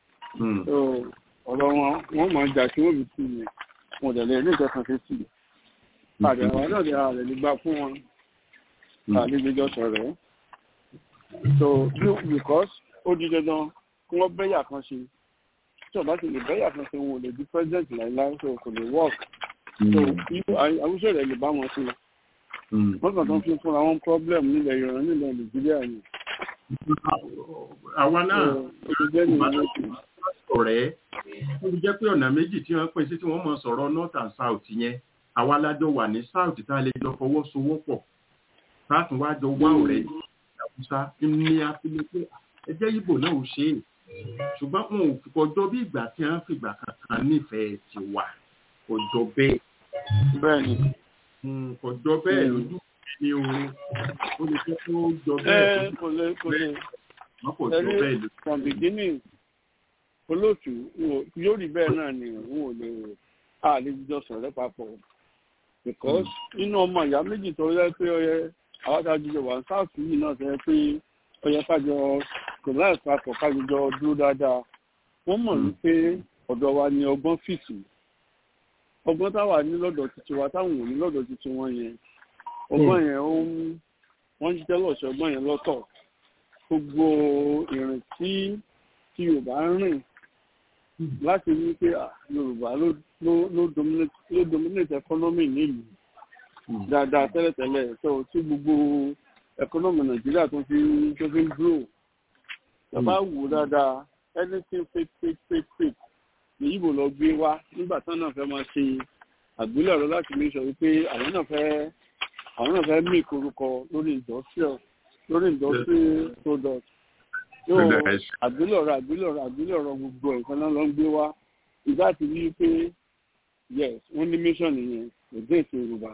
[SPEAKER 7] ọ̀rọ̀ wọn wọ́n máa jà kí wọ́n fi sí i wọn dẹ̀ lè ní nǹkan kan ṣe sí i. àdàwọ̀ náà lè ààrẹ lè gbà fún wọn àlejò sọ̀rọ̀. so because ó di dandan kí wọ́n bẹ́yà kan ṣe tí ọba ti lè bẹ́yà kan ṣe wọn ò lè di president láìláì so kò lè work. so àwùjọ rẹ̀ lè bá wọn ṣe. wọ́n kàn tó ń fi fúnra wọn problem nílẹ̀ Yorùbá nílẹ̀ Nàìjíríà ni.
[SPEAKER 3] àwa náà ọ̀rẹ́ ó ti jẹ́ pé ọ̀nà méjì tí wọ́n pín sí tí wọ́n mọ̀ sọ̀rọ̀ north and south yẹn àwa lájọ wà ní south tá a lè jọ fọwọ́sowọ́pọ̀ láti wá jọ wá ọ̀rẹ́ ìyàwó ní afílẹ̀ pé ẹjẹ́ Ìgbò náà ò ṣe é ṣùgbọ́n wọn ò kọjọ́ bí ìgbà tí wọ́n fìgbà kankan nífẹ̀ẹ́ ti wà kọjọ́ bẹ́ẹ̀.
[SPEAKER 7] bẹ́ẹ̀ni.
[SPEAKER 3] kọjọ́ bẹ́ẹ̀ lójú ní orin ó lè fẹ́ kó jọ bẹ́ẹ̀.
[SPEAKER 7] kò lè kò lè
[SPEAKER 3] wọ́n kò jọ bẹ́ẹ̀ lójú.
[SPEAKER 7] from beginning olóòtú yóò rí bẹ́ẹ̀ náà ni òun ò lè àlejò sọ̀rọ̀ papọ̀ because inú ọmọ ìyá méjì tó yẹ pé ọyẹ àwọn àjọjọ wà south yìí náà sọ pé ọyẹ kájọ kò láì papọ̀ kájọ dúró dáadáa wọ́n mọ̀ wípé ọ̀dọ̀ wa ni ọgbọ́n fìtì ọgbọ́n táwa ní lọ́dọ̀ títí wa táwọn ò ní lọ́dọ̀ títí wọn yẹn ọgbọ́n yẹn ó ń wọ́n jíjẹ́ lọ́sẹ̀ ọgbọ́n yẹn lọ́tọ̀ gbogbo ìrìn tí tí Yorùbá ń rìn láti rí pé Yorùbá ló ló dominate economy nílùú dáadáa tẹ́lẹ̀tẹ́lẹ̀ so tí gbogbo economy Nàìjíríà tó fi tó fi ń grow bàbá wò dáadáa anything fake fake fake fake ní Ìgbò lọ gbé wá nígbà tán náà fẹ́ máa ṣe àgbélẹ̀rọ láti make sure wípé àwọn náà fẹ́ àwọn náà fẹ́ make orúkọ lórí industrial lórí industrial product yóò àgbélọ̀rọ̀ àgbélọ̀rọ̀ àgbélọ̀rọ̀ gbogbo nǹkan náà lọ ń gbé wá ìgbà tí wí pé yes wọ́n ní mission nìyẹn èdè ètò Yorùbá.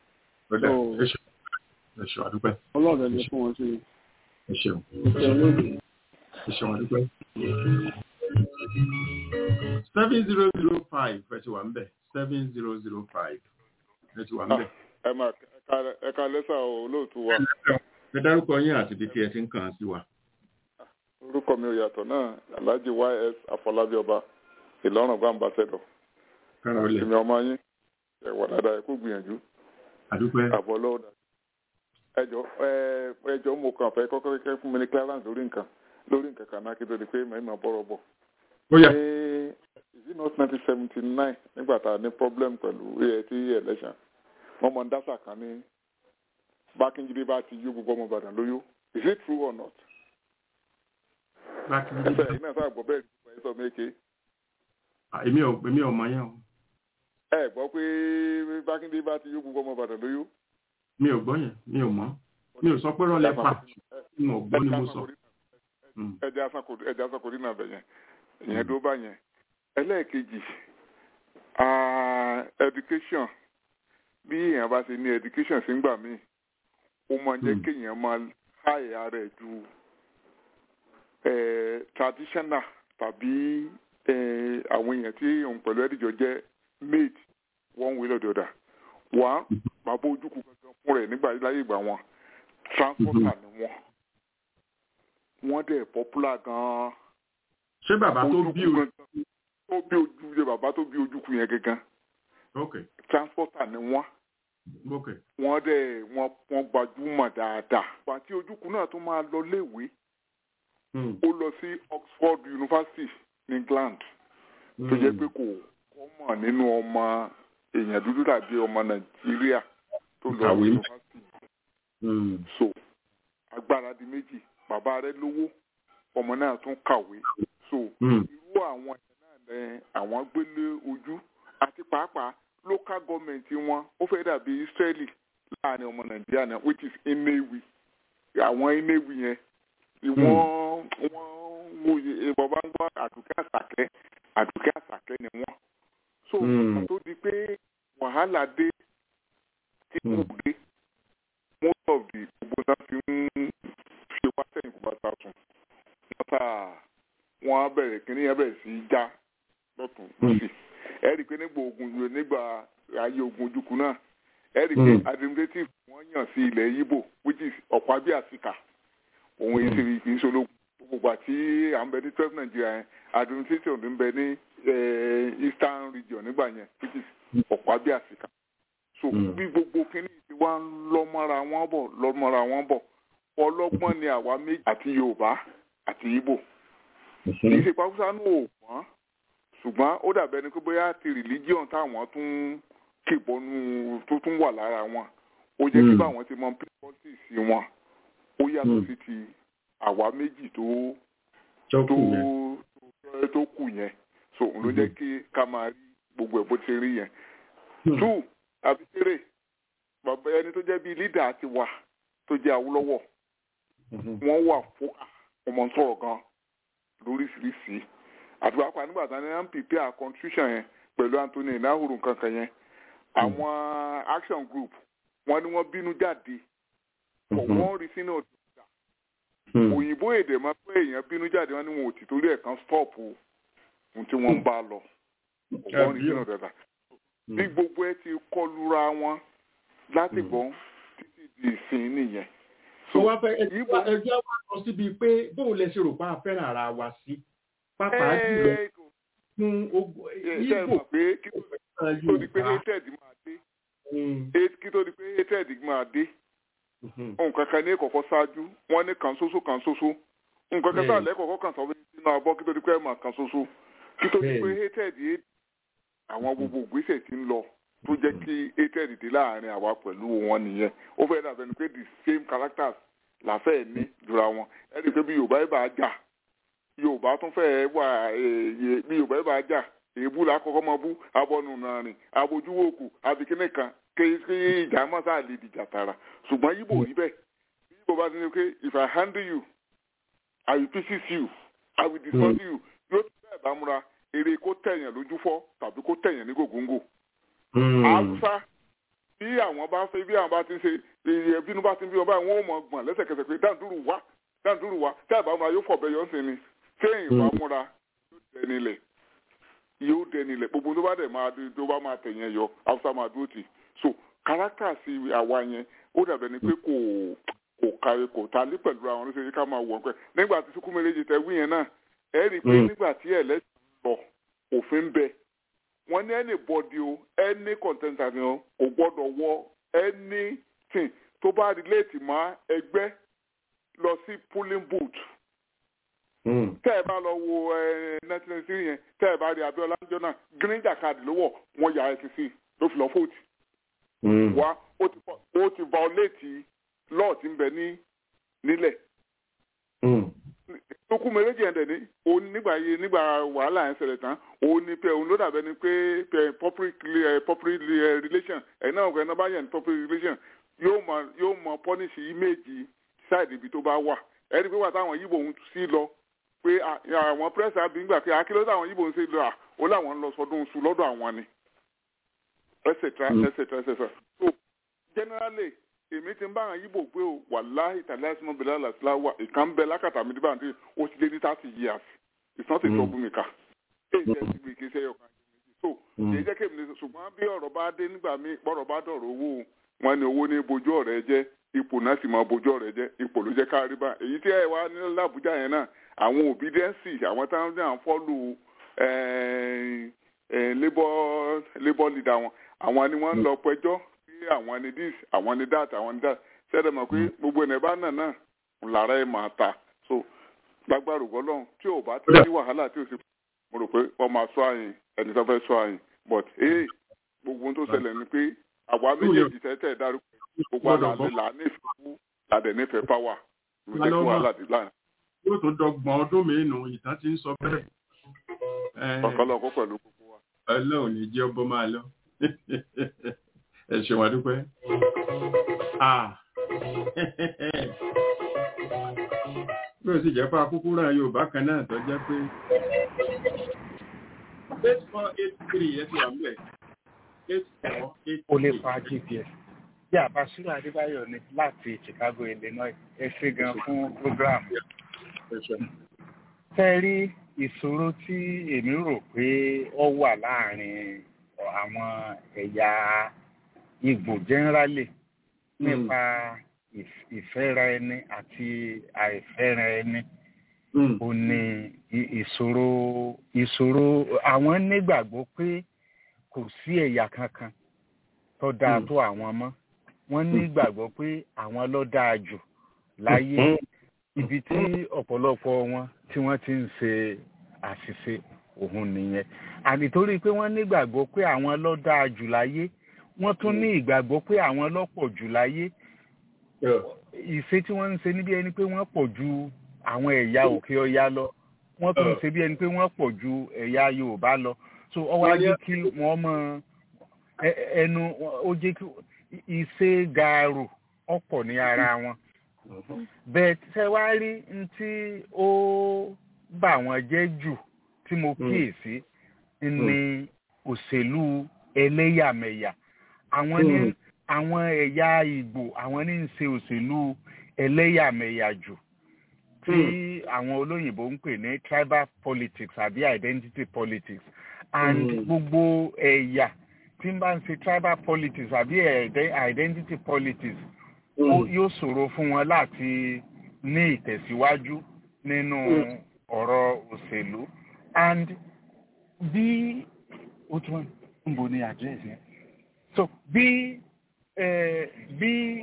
[SPEAKER 3] ẹ ṣeun àdúpẹ́.
[SPEAKER 7] ọlọ́ọ̀dẹ lè fún wọn sí i.
[SPEAKER 3] ẹ ṣeun ẹ ṣeun àdúpẹ́. seven zero zero five ẹ ti wà ń bẹ̀ seven zero zero five ẹ ti wà ń bẹ̀.
[SPEAKER 8] ẹ máa ẹ̀ka lẹ́sà olóòtú wa.
[SPEAKER 3] ẹ dárúkọ yín àti ibi tí ẹ ti ń kàn án sí wa.
[SPEAKER 8] orúkọ mi ò yàtọ̀ náà Alhaji Y S Afọlábí Ọba Ìlọrin gba ambassador. èmi ọmọ yín ẹ̀wà dáadáa ẹ kú gbìyànjú.
[SPEAKER 3] àdúpẹ́.
[SPEAKER 8] àbọ̀ lọ́wọ́ dáadáa. ẹjọ́ ẹjọ́ mo kàn fẹ́ kọ́kọ́ kẹ́ fún mi ní clearance lórí nǹkan lórí nǹkan kan náà kí tó di pé mẹ́rin bọ̀rọ̀ bọ̀.
[SPEAKER 3] ó yá.
[SPEAKER 8] is it not nineteen seventy nine nígbà tá a ní problem pẹ̀lú A T election wọ́n mọ̀ ń dásà kan ní Bákínjídé bá ti yó gbogbo ọmọ Ìbàdàn lóyó is it true or not? ẹsẹ̀ iná sáà gbọ́ bẹ́ẹ̀ nípa ẹ̀sọ́ méje.
[SPEAKER 3] èmi ò èmi ò mọ yẹn o.
[SPEAKER 8] ẹ gbọ́ pé Bákínjídé bá ti yó gbogbo ọmọ Ìbàdàn lóyó.
[SPEAKER 3] mi ò gbọ́ yẹn mi ò mọ̀ mi ò sọ pé rọ́lẹ́ pa mi ò gbọ́ ni mo sọ.
[SPEAKER 8] ẹja asakori náà bẹ̀ yẹn ìyẹn tó bá yẹn ẹlẹ́ẹ̀kejì education bí èèyàn bá ṣe ní education sí ń gbà míì ó máa ń jẹ́ kéèyàn máa háyà rẹ̀ ju traditional tàbí àwọn èèyàn tí òun pẹ̀lú ẹ̀dìjọ jẹ́ mate one way or the other wà bàbá ojúkú kankan fún rẹ̀ nígbà láyé ìgbà wọn transporter ni wọ́n wọ́n dẹ̀ popular gan-an.
[SPEAKER 3] ṣé bàbá tó bí
[SPEAKER 8] ojú tó bí ojú yẹ bàbá tó bí ojúkú yẹn gangan transporter ni wọ́n wọ́n dẹ̀ wọ́n wọ́n gbajúmọ̀ dáadáa. àti ojúkú náà tó máa lọ léèwé ó lọ sí Oxford University ní England tó jẹ́ pé kò kọ́mọ̀ nínú ọmọ èèyàn dúdú tàbí ọmọ Nàìjíríà tó lọ yunifásitì. so agbára di méjì bàbá rẹ̀ lówó ọmọ náà tún kàwé so irú àwọn èèyàn náà lẹ àwọn gbélé ojú àti pàápàá local government wọn ó fẹ́ dàbí Israeli láàrin ọmọ Nàìjíríà náà which is Inewi àwọn Inewi yẹn ìwọ̀n wọ́n wòye bàbá ń gbọ́ Àdùkẹ́ Àsàkẹ́ Àdùkẹ́ Àsàkẹ́ ni wọ́n so mm. tó di pé wàhálà dé tí kò dé most of the gbogbo náà fi ń ṣe wá sẹ́yìn kó bá ta sùn wọ́n sà wọ́n á bẹ̀rẹ̀ kínní yẹn bẹ̀rẹ̀ sí í já lọ́tún lọ́sì ẹ rí i pé nígbà ogun yìí nígbà ayé ogun ojúkú náà ẹ rí i pé administrative wọ́n yàn sí ilẹ̀ Yíbò which is Ọ̀pábíàsíkà òun yìí sì fi ń ṣológun gbogbo àti à ń bẹ ní twelve Nigeria yẹn administration ń bẹ ní eastern region nígbà yẹn which is Ọ̀pábíàsíkà so bí gbogbo kínní ti wá ń lọ́mọ́ra wọn bọ̀ lọ́mọ́ra wọn bọ̀ ọlọ́gbọ́n ni àwa méjì àti Yorùbá àti Ìgbò kì í ṣe pàkúsá ní òògùn ṣùgbọ́n ó dàbẹ́ ni pé bóyá ti religion táwọn tún kìbọnú tó tún wà lára wọn ó jẹ́ kí báwọn ti mọ politics wọn ó yàtọ̀ sí ti àwa méjì tó tó tó kù yẹn so òun ló jẹ́ kí ká máa rí gbogbo ẹ̀ bó ti rí yẹn. two àbíkéré bàbá ẹni tó jẹ́ bíi leader ti wà tó jẹ́ Awólọ́wọ̀ wọ́n wà fókà ọmọ sọ̀rọ̀ gan lóríṣiríṣi àti pàápàá nígbà tí wọ́n ń prepare constitution yẹn pẹ̀lú Anthony Nahuru kankan yẹn àwọn action group wọ́n ní wọ́n bínú jáde for one reason or the other òyìnbó èdè máa pé èèyàn bínú jáde wọ́n ní wọn ò ti torí ẹ̀ kan stop ohun tí wọ́n ń bá lọ for one reason or the other bí gbogbo ẹ ti kọlura wọn láti gbọ́n títí di ìsìn nìyẹn.
[SPEAKER 3] so wá fẹ́ ẹjọ́ wa lọ síbi pé bóun lè ṣe rò pa afẹ́ràn ara wa sí pàápàá jùlọ fún ogun Ìgbò
[SPEAKER 8] pé kí tó di pé hated máa dé kí tó di pé hated máa dé nǹkan kan ní kọ̀kọ́ ṣáájú wọ́n ní kan ṣoṣo kan ṣoṣo nǹkan kan sáà lẹ́kọ̀ọ́kọ́ kan sọ fún sínú abọ́ kí tó di pé ẹ̀ máa kan ṣoṣo kí tó di pé hated àwọn gbogbo ìgbésẹ̀ tí ń lọ tó jẹ́ kí hated dé láàrin àwa pẹ̀lú wọn nìyẹn ó fẹ́ dàbẹ̀ ni pé the same characters làfẹ́ ní jura wọn ẹ rí i pé bí Yorùbá ibà jà Yorùbá tún fẹ́ wà bí Yorùbá ibà jà èébú làkọ́kọ́ máa bú abọ́nu nàrin abojúwòkù abikínì kan kí ìjà máa sáà lè dìjà tààrà ṣùgbọ́n Yíbò rí bẹ́ẹ̀ bí Yíbò bá ti ní pé if I handle you I will pieces you I will destroy you yóò tún bẹ́ẹ̀ bá múra èrè kó tẹ̀yàn lójú fọ́ tàbí kó tẹ̀yàn ní gògóńgò. Haúsá bí àwọn bá fẹ́ bí àwọn bá ti ń ṣe iye bínú bá ti ń bí wọn báyìí wọ́n ó mọ̀ gbọ̀n lẹ́sẹ̀kẹsẹ̀ pé dáńdúrù wá dáńdúrù wá tí àbá múra yóò fọ̀bẹ yọ̀ ń sin ni téèyàn bá múra yóò dẹnilẹ̀ yóò dẹnilẹ̀ gbogbo tó bá dẹ̀ máa tó bá máa tẹ̀yàn yọ Haúsá máa dúró tì so kárátà sí àwa yẹn ó dàbẹ̀ ni pé kò kò kàwé kò ta lé pẹ̀lú àwọn oníṣẹ́ ká máa wọ̀ pẹ́ nígbà tí sukú méjèèjì tẹ wí yẹn náà ẹ rí i pé nígbà tí ẹ̀lẹ́sìn lọ òfin bẹ wọn ní ẹni bọdì o ẹni kọ̀ǹtẹ́ntà ni o kò gbọ́dọ̀ wọ anything tó bá relate mọ́ ẹgbẹ́ lọ sí polling booth. tẹ́ ẹ bá lọ wo nineteen ninety three yẹn tẹ́ ẹ bá rí Abíọ́lá jọ́nà green jacquard ló wọ̀ wọ́n yà ẹ́ sí ló fi lọ fóòtì. wá ó ti violate law tí ń bẹ ní nílẹ̀. tókù méjì ẹ̀ dẹ̀ ní òun nígbà yìí nígbà wàhálà yẹn ṣẹlẹ̀ tán òun ní pé òun ló dàbẹ́ ni pé public public relation ẹ̀ náà ọ̀gá ẹ̀ náà bá yẹn ní public relation yóò mọ yóò mọ punish image side ibi tó bá wà ẹ̀ rí pé wà táwọn Yíbò ń sí lọ pé àwọn press àbí gbà pé akíló táwọn Yíbò ń sí lọ à ó láwọn ń lọ sọdún oṣù lọ́dọ̀ àwọn ni etc etc etc so generally èmi ti ń bá àwọn Yíbò gbé o wàláhì tàlẹ́sìmọ́ bẹ̀rẹ̀ làṣìlá wà ìkan bẹ lákàtà mi díbà ní ó ti lé ní thirty years it's not a trouble maker èyí ẹ̀ ti gbé kí sẹ́yọ̀ kan so èyí jẹ́ kémi ní ṣùgbọ́n bí ọ̀rọ̀ bá dé nígbà míì bọ́rọ̀ bá dọ̀rọ̀ owó wọn ni owó ní bojú ọ̀rẹ́ jẹ́ ipò náà sì máa bojú ọ̀rẹ́ jẹ́ ipò ló jẹ́ kárí bá èyí tí ẹ wá ní làbújá yẹn náà àwọn obedience àwọn táwọn náà fọ́lù labour labour leader wọn àwọn ni wọ́n ń lọ pẹjọ́ sí àwọn ni this àwọn ni that àwọn ni that ṣẹ́dẹ̀ mọ̀ pé gbogbo ẹ̀ bá náà náà lára ẹ̀ máa ta so gbàgbàrò gbọ́lọ́hún tí ò bá ti ní wàhálà tí ò sì mo rò pé wọ́n máa sọ àyìn ẹni tó fẹ́ sọ àyìn but ee gbogbo ohun tó ṣẹlẹ̀ ni pé àwa méjèèjì tẹ́tẹ́ dárúkọ gbogbo àlàlẹ́ là nífẹ̀ẹ́ fún làdẹ̀ nífẹ̀ẹ́ pàwà ló jẹ́ kí wàhálà dé láàrin.
[SPEAKER 3] yóò tó dọ́gbọ̀n ọdún mìíràn ìtàn ti ń sọ bẹ́ẹ̀.
[SPEAKER 8] ọ̀kọ́lọ́kọ́ pẹ̀lú gbogbo wa.
[SPEAKER 3] ọlọ́run ní jẹ́ ọbọ̀ máa lọ ẹ ṣeun àdúpẹ́. bí o sì jẹ́ fún akúkú ràn Yorùbá kan náà tó jẹ́ pé eight four eight three ẹ ti wà nílẹ̀ eight four eight three.
[SPEAKER 9] o lè fa G P S bí Àbásírò Adébáyọ̀ ní láti Chicago, Illinois. Ẹ ṣé gan fún program. Fẹ́ rí ìṣòro tí èmi rò pé ó wà láàrin àwọn ẹ̀yà Ìgbò generally nípa ìfẹ́ra ẹni àti àìfẹ́ra ẹni. Ó ní ìṣòro ìṣòro àwọn nígbàgbọ́ pé kò sí ẹ̀yà kankan tó dáa tó àwọn mọ́. Wọ́n nígbàgbọ́ pé àwọn ló dáa jù láyé, ibi tí ọ̀pọ̀lọpọ̀ wọn tí wọ́n ti ń ṣe àṣìṣe òun nìyẹn. Àní torí pé wọ́n nígbàgbọ́ pé àwọn ló dáa jù láyé, wọ́n tún ní ìgbàgbọ́ pé àwọn ló pọ̀ jù láyé. Ìṣe tí wọ́n ń ṣe níbi ẹni pé wọ́n pọ̀ ju àwọn ẹ̀yà òkè ọya lọ, wọ́n tún ń ṣe bí ẹni pé wọ́n pọ̀ ju ẹ̀yà Yorùbá lọ. So ó wá jẹ́ kí wọ́n mọ ẹnu ó jẹ́ kí ìṣe gààrò ọ̀pọ̀ ní ara wọn. Bẹ́ẹ̀ ṣe wá rí ní tí ó bà wọ́n jẹ́ jù tí mo kíyèsí ní òṣèlú ẹlẹ́yàmẹ̀yà. Àwọn ní àwọn ẹ̀yà Ìgbò àwọn ní ń ṣe òṣèlú ẹlẹ́yàmẹ̀yà jù tí àwọn olóyìnbó ń pè ní tribal politics àbí identity politics. And gbogbo ẹ̀yà tí ń bá ń ṣe tribal politics àbí identity politics yóò ṣòro fún wọn láti ní ìtẹ̀síwájú nínú ọ̀rọ̀ òṣèlú. And bí ó tún ń bo ní address yẹn so bí bí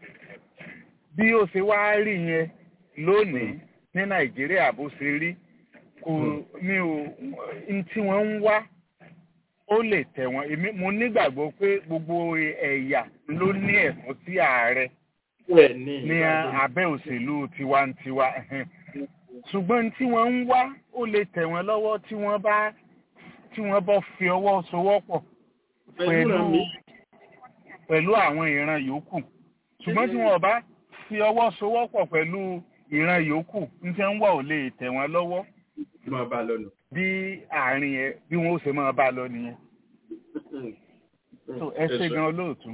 [SPEAKER 9] bí ó ṣe wá rí yẹn lónìí ní Nàìjíríà bó ṣe rí kò ní o tí wọ́n ń wá ó lè tẹ̀ wọ́n. Èmi mo nígbàgbọ́ pé gbogbo ẹ̀yà ló ní ẹ̀tọ́ sí ààrẹ ní abẹ́ òṣèlú tiwantiwa. Ṣùgbọ́n tí wọ́n ń wá ó lè tẹ̀ wọ́n lọ́wọ́ tí wọ́n bá tí wọ́n bá fi ọwọ́ sowọ́pọ̀ pẹ̀lú pẹ̀lú àwọn ìran yòókù. Ṣùgbọ́n tí wọ́n bá fi ọwọ́ sowọ́pọ̀ pẹ̀lú ìran yòókù ní tí wọ́n wà ò lè tẹ̀ wọ́n lọ́wọ́. Bí àárín ẹ bí wọn ó ṣe máa bá lọ nìyẹn. So ẹ ṣe gan olóòtú.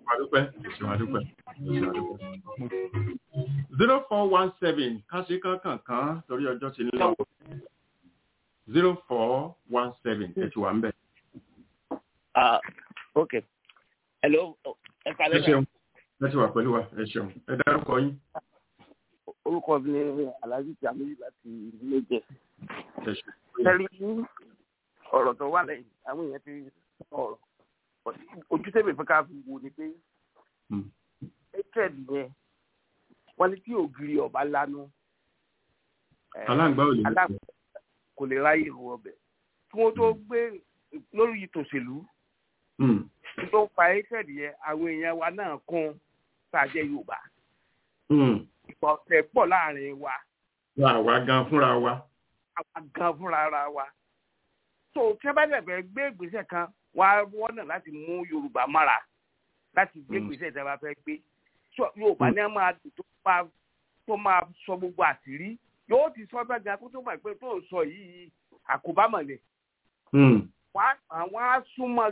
[SPEAKER 3] zero four one seven káṣí kankan kan torí ọjọ́ ti ń lọ. zero four one seven ẹ ti wà ń bẹ̀.
[SPEAKER 10] ah ok hello ẹ kálẹ́
[SPEAKER 3] náà. ẹ ti wà pẹ̀lú wa ẹ ṣeun ẹ dárúkọ yín.
[SPEAKER 10] orúkọ mi ni Alhaji Jamiu láti méje. Tẹ́lí ọ̀rọ̀ tó wà lẹ́yìn àwọn èèyàn ti sọ̀rọ̀ ojú tèmi fẹ́ ká fi wo ni pé ẹ̀kẹ́ẹ̀dì yẹn wọ́n ní kí ògiri ọ̀bá lánú
[SPEAKER 3] aláǹgbá ò lè
[SPEAKER 10] kò lè ráyè ru ọbẹ̀ kí wọ́n tó gbé lórí tòṣèlú tó pa ẹ̀kẹ́ẹ̀dì yẹn àwọn èèyàn wa náà kún tàjẹ́ Yorùbá ìpọ̀tẹ̀ pọ̀ láàrin wa.
[SPEAKER 3] Àwa gan fúnra wa.
[SPEAKER 10] Àwa gan fúnra ara wa. So tí wọ́n bá bẹ̀rẹ̀ gbé ìgbésẹ̀ kan wá wọ́n náà láti mú Yorùbá mára láti gbé ìgbésẹ̀ tí wọ́n bá fẹ́ gbé. Yorùbá ní wọ́n máa tó máa sọ gbogbo àṣírí. Yóò ti sọ bẹ́ẹ̀ gan kó tó mọ̀ pé tó sọ yìí àkóbámọ̀lẹ̀. Àwọn á súnmọ́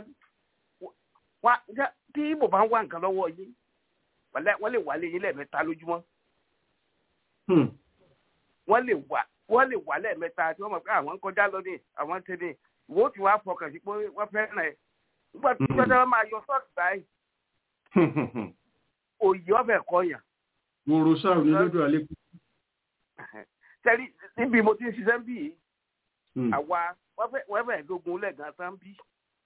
[SPEAKER 10] tí Ìgbò bá ń wá nǹkan lọ́wọ́ yìí wọ́n lè wálé yín lẹ́ẹ̀mẹ́ta lójúmọ́. wọ́n lè wà wọ́n lè wà lẹ́ẹ̀mẹ́ta tí wọ́n mọ̀ pé àwọn ń kọjá lónìí àwọn ń tẹ̀lé ìwọ tí wàá fọkàn sí pé wọ́n fẹ́ràn ẹ̀ nígbà tí wọ́n tẹ́wọ́ máa yọ sọ́ọ̀tì báyìí òye ọbẹ̀ kọyàn.
[SPEAKER 3] wòrò sáà ní lọ́dọ̀ àlékún.
[SPEAKER 10] tẹ́lí níbi mo ti ń ṣiṣẹ́ bí yìí àwa wọ́n fẹ́ dógun lẹ́gàn tán bí.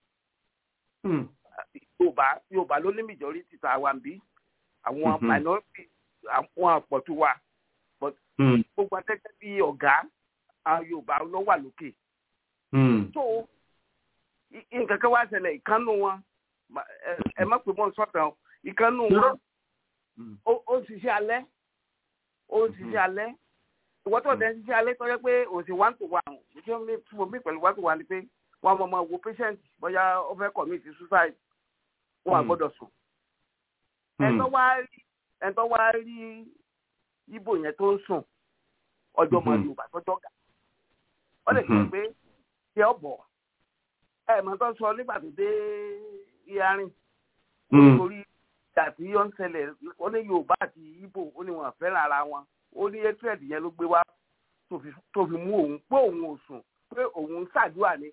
[SPEAKER 10] yorùbá yorùbá ló ní majority tá a wà ń bí àwọn minority àwọn àpọ̀tù wa gbogbo akẹ́kẹ́ bí ọ̀gá yorùbá ló wà lókè. so nǹkan kan wá ṣẹlẹ̀ ìkànnù wọn ẹ má pè mọ́ sọ́tàn ìkànnù wọn ó ń ṣiṣẹ́ alẹ́ ó ń ṣiṣẹ́ alẹ́ ìwọ́n tó dẹ̀ ń ṣiṣẹ́ alẹ́ tó yẹ pé òsì one to one ṣé mi fún mi pẹ̀lú one to one ni pé wọ́n mọ̀ mọ̀ wo patient bóyá ó fẹ́ commit suicide wọ́n á gbọ́dọ̀ sùn. ẹ̀ńtọ́ wá rí ẹ̀ńtọ́ wá rí ibo yẹn tó ń sùn ọjọ́ mọ̀ yorùbá tọ́jọ́ gà ó lè sọ pé ṣé ọ bọ̀ ẹ̀ mọ̀ tó sọ nígbà tó dé ìyarin nítorí àti yọ ń ṣẹlẹ̀ ó ní yorùbá àti ibo ó ní wọn fẹ́ràn ara wọn ó ní hatred yẹn ló gbé wá tó fi mú òun pé òun ò sùn pé òun ń ṣàdúrà ni.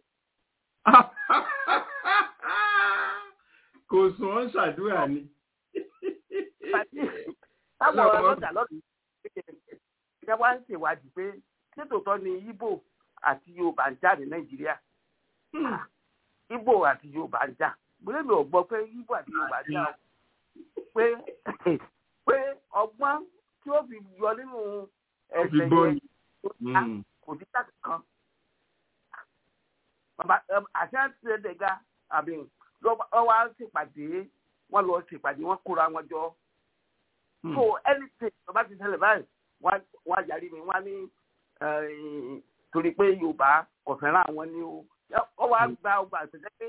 [SPEAKER 3] kò sùn ọ́ ń ṣàdúrà ni.
[SPEAKER 10] táwọn ọlọ́jà lọ́dún ṣe wá ń ṣèwádìí pé ṣé tòótọ́ ni ibo àti yorùbá ń jà ní nàìjíríà ibo àti yorùbá ń jà gbọ́dọ̀ mi ò gbọ́ pé ibo àti yorùbá ń jà pé pé ọgbọ́n tí ó fi yọ nínú ẹsẹ̀ yẹn kò ní tàbí kan. bàbá àṣà ti ṣe dẹ̀ga àbí wọ́n wá ṣèpàdé wọ́n lọ ṣèpàdé wọ́n kóra wọn jọ. so anything tó bá ti ṣẹlẹ̀ báyìí wọ́n á yarí mi wọ́n á ní torí pé yorùbá kò fẹ́ràn àwọn ni ó wọ́n wá gba ọgbà àtẹ̀jẹ́ pé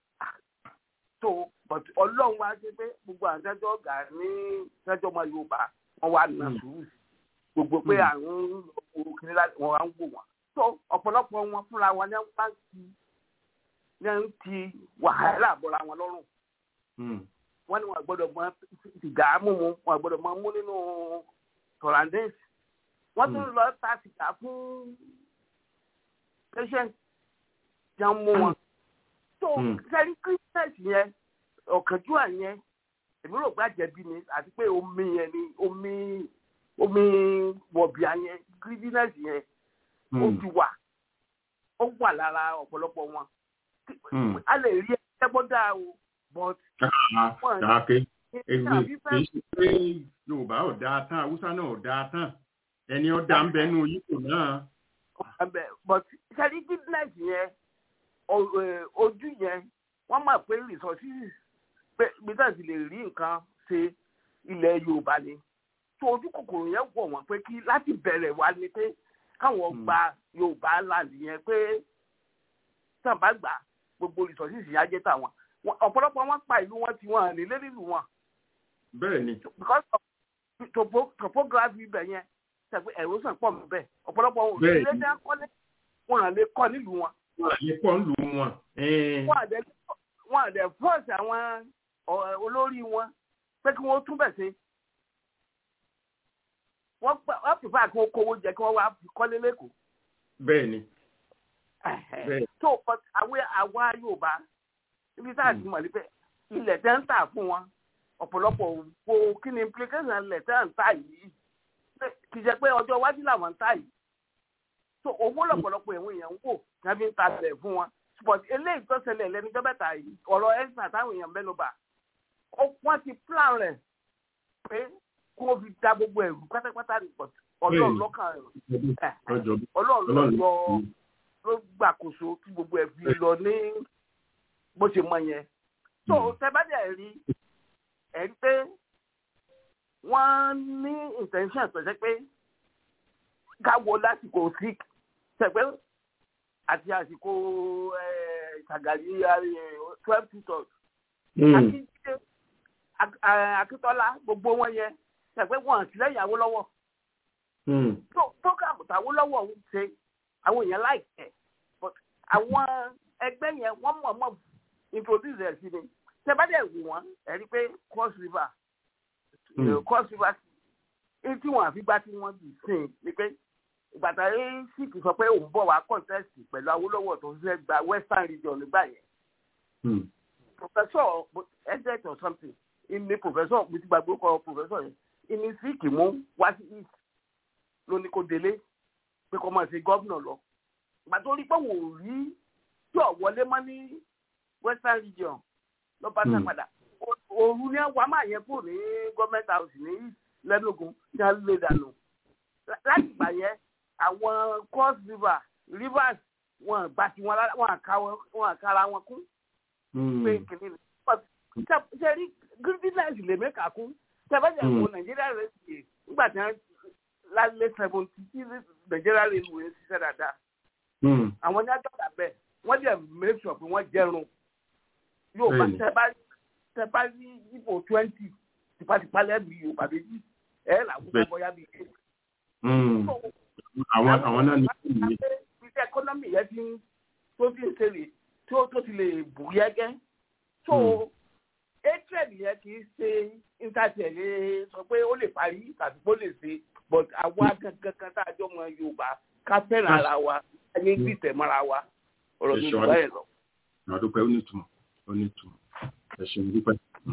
[SPEAKER 10] so but ọlọ́run wá ṣe pé gbogbo àtẹ́jọ́ ọ̀gá ní ṣẹ́jọ́ ọmọ yorùbá wọ́n wá nà sùúrù gbogbo pé àrùn orúkiri wọn wá ń wò wọ́n so ọ̀pọ̀lọpọ̀ wọn fúnra wọn ní wọ́n ti ní ti wàhálà bọ́ra wọn lọ́rùn wọ́n ní wọn gbọ́dọ̀ mọ sìgá mímu wọn gbọ́dọ̀ mọ mú nínú tọ̀ràndẹ́sì wọ́n tún lọ ta sìgá fún patient jẹun mú wọn so sẹ́rí christmas yẹn ọ̀kánjúwà yẹn èmi rò pé àjẹbí ni àti pé omi yẹn ni omi omi wọ̀bìà yẹn greediness yẹn ó ti wà ó wà lára ọ̀pọ̀lọpọ̀ wọn a lè rí ẹgbẹ́ bọ́dà o but.
[SPEAKER 3] kàkẹ́ ẹgbẹ́ kì í ṣe pé yorùbá ò dáa tán haúsá náà ò dáa tán ẹni ó dá ń bẹnu yípo náà.
[SPEAKER 10] but sẹ́rí greediness yẹn ojú yẹn wọ́n mọ̀ pé resources pé gbèsè sì lè rí nǹkan ṣe ilẹ̀ yorùbá ni tó ojú kòkòrò yẹn wọ̀ wọ́n pé kí láti bẹ̀rẹ̀ wá ni pé káwọn gba yorùbá land yẹn pé tàn bá gbà gbogbo resources yẹn á jẹ́ tàwọn ọ̀pọ̀lọpọ̀ wọn pa ìlú wọn tí wọn nílé nílùú wọn.
[SPEAKER 3] bẹ́ẹ̀ ni.
[SPEAKER 10] because of topo topography ibẹ̀ yẹn ṣàpè erosion pọ̀ mọ́ bẹ́ẹ̀ ọ̀pọ̀lọpọ̀ wọn ò lè lé dá kọ́lé wọn à lè kọ́ nílùú wọn.
[SPEAKER 3] wọn à lè kọ́ nílùú wọn.
[SPEAKER 10] wọn à lè force àwọn olórí wọn pé kí wọ́n túbẹ̀ ṣe. wọ́n pèfà kí wọ́n kówó jẹ kí wọ́n wá kọ́lé lẹ́kọ̀ọ́.
[SPEAKER 3] bẹ́ẹ̀ ni.
[SPEAKER 10] tó àwọn àwa Yorùbá ibi tá a ti mọ̀ níbẹ̀ ilẹ̀ tẹ́ ń tà fún wọn ọ̀pọ̀lọpọ̀ wo kí ni implication ilẹ̀ tẹ́ ń tà yìí kì í ṣe pé ọjọ́ iwájú làwọn ń tà yìí so owó lọ̀pọ̀lọpọ̀ ìwọ̀n èèyàn ń wò kí wọ́n fi ń ta ilẹ̀ fún wọn but eléyìí tó ṣẹlẹ̀ lẹ́nu tó bẹ̀tà yìí ọ̀rọ̀ ẹ̀sìn táwọn èèyàn mẹ́nu bà wọ́n ti plan rẹ̀ pé kó o fi da gbogbo ẹ̀rù pátápátá ní pọ̀ ọlọ́run lọ́kàn rẹ̀ ọlọ́run lọ ló gbàkóso tí gbogbo ẹ̀ fi lọ ní bó ṣe mọ yẹn so tẹ́bàdẹ̀ rí ẹ̀ ń pé wọ́n ní intention tó ṣe pé káwọ́ lásìkò sick ṣẹ̀pẹ́ àti àsìkò ìṣàgàrí twelve tutors akíntọ́lá gbogbo wọn yẹn ṣẹ̀pẹ́ wọn sílẹ̀ ìyàwó lọ́wọ́ so program tàwọn lọ́wọ́ ń ṣe àwọn èèyàn láìpẹ́ but àwọn ẹgbẹ́ yẹn wọ́n mọ̀ mọ̀ introduce ẹ̀ sí ni tẹ́bàdẹ̀ wù wọ́n ẹ̀ rí pé cross river cross river tí wọ́n àfi gbá tí wọ́n bì sìn ni pé ìgbà tá a sì kì í sọ pé òun bọ̀ wá contest pẹ̀lú Awólọ́wọ̀ tó fẹ́ gba western region nígbà yẹn. professor edit or something ìní professor mo ti gbàgbé kọ professor yẹn ìní sì kì í mú wá sí east ló ní kó délé pé kó máa ṣe gómìnà lọ. ìgbà tó rí pé wò ó rí tí ò wọlé mọ́ ní western region ló bá tẹ̀ padà. òru ni wàá máa yẹ kó ní government house ní lẹ́nugun ní alẹ́ dànù. láti gbà yẹn àwọn cross river rivers wọn gbà tí wọn wọn àkàrà wọn kún. pé kìnìún ṣe rí greediness lè mẹ́ka kún. tẹ́fẹ́jẹ̀ wo nàìjíríà rẹ̀ ṣe nígbà tí wọ́n lálẹ́ seventy tí nàìjíríà rẹ̀ wò ó ṣiṣẹ́ dáadáa. àwọn ní àjọyọ̀ bẹ́ẹ̀ wọ́n jẹ́ make sure pé wọ́n jẹun. yóò bá tẹ bá tẹ bá ní ibo twenty tipátipá lẹ́bi yorùbá méjì ẹ̀ làwọn bọ́yá bíi eight.
[SPEAKER 3] àwọn àwọn náà ní
[SPEAKER 10] ìlú. iṣẹ́ ẹkọ́nọ́mì yẹn ti ń tó ti ń ṣẹlẹ̀ tó tó ti lè bù yẹ́gẹ́. so hatred yẹn kì í ṣe intanẹ̀tì sọ pé ó lè parí tàbí ó lè ṣe but àwa gangan kan tá a jọ mọ yorùbá ká fẹ́ràn ara wa ẹni gbìtẹ̀ mọ́ra wa ọ̀rọ̀ mi ìgbà yẹn lọ.
[SPEAKER 3] àdúpẹ́ ó ní ìtumọ̀ ó ní ìtumọ̀ ẹ ṣeun dúpẹ́.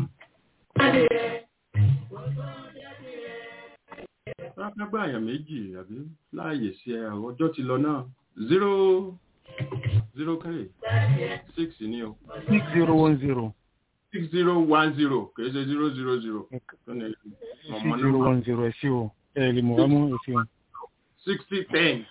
[SPEAKER 3] lágbàgbà àyàn méjì àbí láàyè sí ẹ ọjọ́ ti lọ náà zero zero kẹ́rì six ní o.
[SPEAKER 9] six zero one zero.
[SPEAKER 3] six zero one zero kìí ṣe zero zero zero.
[SPEAKER 9] six zero one zero ẹ sí o ẹ lè mọ̀ wá mú ẹ sí o.
[SPEAKER 3] sixty ten.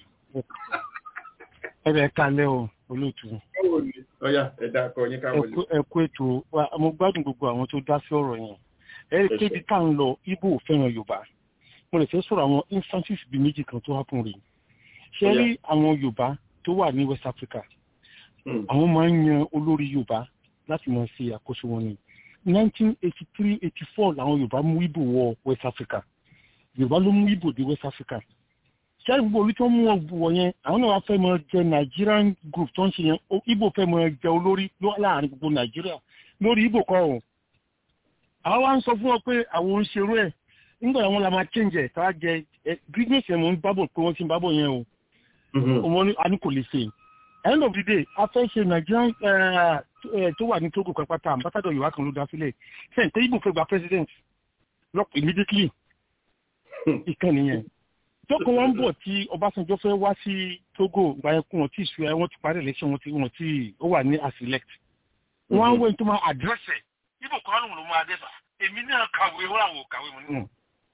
[SPEAKER 9] ẹ bẹ kalẹ̀ o olóòtú.
[SPEAKER 3] ọ̀yà ẹ̀dá akọ yín ká wọlé.
[SPEAKER 9] ẹ kú ètò mo gbádùn gbogbo àwọn tó dá sí ọ̀rọ̀ yẹn ẹ rí kébi tá à ń lọ Ìgbò fẹ́ràn Yorùbá mo lè fẹ́ sọ̀rọ̀ àwọn instances bíi méjì kan tó happen rí ṣe rí àwọn Yorùbá tó wà ní West Africa àwọn máa ń yan olórí Yorùbá láti máa ṣe àkóso wọn ní nineteen eighty three eighty four làwọn Yorùbá mú Ìgbò wọ West Africa Yorùbá ló mú Ìgbò dé West Africa ṣé gbogbo orí tó mú ọgbọ yẹn àwọn náà wá fẹ́ máa jẹ Nigerian group tó ń ṣe yẹn Ìgbò fẹ́ máa jẹ olórí láàrin gbogbo Nàìjíríà lórí Ìgbò kọ́ ọ̀ àwọn wá ń sọ fún ọ pé àwọn ń ṣerú ẹ̀ nígbà àwọn la máa change ẹ̀ tá a jẹ greatness ẹ̀ mọ̀ ń bábọ̀ pé wọ́n ti ń bábọ̀ yẹn o ọmọ ní a ní kò lè ṣe end of the day a fẹ́ ṣe Nigerian tó wà ní Togo pàpàtà ambassador Yorùbá kan ló dá sílẹ̀ sẹ́yìn pé Ìgbò fẹ́ gba president lock immediately ìkànnì yẹn tókò wọn bọ̀ tí Ọbásanjọ́ fẹ́ wá sí Togo gba ẹkùn wọn tí ìṣúra wọn ti parí election wọn tí wọn tí ó wà ní aselect wọn á wẹ̀ tó máa address ẹ̀ Ìgbò kan ló máa dẹ́fà èmi náà kàwé wọ́n àwọn kàwé wọn nínú.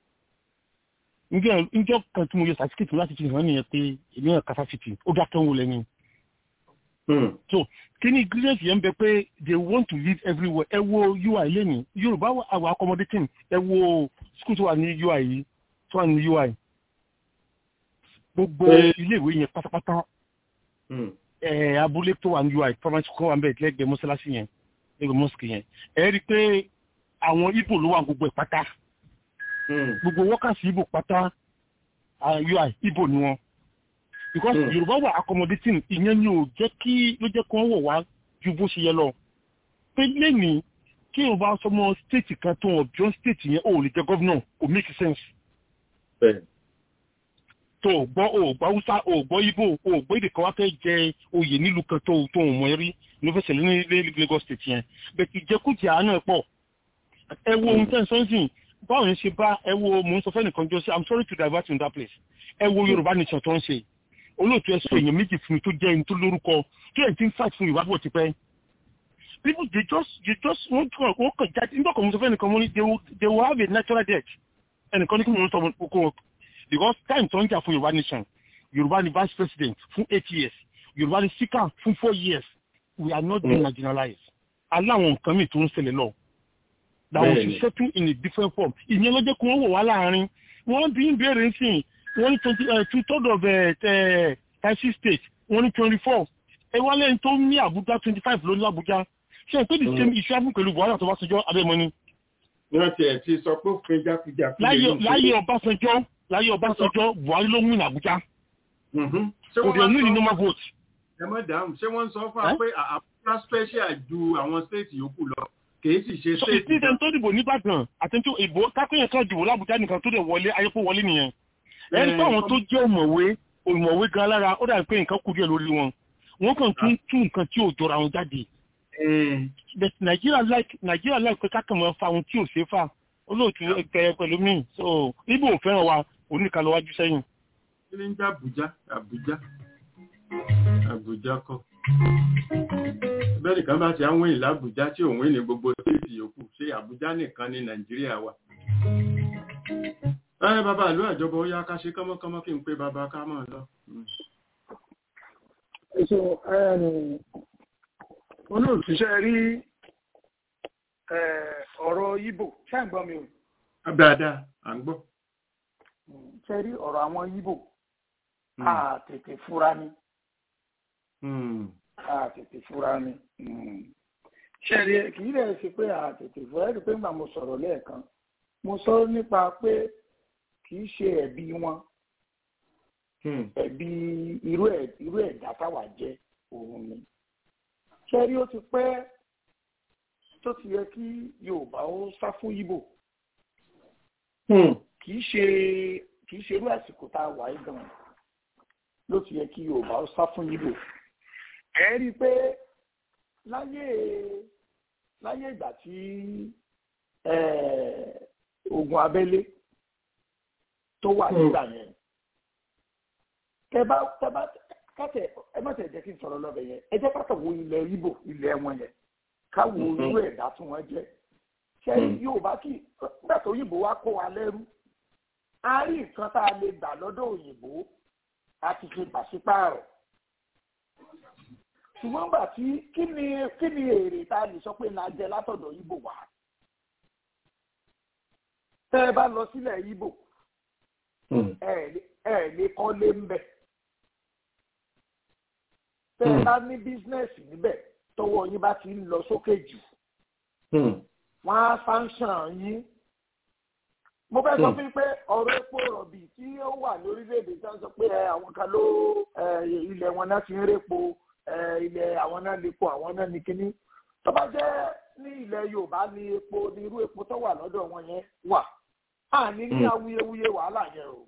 [SPEAKER 9] ǹjẹ́ ǹjẹ́ kan tí mo yọ certificate láti fi hàn nìyẹn pé èmi náà capacity ó dá tán wò lẹ́ni. so kí ni ingredients yẹn ń bẹ pé they want to live everywhere ẹ wo U I lẹ́nu Yorùbá àwọn accommodating ẹ wo school tó wà ní U I yìí tó wà ní U I gbogbo iléèwé yẹn pátápátá abúlé tó wà ní U I primary school wà ń bẹ̀ lẹ́gbẹ̀ẹ́ mọ́sálásí yẹn lẹ́gbẹ̀ẹ́ mosque yẹn ẹ rí i pé àwọn Ìgbò ló wà gbogbo ẹ̀ pátá gbogbo wọ́kàsí Ìgbò pátá U I Ìgbò ni wọn because Yorùbá wà accommodating ìyẹn ni ò jẹ́ kí ló jẹ́ kí wọ́n wọ̀ wá ju bó ṣe yẹ lọ pé lẹ́nìí kí Yorùbá sọmọ state kan tó wọ̀ beyond state yẹn ò lè jẹ́ governor kò make sense. tó o gbọ́ o gbọ́ Hausa o gbọ́ Ìgbò o gbọ́ èdè kan wá fẹ́ jẹ oyè nílùú kan tó tó o mọ̀ ẹ́ rí ló fẹ́ ṣẹlẹ̀ ní Lagos state yẹn bẹ́ẹ̀ ìjẹkújẹ àánú ẹ̀ pọ̀ ẹ wo ohun tẹ́ ń sọ́nsìn báwo ni ṣe bá ẹ wo mò ń sọ fẹ́ nìkan jọ sí I'm sorry to divert in that place ẹ wo Yorùbá nation tó ń ṣe olóòtú ẹ sọ èèyàn méjì fún mi tó jẹ́ ẹni tó lórúkọ tó ẹ̀ ti ń fight fún Yorùbá bọ̀ tipẹ́ people they just they just wọ́n kàn wọ́n kàn jáde nígbà kan mo sọ fẹ́ nìkan mo ní they will they will have a natural death ẹnìkan ní kí mo ń sọ kókó because time tó ń jà fún Yorùbá nation Yorùbá ni vice president fún eight years Yorùbá ni speaker fún four years we are not being marginalized aláwọn nǹkan mi tó ń ṣẹlẹ̀ lọ that was settled in a different form ìyẹn ló jẹ́ kí wọ́n wò wá láàrin wọ́n bí ń béèrè ń sìn wọ́n ní twenty two third of thirty state wọ́n ní twenty four ẹ wá lẹ́yìn tó ní Àbújá twenty five ló ní Àbújá ṣé ẹ pé the same issue happen pẹ̀lú Buhari àti Ọbásanjọ́ abẹ́mọ́ni.
[SPEAKER 3] wọ́n ti ẹ̀ ti sọ pé òfin jákujàku.
[SPEAKER 9] láyé Ọbásanjọ́ láyé Ọbásanjọ́ Buhari ló mú ní Àbújá kò dé ní ní normal vote.
[SPEAKER 3] ẹ mọ̀ dáhùn ṣé wọ́n ń sọ fún wa pé Àbújá special ju àwọn state yòókù lọ kìí sì ṣe state.
[SPEAKER 9] ìdí ìdẹ́n tó dìbò nìbàdàn àtẹ̀tù ìbò kápẹ́yìn kan dìbò lábújá nìkan tó dẹ̀ wọlé ayépo wọlé nìyẹn. ẹni pé àwọn tó jẹ́ òmọ̀wé
[SPEAKER 11] olùmọ̀wé gan lára ó dàbí pé nǹkan kù díẹ̀ lórí wọn wọ́n kàn tún tún nǹkan tí ò jọra wọn jáde. nàìjíríà like nàìjíríà like pé kákan mọ́ fa ohun tí ò ṣe fà olóòtú ẹ̀kẹ́ pẹ̀lú mi so ibo ò fẹ́ràn wa oníkan lọ wájú sẹ́yìn.
[SPEAKER 3] kí ni ń jẹ́ àbújá àbújá àbújá kọ́ bẹ́ẹ̀ nìkan bá ti àwọn ìlà àbújá tí òun ní gbogbo stéètì yòókù ṣé àbújá nìkan ní nàìjíríà wà. ẹ bàbá ìlú àjọbọ ó yá ká ṣe kánmọ́kánmọ́ kí n pé bàbá ká mọ̀ lọ.
[SPEAKER 4] èso olóòtú ṣe rí ọ̀rọ̀ Ìgbò ṣé ń gbọ́ mi o.
[SPEAKER 3] dáadáa à ń gbọ́.
[SPEAKER 4] ṣe rí ọ̀rọ̀ àwọn Ìgbò a tètè fura ni. a tètè fura ni. ṣe rí kì í lè ṣe pé a tètè fura ẹ̀ rí pé nígbà mo sọ̀rọ̀ lẹ́ẹ̀kan mo sọ nípa pé kì í ṣe ẹ̀bi wọn ẹ̀bi irú ẹ̀dá táwa jẹ́ òun ni. ṣe rí ó ti pẹ́ tó ti yẹ kí Yorùbá ó sá fún Ìgbò kì í ṣe kì í ṣe irú àsìkò tá a wà yìí gan ló ti yẹ kí Yorùbá ó sá fún Ìgbò. ẹ rí i pé láyé láyé ìgbà tí ogun abẹ́lé tó wà nígbà yẹn tẹ bá tẹ bá kátẹ ẹ má tẹ jẹ́ kí n sọ̀rọ̀ lọ́bẹ̀ yẹn ẹ jẹ́ kátẹ wo ilẹ̀ Ìgbò ilẹ̀ wọn yẹn káwo irú ẹ̀dá tí wọ́n jẹ́ ṣe Yorùbá kì nígbà tó òyìnbó wá kó wa lẹ́rú a rí nǹkan tá a lè gbà lọ́dọ̀ òyìnbó a ti fi pàṣípààrọ̀ ṣùgbọ́n gbà tí kí ni kí ni èrè tá a lè sọ pé la jẹ látọ̀dọ̀ Ìgbò wá tẹ́ ẹ bá lọ sílẹ̀ Ìgbò ẹ lè kọ́ lé ń bẹ̀ tẹ́ ẹ bá ní bísínẹ́sì níbẹ̀ tọwọ́ yín bá ti ń lọ sókè jù wọ́n á sáńsàn yín. mo fẹ́ sọ fún yín pé ọ̀rọ̀ epo rọ̀bì tí ó wà lórílẹ̀‐èdè tí wọ́n sọ pé àwọn kan ló ilẹ̀ wọn náà ti ń répo ilẹ̀ àwọn náà lè po àwọn náà ní kínní. tó bá jẹ́ ní ilẹ̀ Yorùbá ní epo ní irú epo tó wà lọ́dọ̀ wọn yẹn wà á ní ní awuyewuye wàhálà yẹn o.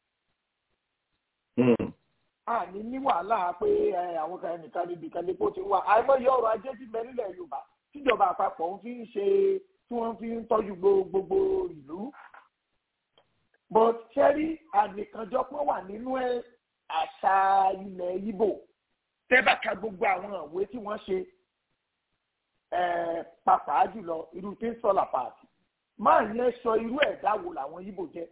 [SPEAKER 4] a ní ní wàhálà pé àwọn kan nìkan níbi kan lépo ti wà àìmọye ọrọ̀ ajé ti bẹ nílẹ̀ Yorùbá tíjọba àpapọ̀ ń fi ń ṣe tí wọ́n fi ń tọ́jú gbogbo ìlú. but ṣẹ́rí ànìkànjọpọ̀ wà nínú àṣà ilẹ̀ Ìgbò tẹ́bàkà gbogbo àwọn ìwé tí wọ́n ṣe pàápàá jùlọ irú tí ń sọ̀là pààtì máa yẹn sọ irú ẹ̀dá wo làwọn Ìgbò jẹ́.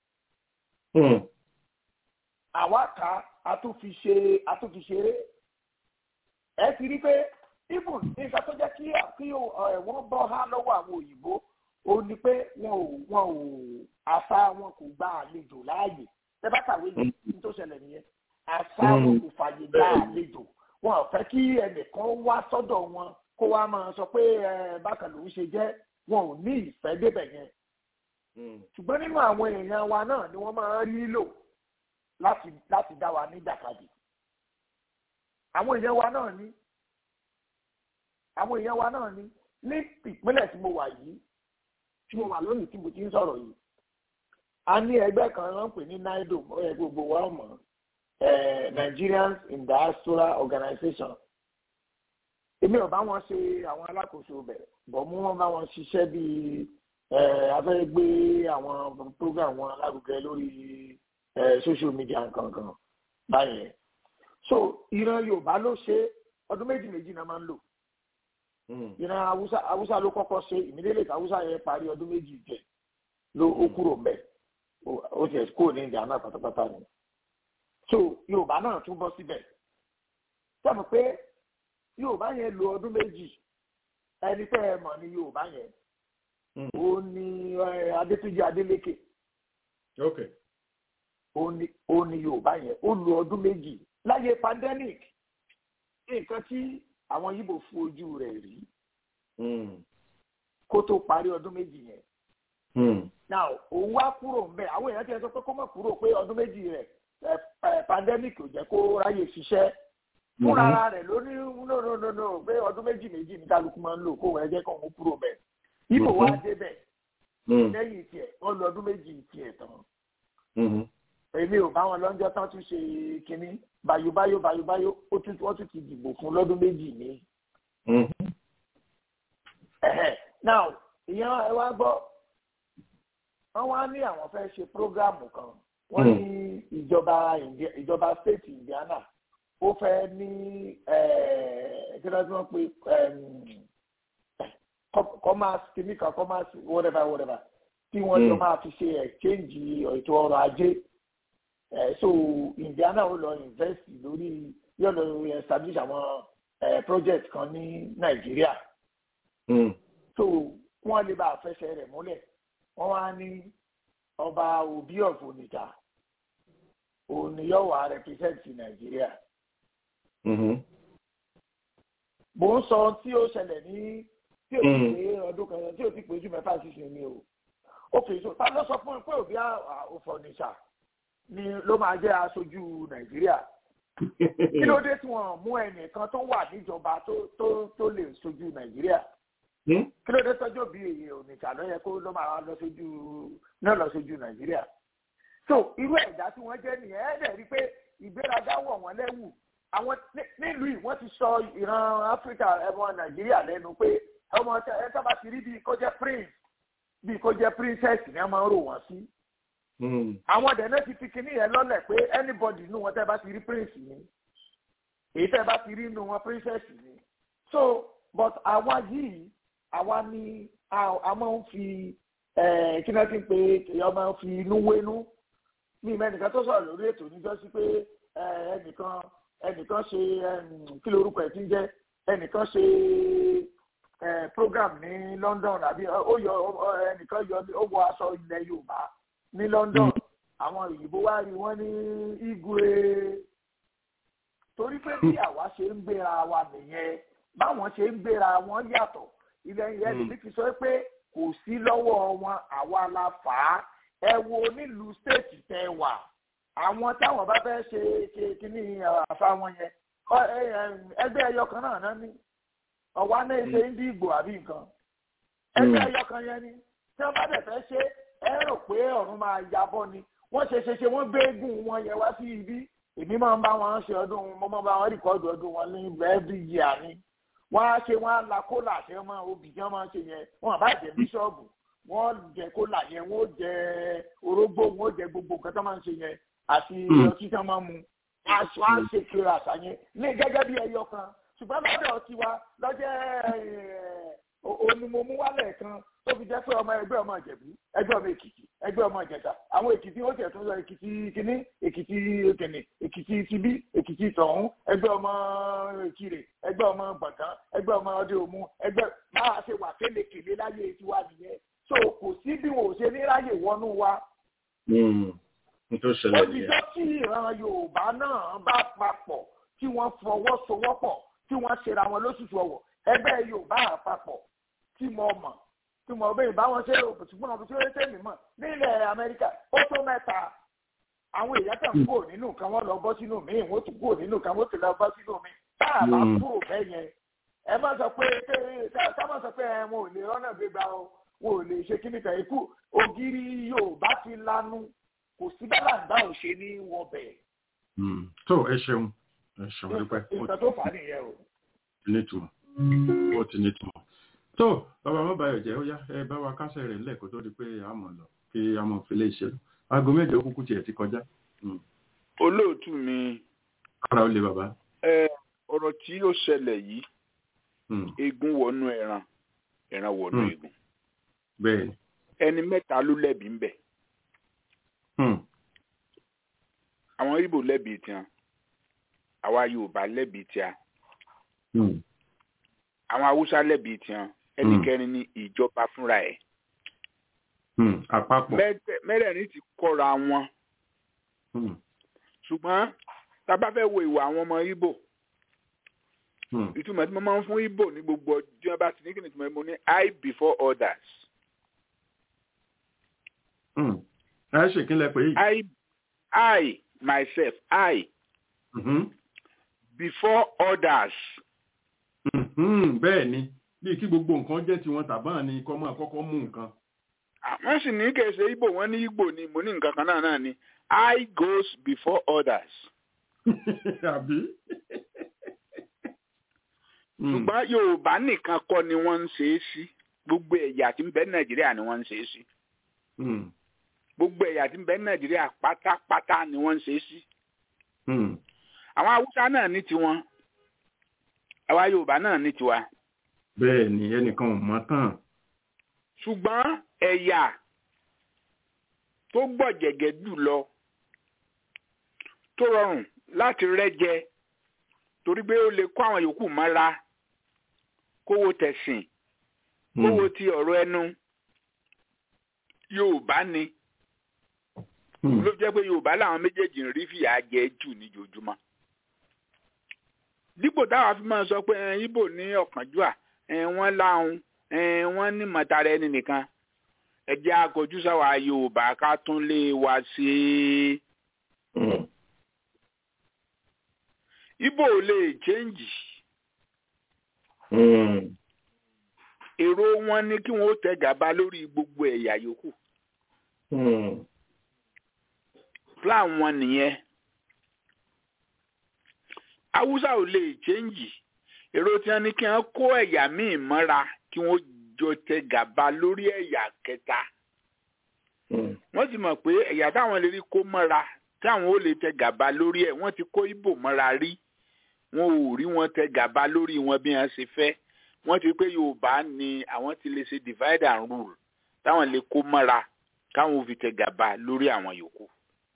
[SPEAKER 4] àwa kà á tún fi ṣe á tún fi ṣeré ẹ ti rí pé ibùn nígbà tó jẹ́ kí kí wọ́n bọ́ há lọ́wọ́ àwọn òyìnbó ó ní pé wọn ò wọn ò àṣà wọn kò gba àlejò láàyè ẹ bá kàwé ní tó ṣẹlẹ̀ nìyẹn àṣà wọn kò fàyè gba àlejò wọn ò fẹ́ kí ẹnìkan wá sọ́dọ̀ wọn kó wá máa sọ pé bákan lòún ṣe jẹ́ wọn ò ní ìfẹ́ débẹ̀ yẹn ṣùgbọ́n nínú àwọn èèyàn wa náà ni wọ́n máa ń rí lò láti láti dá wa ní jàkadì àwọn èèyàn wa náà ní àwọn èèyàn wa náà ní ní ìpínlẹ̀ tí mo wà yìí tí mo wà lónìí tí mo ti ń sọ̀rọ̀ yìí a ní ẹgbẹ́ kan wọ́n pè ní NIDO gbogbo wa mọ̀ Nigerians in Diaspora Organization èmi ò bá wọn ṣe àwọn alákòóso bẹ̀ bọ̀ mú wọn bá wọn ṣiṣẹ́ bíi afẹ́ gbé àwọn program wọn lárugẹ lórí social media kankan báyẹn so ìran Yorùbá ló ṣe ọdún méjì méjì náà máa ń lò ìran Haúsá Haúsá ló kọ́kọ́ ṣe ìmídélé Haúsá yẹn parí ọdún méjì jẹ ló ó kúrò mbẹ ó ti kúrò ní India náà pátápátá ni so Yorùbá náà tún bọ́ síbẹ̀ sọmọ pé Yorùbá yẹn lo ọdún méjì ẹni tẹ́ ẹ mọ̀ ní Yorùbá yẹn ó ní Adétúnjì Adélékè ó ní ó ní Yorùbá yẹn ó lo ọdún méjì láyé pandemic nǹkan tí àwọn Yíbò fún ojú rẹ̀ rí kó tó parí ọdún méjì yẹn now òun wá kúrò ńbẹ̀ àwọn èèyàn ti sọ pé kó má kúrò pé ọdún méjì rẹ̀ pandemic ò jẹ́ kó ráyè ṣiṣẹ́ fúnra rẹ̀ ló ní no no no no pé ọdún méjì méjì ní kálukú máa ń lò kó wọ́n ẹ jẹ́ kó òun kúrò ńbẹ̀ Yíbò wá débẹ̀ lẹ́yìn tiẹ̀ wọ́n lọ ọdún méjì tiẹ̀ tán èmi ò bá wọn lọ́jọ́ tán tún ṣe kínní báyóbáyó báyóbáyó ó tún wọ́n tún ti dìbò fún lọ́dún méjì ní. now ìyẹn ẹ wá gbọ́ wọ́n wá ní àwọn fẹ́ ṣe prógráàmù kan wọ́n ní ìjọba ìjọba state Indiana ó fẹ́ ní kí ló ń pè commerce chemical commerce whatever whatever tí wọ́n jọ máa fi ṣe exchange ètò ọrọ̀ ajé so Indiana ó lọ invest lórí yóò lọ establish àwọn project kan ní Nàìjíríà so wọ́n lè bá àfẹsẹ̀ rẹ̀ múlẹ̀ wọ́n wá ní ọba Obi of Onitsha òun ni yóò wá represent Nàìjíríà. mo ń sọ tí ó ṣẹlẹ̀ ní tí ó ti pé ọdún kan tí ó ti pé ojú mẹ́fà sísìn ni o ó fi so ta ló sọ fún mi pé Obi of Onitsha ni ló máa jẹ́ aṣojú Nàìjíríà kí ló dé tí wọ́n mú ẹnìkan tó wà níjọba tó tó tó lè ṣojú Nàìjíríà kí ló dé tọ́jú bí èyí Onitsha ló yẹ kó ló máa lọ sójú náà lọ sójú Nàìjíríà so irú ẹ̀dá tí wọ́n jẹ́ nìyẹn ẹ̀ dẹ̀ rí pé ìgbéraga wọ̀ wọ́n lẹ́wù àwọn nílùú yìí wọ́n ti sọ ìran Áfíríkà ẹ̀wọ̀n Nàìjíríà lẹ́nu pé ọmọ ẹ̀ sábà ti rí bíi kó jẹ́ prince bíi kó jẹ́ princess ni wọ́n máa ń rò wọ́n sí. àwọn ọ̀dẹ̀ náà ti fi kinní yẹn lọ́lẹ̀ pé anybody inú wọn tẹ́ bá ti rí prince ni èyí tẹ́ bá ti rí inú wọn princess ni so but àwa yìí àwa ni a máa ń fi kí náà ti ń pe èèyàn máa ń fi inú wénú ní ìmẹ́nìkan tó sọ̀rọ̀ lórí ètò níjọ́ sí pé ẹnìkan ẹnìkan ṣe kí lorúkọ ẹ̀ ti ń jẹ́ ẹnìkan ṣe program ní London àbí ó yọ ẹnìkan yọ ó wọ aṣọ ilẹ̀ Yorùbá ní London àwọn òyìnbó wá rí wọ́n ní igwe torí pé bí àwa ṣe ń gbéra wa nìyẹn báwọn ṣe ń gbéra wọn yàtọ̀ ilẹ̀ yẹn níbi ti sọ pé kò sí lọ́wọ́ wọn àwa la fà á ẹ wo nílùú stéètì tẹ wà àwọn táwọn bá fẹ́ ṣe kíní àfa wọn yẹn ẹgbẹ́ ẹyọ kan náà náà ní ọ̀wá náà ṣe ń dí ìgbò àbí nǹkan ẹgbẹ́ ẹyọ kan yẹn ni tí wọ́n bá dẹ̀ fẹ́ ṣe ẹ rò pé ọ̀run máa yabọ́ ni wọ́n ṣe ṣe ṣe wọ́n gbé eégún wọn yẹn wá sí ibi èmi máa ń bá wọn ṣe ọdún mo máa ń bá wọn rìkọ́dù ọdún wọn ní every year ni wọ́n á ṣe wọ́n á la kólà àti ọmọ obì tí wọ́n máa ń ṣe yẹn wọ́n àbá jẹ bíṣọ́ọ̀bù wọ́n jẹ kólà yẹn wọ́n jẹ orógbó wọ́n jẹ gbogbo nǹkan tó máa ń ṣe yẹn àti ọtí tí wọ́n máa ń mu aṣọ á ṣe kiri àṣà yẹn ní gẹ́gẹ́ bí ẹyọ kan ṣùgbọ́n lọ́dọ̀ ọtí wa lọ́jẹ́ onímọ̀mú wálẹ̀ kan tó fi jẹ́ pé ọmọ ẹgbẹ́ ọmọ Ìjẹ̀bú ẹgbẹ́ ọmọ Èkìtì ẹgbẹ́ ọmọ Ìjẹ̀ṣà àwọn Èkìtì ó tẹ̀ tún lọ Èkìtì kínní Èkìtì kìnnì Èkìtì tibí Èkìtì tọ̀hún ẹgbẹ́ ọmọ Ìkirè ẹgbẹ́ ọmọ Gbọ̀ngán ẹgbẹ́ ọmọ Ọdẹ Òmu ẹgbẹ́ máa ṣe wà kélekèlé láyé tiwa nìyẹn so kò sí bí wọn ò ṣe ní ráyè wọnú wa. òjijọ́ tí ìran Yorùbá náà bá papọ̀ tí wọ́n fọwọ́sowọ́pọ̀ tí wọ́n ṣera wọn lóṣooṣù ọ̀wọ̀ ẹgbẹ́ Yorùbá àpapọ̀ tí mo mọ̀ tí mo bẹ́ẹ̀ bá wọn ṣe òṣùpọ̀ náà tó ṣe mí mọ̀ nílẹ̀ Amẹ́ríkà ó tó mẹ́ta àwọn èèyàn kan kúrò nínú kan wọ́n lọ bọ́ sínú mi wọ́n tún kúrò nínú kan wọ́n tún lọ bọ́ sínú mi tá a bá kúrò bẹ́ẹ̀ yẹn ẹ má sọ pé ká má sọ pé wọn ò lè rọ́nà gbégbá o wọn ò lè ṣe kíní kan ikú ògiri Yorùbá ti lanu kò sí bálàǹdà ò ṣe ní wọ́n bẹ̀.
[SPEAKER 3] tó ẹ ṣeun ẹ ṣeun dúpẹ́.
[SPEAKER 4] nǹkan tó fà á nìyẹn o.
[SPEAKER 3] nítumọ̀ ó ti nítumọ̀. tó bàbá má bàyọ̀ jẹ́ ó yá ẹ bá wa kásẹ̀ rẹ̀ lẹ́ẹ̀kọ́ tó di pé a mọ̀ lọ kí a mọ̀ fi lè ṣe lọ aago mẹ́jọ kúkú tiẹ̀ ti kọjá.
[SPEAKER 1] olóòtú mi.
[SPEAKER 3] kára ó lè bàbá.
[SPEAKER 1] ẹ ọ̀rọ̀ tí ó ṣẹlẹ̀ yìí egun wọnú ẹran ẹran wọnú egun.
[SPEAKER 3] bẹ́ẹ̀
[SPEAKER 1] ẹni mẹ́ta ló lẹ́bi ń bẹ̀. àwọn Ìgbò lẹ́bi tiwọn àwa Yorùbá lẹ́bi tiwa àwọn Haúsá lẹ́bi tiwọn ẹnikẹ́ni ní ìjọba fúnra ẹ̀.
[SPEAKER 3] àpapọ̀
[SPEAKER 1] mẹ́rẹ̀ẹ̀rin ti kọ́ra wọn. ṣùgbọ́n tá a bá fẹ́ wo ìwà àwọn ọmọ Ìgbò ìtumọ̀ tí mo máa ń fún Ìgbò ní gbogbo ọjọ́ bá ti ní kí ni ìtumọ̀ mo ní I before others.
[SPEAKER 3] ẹ ṣe kí n lẹ pé yìí.
[SPEAKER 1] I I myself I
[SPEAKER 3] mm-hmm.
[SPEAKER 1] before others.
[SPEAKER 3] bẹ́ẹ̀ ni bíi kí gbogbo nǹkan jẹ́ tiwọn tàbá ni kọ́ máa kọ́kọ́ mú nǹkan.
[SPEAKER 1] wọ́n sì ní kèsè Ìgbò wọ́n ní Ìgbò ni mo ní nǹkan kan náà náà ni I goes before others. ṣùgbọ́n Yorùbá nìkan kọ́ ni wọ́n ń ṣe é sí gbogbo ẹ̀yà tí ń bẹ Nàìjíríà ni wọ́n ń ṣe é sí gbogbo ẹ̀yà tí ń bẹ Nàìjíríà pátápátá ni wọ́n ń ṣe é sí. àwọn Haúsá náà ní tiwọn àwa Yorùbá náà ní tiwa.
[SPEAKER 3] bẹ́ẹ̀ ni ẹnìkan ò mọ̀ tán.
[SPEAKER 1] ṣùgbọ́n ẹ̀yà tó gbọ̀jẹ̀gẹ̀ jù lọ tó rọrùn láti rẹ́jẹ torí pé ó lè kó àwọn yòókù mọ́ra kówó tẹ̀sìn kówó ti ọ̀rọ̀ ẹnu Yorùbá ni ló jẹ́ pé Yorùbá làwọn méjèèjì ń rí fìyà jẹ jù níjojúmọ́ dípò táwa fi máa sọ pé Ìgbò ní ọ̀kánjúà wọ́n láhùn wọ́n ní mọ̀tara ẹni nìkan ẹ jẹ́ akọjú sáwà Yorùbá ká tún lè wá sí i. Ìgbò lè chẹ́ǹjì èrò wọn ní kí wọ́n tẹ gàba lórí gbogbo ẹ̀yà yòókù plan wọn nìyẹn. Haúsá ò lè chẹ́ǹjì èrò tí wọ́n ní kí wọ́n kó ẹ̀yà míì mọ́ra kí wọ́n jọ tẹ gàba lórí ẹ̀yà kẹta. wọ́n ti mọ̀ pé ẹ̀yà táwọn lè rí kó mọ́ra táwọn ó lè tẹ gàba lórí ẹ̀ wọ́n ti kó Ìgbò mọ́ra rí wọn ò rí wọn tẹ gàba lórí wọn bí wọ́n ṣe fẹ́ wọ́n ti pé Yorùbá ni àwọn ti lè ṣe divide and rule táwọn lè kó mọ́ra káwọn ò fi tẹ gàba lórí àwọn yòókù.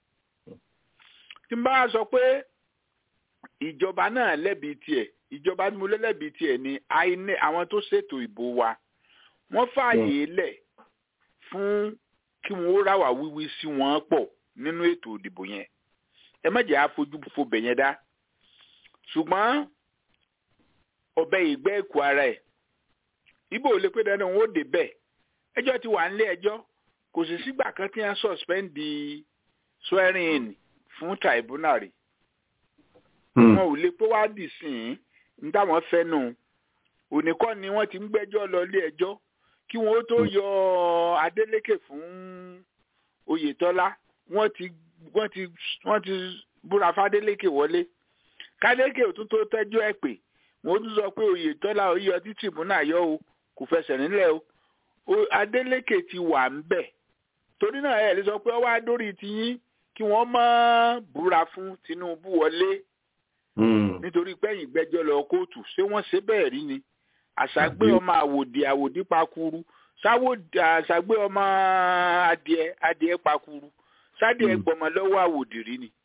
[SPEAKER 1] tí n bá sọ pé ìjọba náà lẹ́bi tiẹ̀ ìjọba tí mo lẹ́lẹ́bi tiẹ̀ ni àwọn tó ṣètò ìbò wa wọ́n fààyè lẹ̀ fún kí wọ́n rà wá wíwí sí wọn pọ̀ nínú ètò ìdìbò yẹn ẹ má jẹ́ àfojú fo bẹ̀yẹn dá ṣùgbọ́n ọbẹ̀ ìgbẹ́ ẹ̀kọ́ ara ẹ̀ Ìgbò lè pé dandan wọn ó dé bẹ́ẹ̀ ẹjọ́ ti wà nílé ẹjọ́ kò sì sígbà kan tí wọ́n suspend di swearing in fún tribunal rẹ̀ wọn ò lè pé wá dì sí i ní táwọn fẹ́ nù òníkọ́ ni wọ́n ti ń gbẹ́jọ́ lọ ilé ẹjọ́ kí wọ́n tó yọ Adeleke fún Oyètọ́lá wọ́n ti wọ́n ti wọ́n ti búra f'Adeleke wọlé k'Adeleke ò tún tó tẹ́jọ́ ẹ̀ pé wọ́n tún sọ pé Oyètọ́lá oyè tí tribunal yọ o kò fẹsẹ̀ nílẹ̀ o Adeleke ti wà ń bẹ̀ torí náà ẹ̀ lè sọ pé ọwọ́ adórí tiyín kí wọ́n má búra fún Tinubu wọlé nítorí pẹ́yìn gbẹ́jọ́ lọ kóòtù ṣé wọ́n ṣe bẹ́ẹ̀ rí ni àṣàgbé ọmọ àwòdì àwòdì pakuru àṣàgbé ọmọ adìẹ adìẹ pakuru sádìẹ gbọmọ lọ́wọ́ àwòdì rí ni.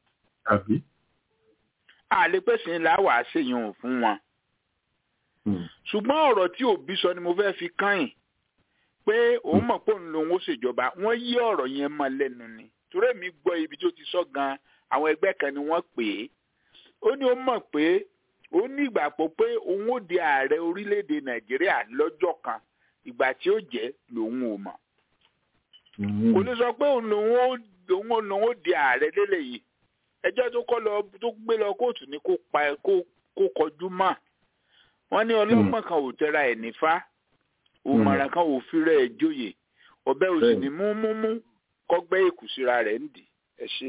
[SPEAKER 1] àlepẹ̀sìn ńlá wàá ṣèyàn fún wọn. ṣùgbọ́n ọ̀rọ̀ tí òbí sọ ni mo fẹ́ fi káyìn pé òun mọ̀ pé òun lòun ó ṣèjọba wọ́n yí ọ̀rọ̀ yẹn mọ́ lẹ́nu ni torí èmi gbọ́ ibi tó ti sọ gan àwọn ẹgbẹ́ kan ni wọ́n pè é ó ní ó mọ̀ pé ó ní ìgbàgbọ́ pé òun ó di ààrẹ orílẹ̀-èdè Nàìjíríà lọ́jọ́ kan ìgbà tí ó jẹ́ lòun ò mọ̀ kò ní sọ pé òun lòun ó lòun lòun ó di ààrẹ lélẹ̀ yìí ẹjọ́ tó kọ́ lọ tó gbé lọ kóòtù ni kó pa kó kó kọjú mọ́ wọ́n ní ọlọ́gbọ́n kan ò tẹra ẹ̀ nífá òmàrà kan ò fi rẹ̀ jóyè ọ̀bẹ ò sì ní mú mú mú kọ́gbẹ́ èkùsíra rẹ̀ ń dì ẹ ṣe.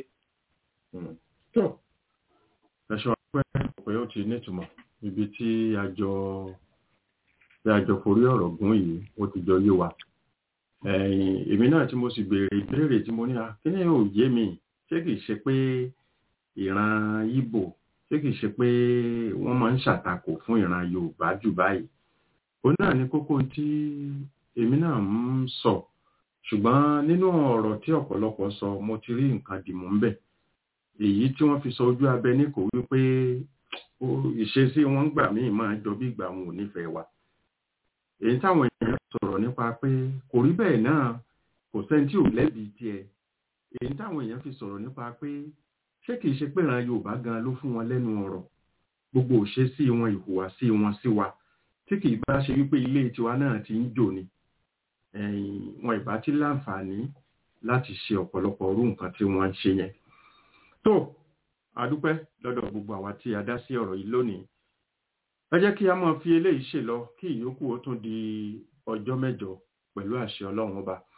[SPEAKER 3] ẹ̀ṣọ́ pẹ́ pé ó ti nítumọ̀ ibi tí àjọ tí àjọ forí ọ̀rọ̀ gún yìí ó ti jọ yé wa. èmi náà tí mo sì béèrè ìbéèrè tí mo ní a kí ni ò yé mi ṣé kìí ṣe pé ìran Ìgbò ṣé kìí ṣe pé wọ́n máa ń ṣàtakò fún ìran Yorùbá jù báyìí ó náà ní kókó tí èmi náà ń sọ ṣùgbọ́n nínú ọ̀rọ̀ tí ọ̀pọ̀lọpọ̀ sọ mo ti rí nǹkan dìmú ń bẹ̀ èyí tí wọ́n fi sọ ojú abẹ ní kò wípé ìṣesí wọn gbà míì máa jọ bí ìgbà wọn ò nífẹ̀ẹ́ wa èyí táwọn èèyàn sọ̀rọ̀ nípa pé kò rí bẹ́ẹ̀ náà kò sẹ́ni tí ò lẹ́bi tiẹ̀ èyí táwọn èèyàn fi sọ̀rọ̀ nípa pé ṣé kìí ṣe pé ìran Yorùbá gan ló fún wọn lẹ́nu ọ̀rọ̀ gbogbo òṣèṣì wọn ìhùwàsí wọn sí wa tí kìí bá ṣe wípé ilé tiwa náà ti ń jò ni wọn ìbá ti láǹfààní láti ṣe ọ̀pọ̀lọpọ̀ orú nǹkan tí wọ́n ń ṣe yẹn tó adúpẹ́ lọ́dọ̀ gbogbo àwa tí a dá sí ọ̀rọ̀ yìí lónìí ẹ jẹ́ kí a máa fi eléyìí ṣe lọ kí ìyókù ó tún di ọjọ́ mẹ́jọ pẹ̀lú àṣẹ Ọlọ́run ọba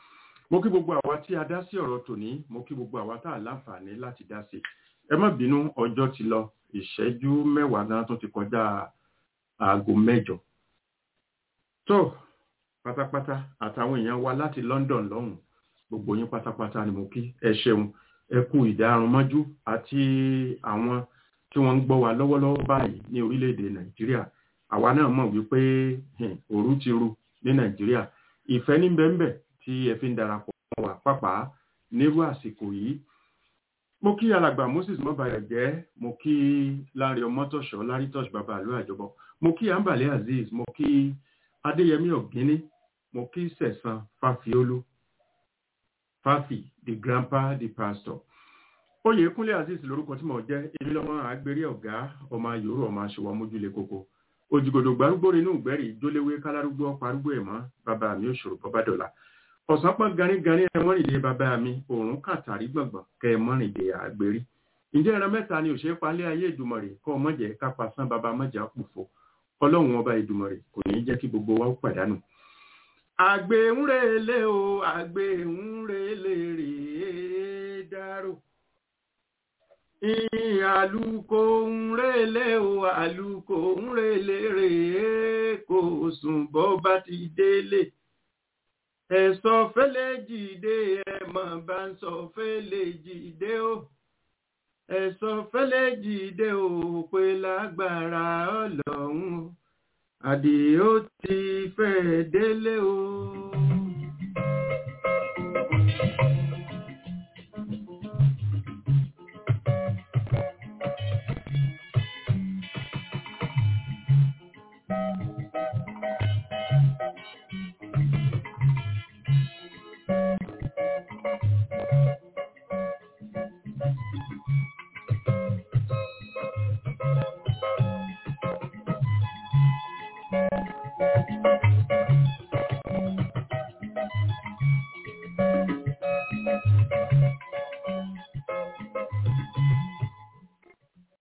[SPEAKER 3] mo kí gbogbo àwa tí a dá sí ọ̀rọ̀ tòní mo kí gbogbo àwa tá a láǹfààní láti dá sí ẹ má bínú ọjọ́ ti lọ ìṣẹ́jú mẹ́wàá náà tó ti kọjá aago mẹ́jọ tó pátápátá àtàwọn èèyàn wa láti London lọ́hùn gbogbo yín pátápátá ni mo kí ẹ ṣeun ẹ kú ìdárun mọ́jú àti àwọn tí wọ́n ń gbọ́ wa lọ́wọ́lọ́wọ́ báyìí ní orílẹ̀-èdè Nàìjíríà àwa náà mọ̀ wípé òru ti ru ní Nàìjíríà ìfẹ́ ní bẹ́ẹ̀nbẹ́ tí ẹ fi ń darapọ̀ mọ́ wa pápá nírú àsìkò yìí mo kí alàgbà Moses mọ́bàyà jẹ́ mo kí Láńrè Ọmọ́tọ̀ṣọ́ Lárítọ́ṣ bàbá àlú àjọbọ mo kí Ambale Azeez mo kí Adéyẹmí Ọ̀gíní mo kí Sẹ̀san Fáfiolú Fáfi the grandpa the pastor Oyèkúnlé Azeez lórúkọ tí mo jẹ́ èmi lọ́mọ àgbèrè ọ̀gá ọmọ yòórù ọmọ aṣọwọ́ mójúlé kókó òjìgòdò gbárúgbó inú ìgbẹ́rì jólewé kálárúgbó ọparúgbó ẹ̀mọ́ bàbá mi òṣòro bọ́bádọ́là ọ̀sán pọ́n ganíganí ẹmọ́rìndé bàbá mi òórùn kàtàrí gbọ̀ngbọ̀n kẹ ẹmọ́rìndé àgbèrí ǹjẹ́ ẹran mẹ́ta ni òṣèré palẹ́ ayé ìdùmọ̀rè kọ́ ọmọjẹ́ kápá sán bàbá mọ́jà pòfo ọlọ́run ọba ìdùmọ̀rè kò ní jẹ́ kí gbogbo wa ó pàdánù. àgbè ń relé o àgbè ń relé rèé dárò àlùkò ń relé o àlùkò ń relé rèé kò sùn bọ́ bá ti délé ẹ̀sọ́ fẹ́lẹ́ jìde ẹ̀mọ̀ bá ń sọ fẹ́lẹ́ jìde o ẹ̀sọ́ fẹ́lẹ́ jìde o pé lágbára ọlọ́run àdìó ti fẹ́ délé o.